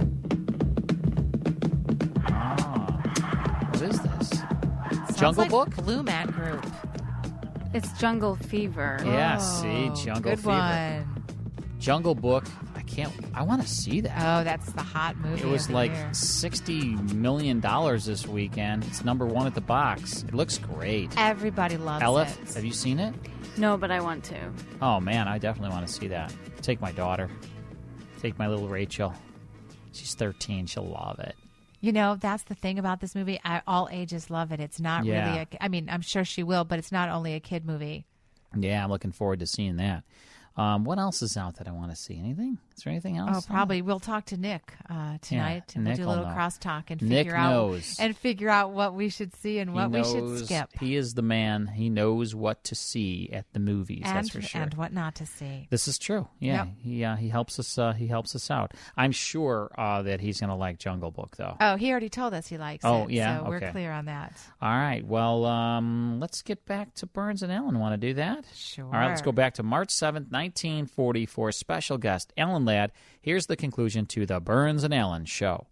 [SPEAKER 10] What is this? Jungle
[SPEAKER 11] like
[SPEAKER 10] Book?
[SPEAKER 11] Blue Man Group.
[SPEAKER 2] It's Jungle Fever.
[SPEAKER 10] Yeah, see, Jungle
[SPEAKER 11] good
[SPEAKER 10] Fever.
[SPEAKER 11] One.
[SPEAKER 10] Jungle Book. I want to see that.
[SPEAKER 11] Oh, that's the hot movie.
[SPEAKER 10] It was
[SPEAKER 11] of the
[SPEAKER 10] like
[SPEAKER 11] year.
[SPEAKER 10] $60 million this weekend. It's #1 at the box. It looks great.
[SPEAKER 11] Everybody loves
[SPEAKER 10] Elif,
[SPEAKER 11] it.
[SPEAKER 10] have you seen it?
[SPEAKER 2] No, but I want to.
[SPEAKER 10] Oh, man, I definitely want to see that. Take my daughter. Take my little Rachel. She's 13. She'll love it.
[SPEAKER 11] You know, that's the thing about this movie. All ages love it. It's not really I'm sure she will, but it's not only a kid movie.
[SPEAKER 10] Yeah, I'm looking forward to seeing that. What else is out that I want to see? Anything? Is there anything else?
[SPEAKER 11] Oh, probably. We'll talk to Nick tonight, and we'll
[SPEAKER 10] Nick
[SPEAKER 11] do a
[SPEAKER 10] will
[SPEAKER 11] little
[SPEAKER 10] know.
[SPEAKER 11] crosstalk and
[SPEAKER 10] Nick
[SPEAKER 11] figure out what we should see and what we should skip.
[SPEAKER 10] He is the man. He knows what to see at the movies.
[SPEAKER 11] And,
[SPEAKER 10] that's for sure.
[SPEAKER 11] And what not to see.
[SPEAKER 10] This is true. Yeah, he helps us. He helps us out. I'm sure that he's going to like Jungle Book, though.
[SPEAKER 11] Oh, he already told us he likes it.
[SPEAKER 10] Oh, yeah?
[SPEAKER 11] So
[SPEAKER 10] Okay.
[SPEAKER 11] we're clear on that.
[SPEAKER 10] All right. Well, let's get back to Burns and Allen. Want to do that?
[SPEAKER 11] Sure.
[SPEAKER 10] All right. Let's go back to March 7th, 1944. Special guest Alan Ladd. Here's the conclusion to the Burns and Allen Show.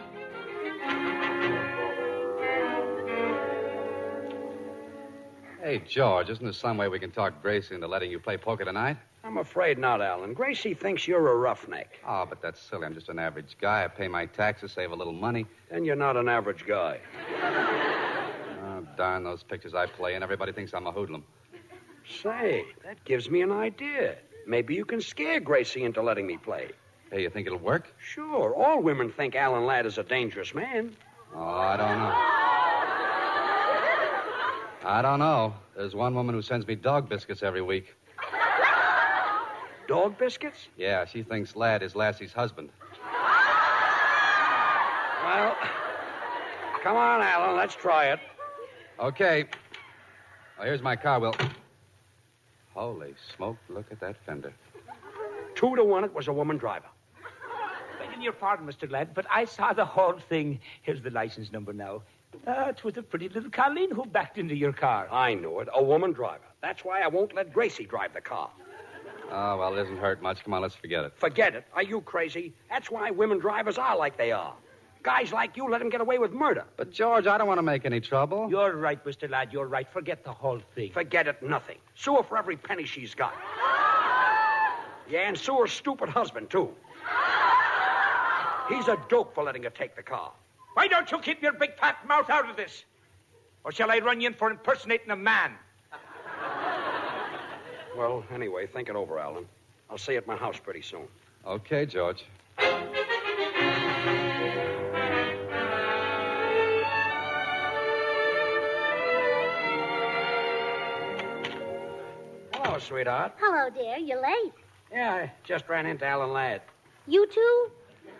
[SPEAKER 4] Hey, George, isn't there some way we can talk Gracie into letting you play poker tonight?
[SPEAKER 18] I'm afraid not, Alan. Gracie thinks you're a roughneck.
[SPEAKER 4] Oh, but that's silly. I'm just an average guy. I pay my taxes, save a little money.
[SPEAKER 18] Then you're not an average guy.
[SPEAKER 4] Oh, darn those pictures I play in. Everybody thinks I'm a hoodlum.
[SPEAKER 18] Say, that gives me an idea. Maybe you can scare Gracie into letting me play.
[SPEAKER 4] Hey, you think it'll work?
[SPEAKER 18] Sure. All women think Alan Ladd is a dangerous man.
[SPEAKER 4] Oh, I don't know.
[SPEAKER 15] I don't know. There's one woman who sends me dog biscuits every week.
[SPEAKER 18] Dog biscuits?
[SPEAKER 15] Yeah, she thinks Lad is Lassie's husband.
[SPEAKER 18] Well, come on, Alan. Let's try it.
[SPEAKER 15] Okay. Well, here's my car, Will. Holy smoke, look at that fender.
[SPEAKER 18] 2 to 1, it was a woman driver.
[SPEAKER 1] Begging your pardon, Mr. Ladd, but I saw the whole thing. Here's the license number now. It was a pretty little Colleen who backed into your car.
[SPEAKER 18] I knew it. A woman driver. That's why I won't let Gracie drive the car.
[SPEAKER 15] Oh, well, it doesn't hurt much. Come on, let's forget it.
[SPEAKER 18] Forget it. Are you crazy? That's why women drivers are like they are. Guys like you let them get away with murder.
[SPEAKER 15] But, George, I don't want to make any trouble.
[SPEAKER 1] You're right, Mr. Ladd. You're right. Forget the whole thing.
[SPEAKER 18] Forget it, nothing. Sue her for every penny she's got. Yeah, and sue her stupid husband, too. He's a dope for letting her take the car.
[SPEAKER 1] Why don't you keep your big fat mouth out of this? Or shall I run you in for impersonating a man?
[SPEAKER 18] Well, anyway, think it over, Alan. I'll see you at my house pretty soon.
[SPEAKER 15] Okay, George.
[SPEAKER 18] Hello, sweetheart.
[SPEAKER 5] Hello, dear. You're late.
[SPEAKER 18] Yeah, I just ran into Alan Ladd.
[SPEAKER 5] You too?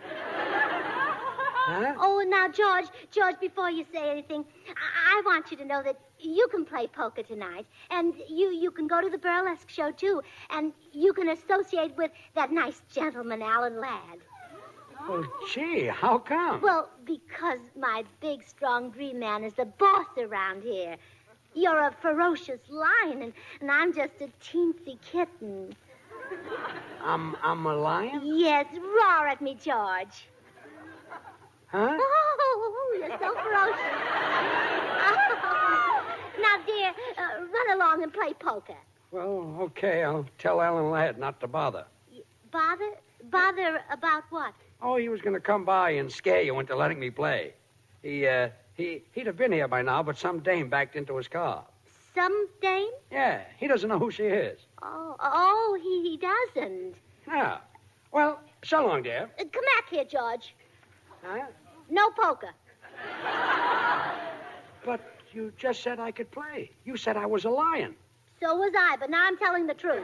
[SPEAKER 18] Huh?
[SPEAKER 5] Oh, now, George, before you say anything, I want you to know that you can play poker tonight, and you can go to the burlesque show, too, and you can associate with that nice gentleman, Alan Ladd.
[SPEAKER 18] Well, gee, how come?
[SPEAKER 5] Well, because my big, strong green man is the boss around here. You're a ferocious lion, and I'm just a teensy kitten.
[SPEAKER 18] I'm a lion?
[SPEAKER 5] Yes, roar at me, George.
[SPEAKER 18] Huh?
[SPEAKER 5] Oh, you're so ferocious. Now, dear, run along and play poker.
[SPEAKER 18] Well, okay, I'll tell Alan Ladd not to bother.
[SPEAKER 5] Bother? Bother about what?
[SPEAKER 18] Oh, he was going to come by and scare you into letting me play. He'd have been here by now, but some dame backed into his car.
[SPEAKER 5] Some dame?
[SPEAKER 18] Yeah, he doesn't know who she is.
[SPEAKER 5] Oh, he doesn't.
[SPEAKER 18] Yeah. Well, so long, dear.
[SPEAKER 5] Come back here, George.
[SPEAKER 18] Huh?
[SPEAKER 5] No poker.
[SPEAKER 18] But you just said I could play. You said I was a lion.
[SPEAKER 5] So was I, but now I'm telling the truth.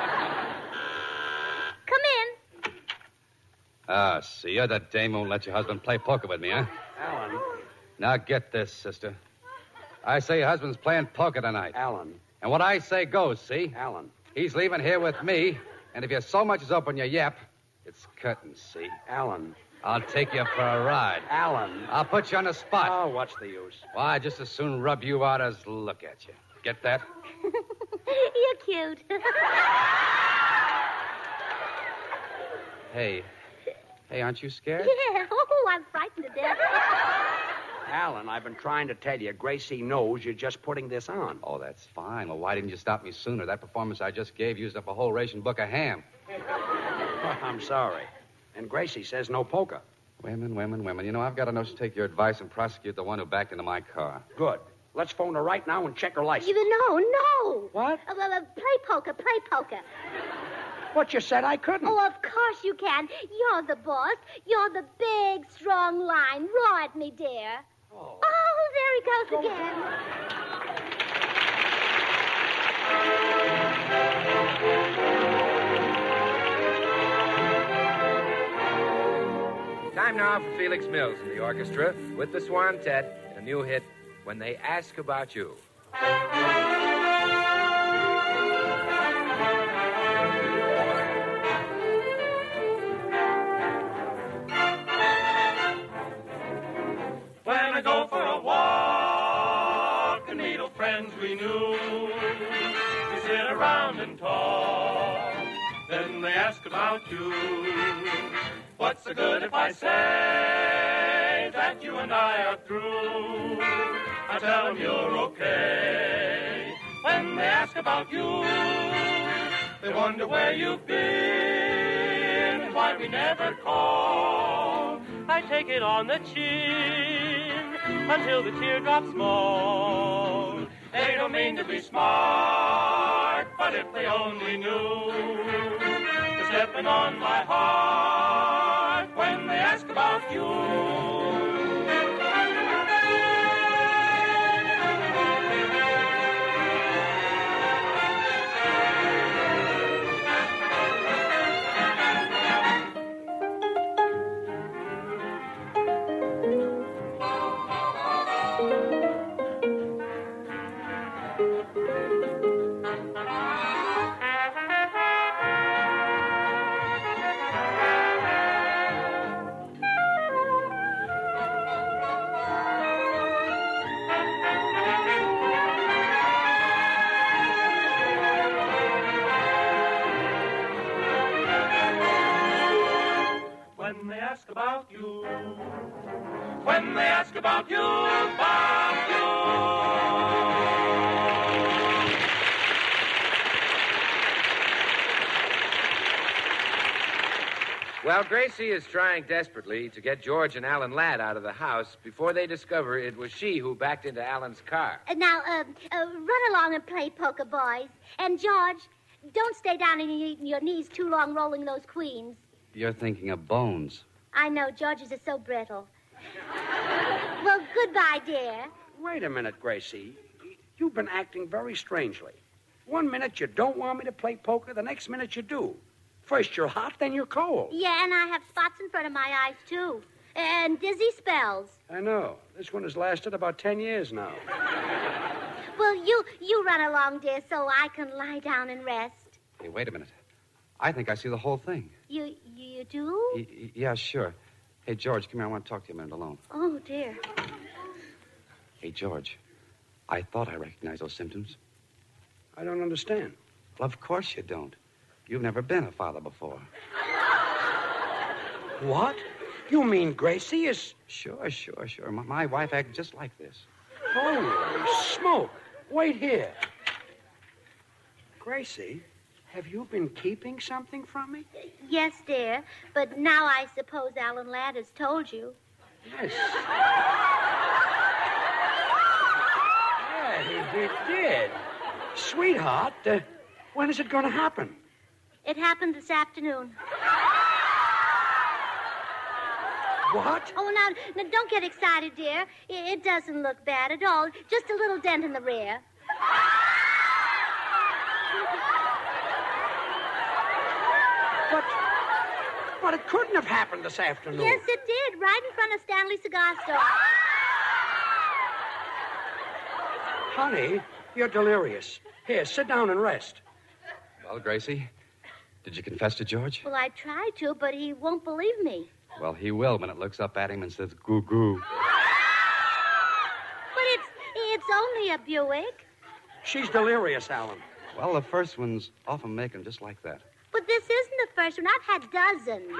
[SPEAKER 5] Come in.
[SPEAKER 15] Ah, see ya. That dame won't let your husband play poker with me, huh?
[SPEAKER 18] Alan.
[SPEAKER 15] Now get this, sister. I say your husband's playing poker tonight.
[SPEAKER 18] Alan.
[SPEAKER 15] And what I say goes, see?
[SPEAKER 18] Alan.
[SPEAKER 15] He's leaving here with me, and if you so much as open your yap, it's curtains, see?
[SPEAKER 18] Alan.
[SPEAKER 15] I'll take you for a ride.
[SPEAKER 18] Alan.
[SPEAKER 15] I'll put you on the spot.
[SPEAKER 18] Oh, what's the use?
[SPEAKER 15] Why, just as soon rub you out as look at you. Get that?
[SPEAKER 5] You're cute.
[SPEAKER 15] Hey, aren't you scared?
[SPEAKER 5] Yeah. Oh, I'm frightened to death.
[SPEAKER 18] Alan, I've been trying to tell you. Gracie knows you're just putting this on.
[SPEAKER 15] Oh, that's fine. Well, why didn't you stop me sooner? That performance I just gave used up a whole ration book of ham.
[SPEAKER 18] Oh, I'm sorry. And Gracie says no poker.
[SPEAKER 15] Women. You know, I've got a notion to take your advice and prosecute the one who backed into my car.
[SPEAKER 18] Good. Let's phone her right now and check her license.
[SPEAKER 5] No.
[SPEAKER 18] What?
[SPEAKER 5] Play poker.
[SPEAKER 18] But you said I couldn't.
[SPEAKER 5] Oh, of course you can. You're the boss. You're the big, strong lion. Roar at me, dear. Oh, there he goes again.
[SPEAKER 8] Time now for Felix Mills and the orchestra with the Swantet and a new hit, When They Ask About You.
[SPEAKER 21] When I go for a walk and meet old friends we knew, we sit around and talk, then they ask about you. What's the good if I say that you and I are through? I tell them you're okay. When they ask about you, they wonder where you've been and why we never call. I take it on the chin until the teardrops fall. They don't mean to be smart, but if they only knew, they're stepping on my heart when they ask about you. ask about you. When they ask about you, about you.
[SPEAKER 8] Well, Gracie is trying desperately to get George and Alan Ladd out of the house before they discover it was she who backed into Alan's car.
[SPEAKER 5] Now, run along and play poker, boys. And, George, don't stay down on your knees too long rolling those queens.
[SPEAKER 15] You're thinking of Bones.
[SPEAKER 5] I know, George's are so brittle. Well, goodbye, dear.
[SPEAKER 18] Wait a minute, Gracie. You've been acting very strangely. 1 minute you don't want me to play poker, the next minute you do. First you're hot, then you're cold.
[SPEAKER 5] Yeah, and I have spots in front of my eyes, too. And dizzy spells.
[SPEAKER 18] I know. This one has lasted about 10 years now.
[SPEAKER 5] Well, you run along, dear, so I can lie down and rest.
[SPEAKER 15] Hey, wait a minute. I think I see the whole thing.
[SPEAKER 5] You do?
[SPEAKER 15] Yeah, sure. Hey, George, come here. I want to talk to you a minute alone.
[SPEAKER 5] Oh, dear.
[SPEAKER 15] Hey, George, I thought I recognized those symptoms.
[SPEAKER 18] I don't understand.
[SPEAKER 15] Well, of course you don't. You've never been a father before.
[SPEAKER 18] What? You mean Gracie is...
[SPEAKER 15] Sure. My wife acted just like this.
[SPEAKER 18] Holy smoke. Wait here. Gracie, have you been keeping something from me?
[SPEAKER 5] Yes, dear. But now I suppose Alan Ladd has told you.
[SPEAKER 18] Yes. Yeah, he did. Sweetheart, when is it going to happen?
[SPEAKER 5] It happened this afternoon.
[SPEAKER 18] What?
[SPEAKER 5] Oh, now, don't get excited, dear. It doesn't look bad at all. Just a little dent in the rear.
[SPEAKER 18] But it couldn't have happened this afternoon.
[SPEAKER 5] Yes, it did. Right in front of Stanley's cigar store.
[SPEAKER 18] Honey, you're delirious. Here, sit down and rest.
[SPEAKER 15] Well, Gracie, did you confess to George?
[SPEAKER 5] Well, I tried to, but he won't believe me.
[SPEAKER 15] Well, he will when it looks up at him and says, goo-goo.
[SPEAKER 5] But it's only a Buick.
[SPEAKER 18] She's delirious, Alan.
[SPEAKER 15] Well, the first ones often make them just like that.
[SPEAKER 5] But this isn't the first one. I've had dozens.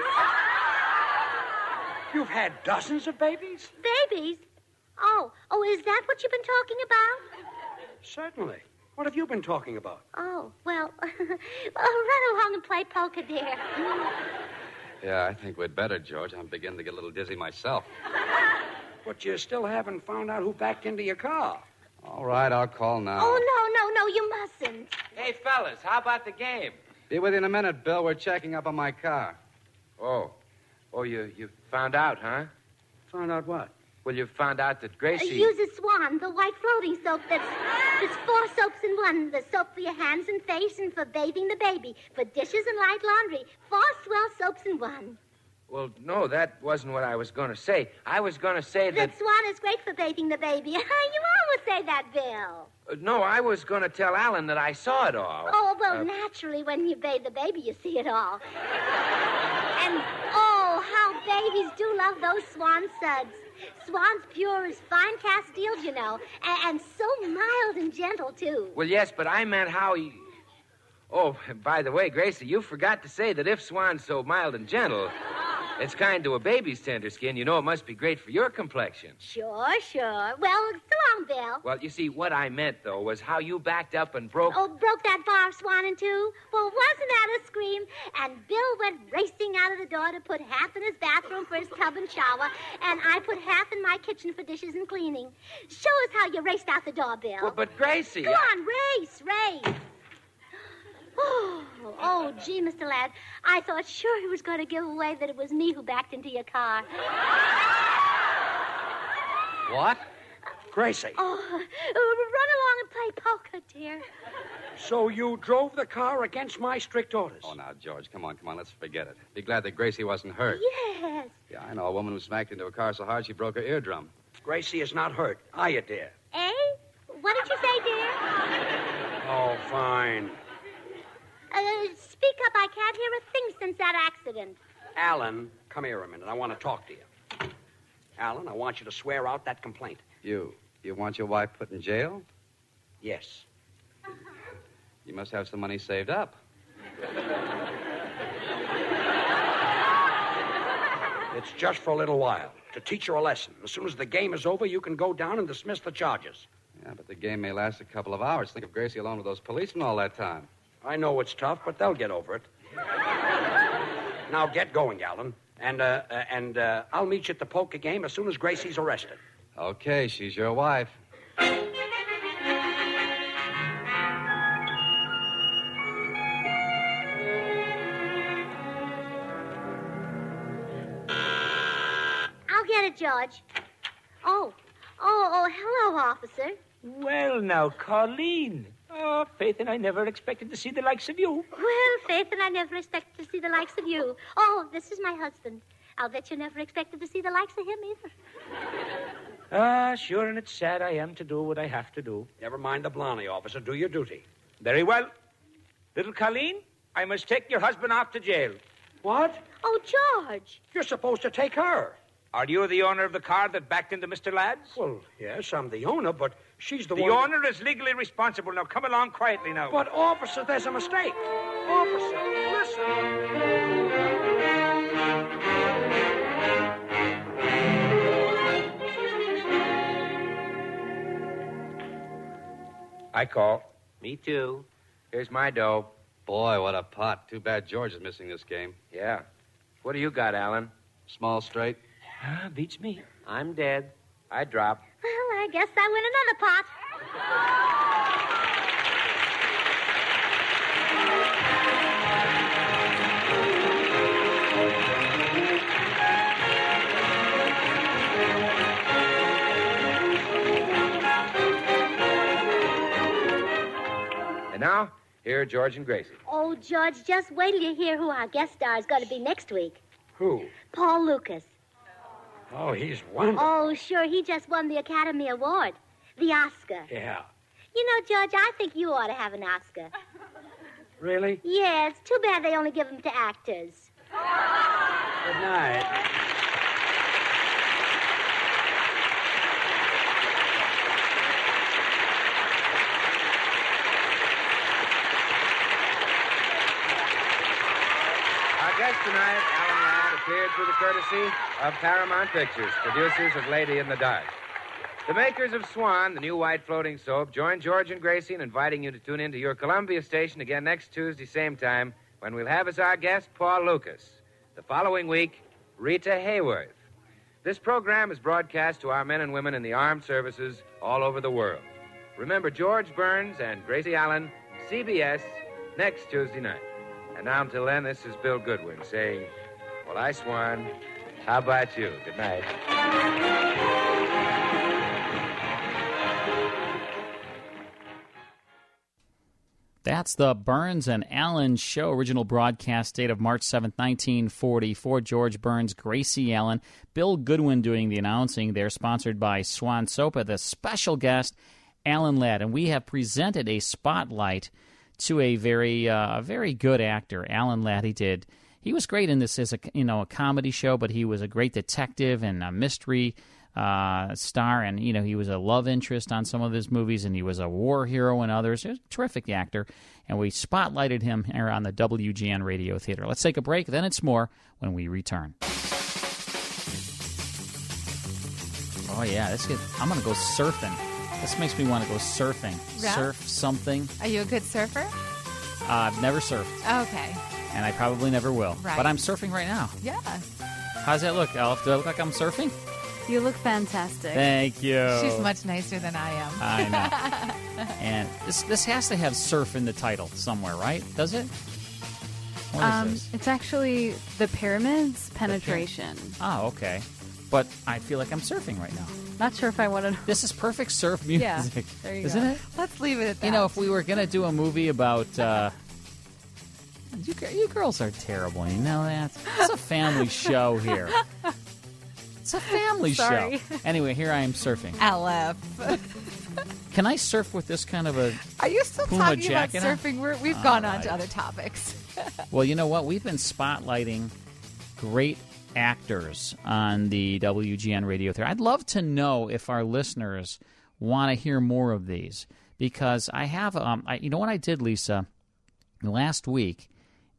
[SPEAKER 18] You've had dozens of babies?
[SPEAKER 5] Babies? Oh, is that what you've been talking about?
[SPEAKER 18] Certainly. What have you been talking about?
[SPEAKER 5] Oh, well, run along and play poker, dear.
[SPEAKER 15] Yeah, I think we'd better, George. I'm beginning to get a little dizzy myself.
[SPEAKER 18] But you still haven't found out who backed into your car.
[SPEAKER 15] All right, I'll call now.
[SPEAKER 5] Oh, no, you mustn't.
[SPEAKER 8] Hey, fellas, how about the game?
[SPEAKER 15] Be with you in a minute, Bill. We're checking up on my car.
[SPEAKER 8] Oh, you found out, huh?
[SPEAKER 18] Found out what?
[SPEAKER 8] Well, you found out that Gracie...
[SPEAKER 5] Use a Swan, the white floating soap that's 4 soaps in one. The soap for your hands and face and for bathing the baby. For dishes and light laundry. 4 swell soaps in one.
[SPEAKER 8] Well, no, that wasn't what I was going to say. I was going to say that...
[SPEAKER 5] That Swan is great for bathing the baby. You always say that, Bill.
[SPEAKER 8] No, I was going to tell Alan that I saw it all.
[SPEAKER 5] Oh, well, naturally, when you bathe the baby, you see it all. And, how babies do love those Swan suds. Swan's pure as fine Castiles, you know, and so mild and gentle, too.
[SPEAKER 8] Well, yes, but I meant how he... Oh, by the way, Gracie, you forgot to say that if Swan's so mild and gentle, it's kind to a baby's tender skin. You know it must be great for your complexion.
[SPEAKER 5] Sure. Well, so long, Bill.
[SPEAKER 8] Well, you see, what I meant, though, was how you backed up and broke...
[SPEAKER 5] Oh, broke that bar of Swan in two? Well, wasn't that a scream? And Bill went racing out of the door to put half in his bathroom for his tub and shower, and I put half in my kitchen for dishes and cleaning. Show us how you raced out the door, Bill.
[SPEAKER 8] Well, but Gracie...
[SPEAKER 5] Go on, race. Oh, gee, Mr. Ladd, I thought sure he was going to give away that it was me who backed into your car.
[SPEAKER 15] What?
[SPEAKER 18] Gracie.
[SPEAKER 5] Oh, run along and play poker, dear.
[SPEAKER 18] So you drove the car against my strict orders?
[SPEAKER 15] Oh, now, George, come on, let's forget it. Be glad that Gracie wasn't hurt.
[SPEAKER 5] Yes.
[SPEAKER 15] Yeah, I know a woman who smacked into a car so hard she broke her eardrum.
[SPEAKER 18] Gracie is not hurt. Are you, dear?
[SPEAKER 5] Eh? What did you say, dear?
[SPEAKER 18] Oh, fine.
[SPEAKER 5] Speak up. I can't hear a thing since that accident.
[SPEAKER 18] Alan, come here a minute. I want to talk to you. Alan, I want you to swear out that complaint.
[SPEAKER 15] You want your wife put in jail?
[SPEAKER 18] Yes.
[SPEAKER 15] You must have some money saved up.
[SPEAKER 18] It's just for a little while, to teach her a lesson. As soon as the game is over, you can go down and dismiss the charges.
[SPEAKER 15] Yeah, but the game may last a couple of hours. Think of Gracie alone with those policemen all that time.
[SPEAKER 18] I know it's tough, but they'll get over it. Now get going, Alan. And I'll meet you at the poker game as soon as Gracie's arrested.
[SPEAKER 15] Okay, she's your wife.
[SPEAKER 5] I'll get it, George. Oh, hello, officer.
[SPEAKER 1] Well, now, Colleen. Oh, Faith and I never expected to see the likes of you.
[SPEAKER 5] Well, Faith and I never expected to see the likes of you. Oh, this is my husband. I'll bet you never expected to see the likes of him either.
[SPEAKER 1] Sure, and it's sad I am to do what I have to do.
[SPEAKER 18] Never mind the Blarney, officer. Do your duty.
[SPEAKER 1] Very well. Little Colleen, I must take your husband off to jail.
[SPEAKER 18] What?
[SPEAKER 5] Oh, George.
[SPEAKER 18] You're supposed to take her.
[SPEAKER 1] Are you the owner of the car that backed into Mr. Ladd's?
[SPEAKER 18] Well, yes, I'm the owner, but she's the
[SPEAKER 1] one...
[SPEAKER 18] one...
[SPEAKER 1] owner is legally responsible. Now, come along quietly now.
[SPEAKER 18] But, officer, there's a mistake. Officer, listen.
[SPEAKER 1] I call.
[SPEAKER 8] Me too. Here's my dough.
[SPEAKER 15] Boy, what a pot. Too bad George is missing this game.
[SPEAKER 8] Yeah. What do you got, Alan?
[SPEAKER 15] Small straight.
[SPEAKER 1] Beats me.
[SPEAKER 8] I'm dead. I drop.
[SPEAKER 5] Well, I guess I win another pot.
[SPEAKER 8] And now, here are George and Gracie.
[SPEAKER 5] Oh, George, just wait till you hear who our guest star is going to be next week.
[SPEAKER 18] Who?
[SPEAKER 5] Paul Lucas.
[SPEAKER 18] Oh, he's wonderful.
[SPEAKER 5] Oh, sure, he just won the Academy Award. The Oscar.
[SPEAKER 18] Yeah.
[SPEAKER 5] You know, George, I think you ought to have an Oscar.
[SPEAKER 18] Really?
[SPEAKER 5] Yeah, it's too bad they only give them to actors.
[SPEAKER 18] Good night.
[SPEAKER 8] Our guest tonight, Alan Ladd, appeared through the courtesy of Paramount Pictures, producers of Lady in the Dark. The makers of Swan, the new white floating soap, join George and Gracie in inviting you to tune in to your Columbia station again next Tuesday, same time, when we'll have as our guest Paul Lucas. The following week, Rita Hayworth. This program is broadcast to our men and women in the armed services all over the world. Remember George Burns and Gracie Allen, CBS, next Tuesday night. And now until then, this is Bill Goodwin saying, well, I Swan, how about you? Good night.
[SPEAKER 10] That's the Burns and Allen Show, original broadcast date of March 7th, 1944. George Burns, Gracie Allen, Bill Goodwin doing the announcing. They're sponsored by Swan Soap, the special guest, Alan Ladd. And we have presented a spotlight to a very good actor, Alan Ladd. He was great in this as a comedy show, but he was a great detective and a mystery star, and he was a love interest on some of his movies, and he was a war hero in others. He was a terrific actor, and we spotlighted him here on the WGN Radio Theater. Let's take a break, then it's more when we return. Oh yeah, I'm going to go surfing. This makes me want to go surfing.
[SPEAKER 11] Yeah?
[SPEAKER 10] Surf something.
[SPEAKER 11] Are you a good surfer?
[SPEAKER 10] I've never surfed.
[SPEAKER 11] Okay.
[SPEAKER 10] And I probably never will.
[SPEAKER 11] Right.
[SPEAKER 10] But I'm surfing right now.
[SPEAKER 11] Yeah.
[SPEAKER 10] How's that look, Elf? Do I look like I'm surfing?
[SPEAKER 2] You look fantastic.
[SPEAKER 10] Thank you.
[SPEAKER 11] She's much nicer than I am.
[SPEAKER 10] I know. And this has to have surf in the title somewhere, right? Does it? What is this?
[SPEAKER 2] It's actually the Pyramids Penetration.
[SPEAKER 10] Oh, okay. But I feel like I'm surfing right now.
[SPEAKER 2] Not sure if I want to know.
[SPEAKER 10] This is perfect surf music.
[SPEAKER 2] Yeah, there you
[SPEAKER 10] Isn't
[SPEAKER 2] go.
[SPEAKER 10] it?
[SPEAKER 11] Let's leave it at that.
[SPEAKER 10] If we were going to do a movie about... you girls are terrible, you know that? It's a family show here. It's a family show. Anyway, here I am surfing.
[SPEAKER 11] LF.
[SPEAKER 10] Can I surf with this kind of a
[SPEAKER 11] Are you still
[SPEAKER 10] Puma
[SPEAKER 11] talking about
[SPEAKER 10] jacket on?
[SPEAKER 11] surfing? We've gone on to other topics.
[SPEAKER 10] Well, you know what? We've been spotlighting great actors on the WGN Radio Theater. I'd love to know if our listeners want to hear more of these, because I have, you know what I did, Lisa, last week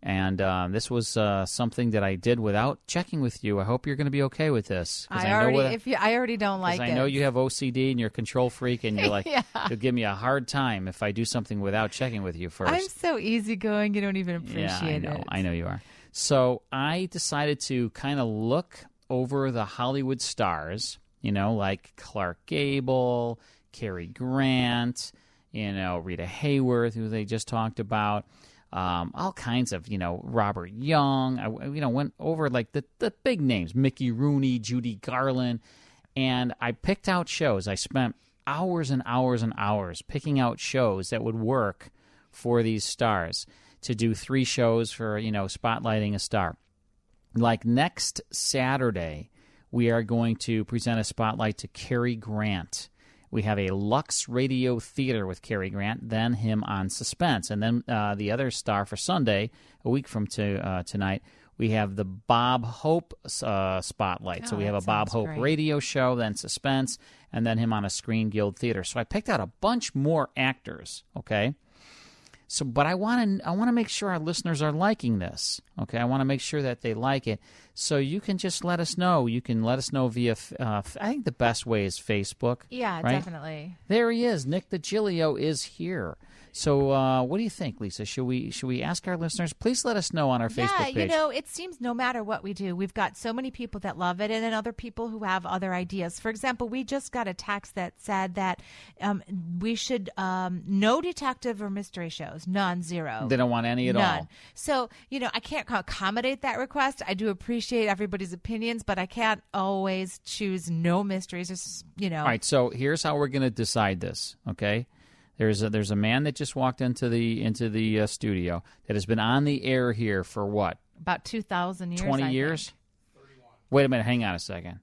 [SPEAKER 10] And this was something that I did without checking with you. I hope you're going to be okay with this.
[SPEAKER 11] I already don't like it.
[SPEAKER 10] I know you have OCD and you're a control freak, and you're like,
[SPEAKER 11] Yeah.
[SPEAKER 10] you'll give me a hard time if I do something without checking with you first.
[SPEAKER 11] I'm so easygoing, you don't even appreciate it.
[SPEAKER 10] I know you are. So I decided to kind of look over the Hollywood stars, like Clark Gable, Cary Grant, Rita Hayworth, who they just talked about. All kinds of, Robert Young. I went over like the big names, Mickey Rooney, Judy Garland, and I picked out shows. I spent hours and hours and hours picking out shows that would work for these stars to do 3 shows for, spotlighting a star. Like next Saturday, we are going to present a spotlight to Cary Grant. We have a Lux Radio Theater with Cary Grant, then him on Suspense. And then the other star for Sunday, a week from tonight, we have the Bob Hope spotlight. So we have a Bob Hope radio show, then Suspense, and then him on a Screen Guild Theater. So I picked out a bunch more actors, okay? So, but I want to make sure our listeners are liking this, okay? I want to make sure that they like it. So you can just let us know. You can let us know via, I think the best way is Facebook.
[SPEAKER 11] Yeah,
[SPEAKER 10] right?
[SPEAKER 11] definitely.
[SPEAKER 10] There he is. Nick DiGilio is here. So what do you think, Lisa? Should we ask our listeners? Please let us know on our Facebook page.
[SPEAKER 11] Yeah, it seems no matter what we do, we've got so many people that love it and then other people who have other ideas. For example, we just got a text that said that we should no detective or mystery shows. None, zero.
[SPEAKER 10] They don't want any at all.
[SPEAKER 11] So, I can't accommodate that request. I do appreciate everybody's opinions, but I can't always choose no mysteries. All
[SPEAKER 10] right, so here's how we're going to decide this, okay? There's a man that just walked into the studio that has been on the air here for what?
[SPEAKER 11] About 2,000 years.
[SPEAKER 10] 20 years?
[SPEAKER 7] 31.
[SPEAKER 10] Wait a minute. Hang on a second.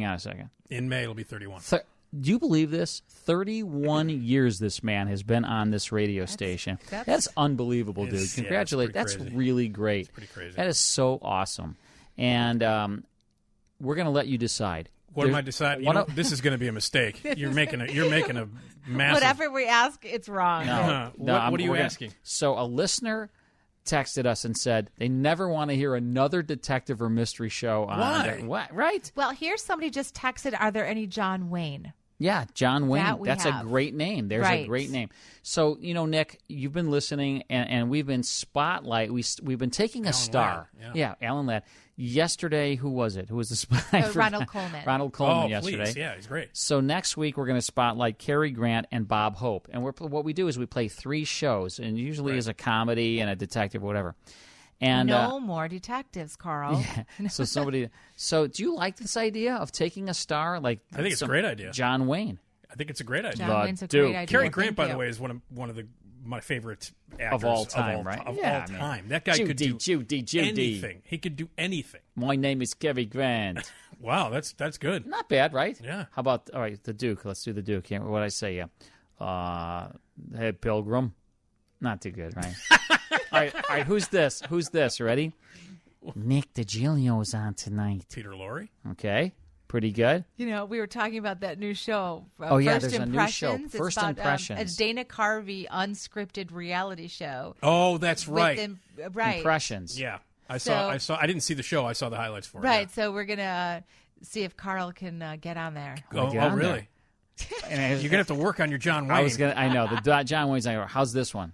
[SPEAKER 7] In May, it'll be 31.
[SPEAKER 10] Do you believe this? 31 years this man has been on this radio station. That's unbelievable, dude. Congratulations. That's really great.
[SPEAKER 7] It's pretty crazy.
[SPEAKER 10] That is so awesome. And we're going to let you decide.
[SPEAKER 7] What am I deciding? This is going to be a mistake. You're making a massive.
[SPEAKER 11] Whatever we ask, it's wrong.
[SPEAKER 10] No,
[SPEAKER 7] what are you asking?
[SPEAKER 10] So a listener texted us and said they never want to hear another detective or mystery show on. Why? Right?
[SPEAKER 11] Well, here's somebody just texted, are there any John Wayne?
[SPEAKER 10] Yeah, John Wayne.
[SPEAKER 11] That's
[SPEAKER 10] a great name. There's a great name. So, Nick, you've been listening, and we've been spotlight. We've been taking a star.
[SPEAKER 7] Yeah,
[SPEAKER 10] Alan Ladd. Yesterday, who was it? Who was the spotlight?
[SPEAKER 11] Ronald Coleman.
[SPEAKER 10] Ronald Coleman yesterday.
[SPEAKER 7] Please. Yeah, he's great.
[SPEAKER 10] So next week, we're going to spotlight Cary Grant and Bob Hope. And what we do is we play 3 shows, and usually is a comedy and a detective or whatever. And
[SPEAKER 11] no more detectives, Carl.
[SPEAKER 10] Yeah. So do you like this idea of taking a star like?
[SPEAKER 7] I think it's a great idea.
[SPEAKER 10] John Wayne.
[SPEAKER 7] I think it's a great idea.
[SPEAKER 11] John Wayne's a great idea.
[SPEAKER 7] Cary Grant, by the way, is one of my favorite actors
[SPEAKER 10] of all time,
[SPEAKER 7] right?
[SPEAKER 10] Of
[SPEAKER 7] all time. That guy could do anything. He could do anything.
[SPEAKER 10] My name is Cary Grant.
[SPEAKER 7] Wow, that's good.
[SPEAKER 10] Not bad, right?
[SPEAKER 7] Yeah.
[SPEAKER 10] How about the Duke? Let's do the Duke. What I say? Yeah. Hey, Pilgrim. Not too good, right? all right. Who's this? Ready? Nick DiGilio is on tonight.
[SPEAKER 7] Peter Lorre.
[SPEAKER 10] Okay. Pretty good.
[SPEAKER 11] We were talking about that new show.
[SPEAKER 10] There's a new show. First Impressions.
[SPEAKER 11] A Dana Carvey unscripted reality show.
[SPEAKER 7] Oh, that's right.
[SPEAKER 11] Right.
[SPEAKER 10] Impressions.
[SPEAKER 7] Yeah. I saw. I didn't see the show. I saw the highlights for it.
[SPEAKER 11] Right. So we're gonna see if Carl can get on there.
[SPEAKER 7] Oh, really? You're gonna have to work on your John Wayne.
[SPEAKER 10] I know the John Wayne's. How's this one?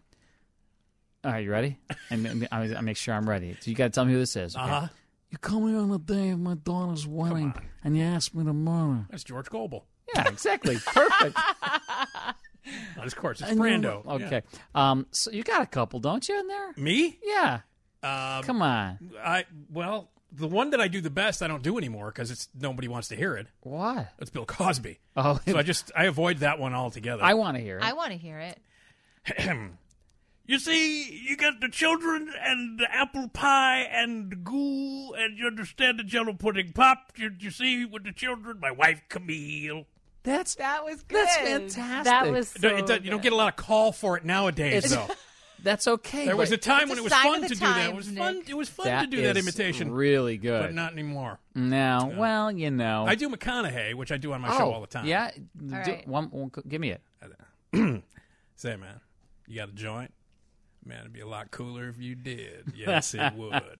[SPEAKER 10] All right, you ready? And I make sure I'm ready. So you got to tell me who this is. Okay? You call me on the day of my daughter's wedding, and you ask me to murder.
[SPEAKER 7] That's George Gobel.
[SPEAKER 10] Yeah, exactly. Perfect.
[SPEAKER 7] Of course, it's Brando.
[SPEAKER 10] Okay. Yeah. So you got a couple, don't you, in there?
[SPEAKER 7] Me?
[SPEAKER 10] Yeah. Come on.
[SPEAKER 7] The one that I do the best, I don't do anymore because nobody wants to hear it.
[SPEAKER 10] What?
[SPEAKER 7] It's Bill Cosby.
[SPEAKER 10] Oh,
[SPEAKER 7] so I avoid that one altogether.
[SPEAKER 10] I want to hear it.
[SPEAKER 11] I want to hear it.
[SPEAKER 14] You see, you got the children and the apple pie and the goo, and you understand the jello pudding pop. You see with the children, my wife Camille.
[SPEAKER 11] That was good.
[SPEAKER 10] That's fantastic.
[SPEAKER 11] That was so
[SPEAKER 7] you don't get a lot of call for it nowadays, though.
[SPEAKER 10] That's okay.
[SPEAKER 7] There was a time when it was fun to do that.
[SPEAKER 11] It
[SPEAKER 7] was fun to do that imitation.
[SPEAKER 10] Really good.
[SPEAKER 7] But not anymore.
[SPEAKER 10] No. Well,
[SPEAKER 7] I do McConaughey, which I do on my show all the time.
[SPEAKER 10] Yeah.
[SPEAKER 11] Right.
[SPEAKER 10] Give me it.
[SPEAKER 7] Say, man, you got a joint?
[SPEAKER 14] Man, it'd be a lot cooler if you did. Yes, it would.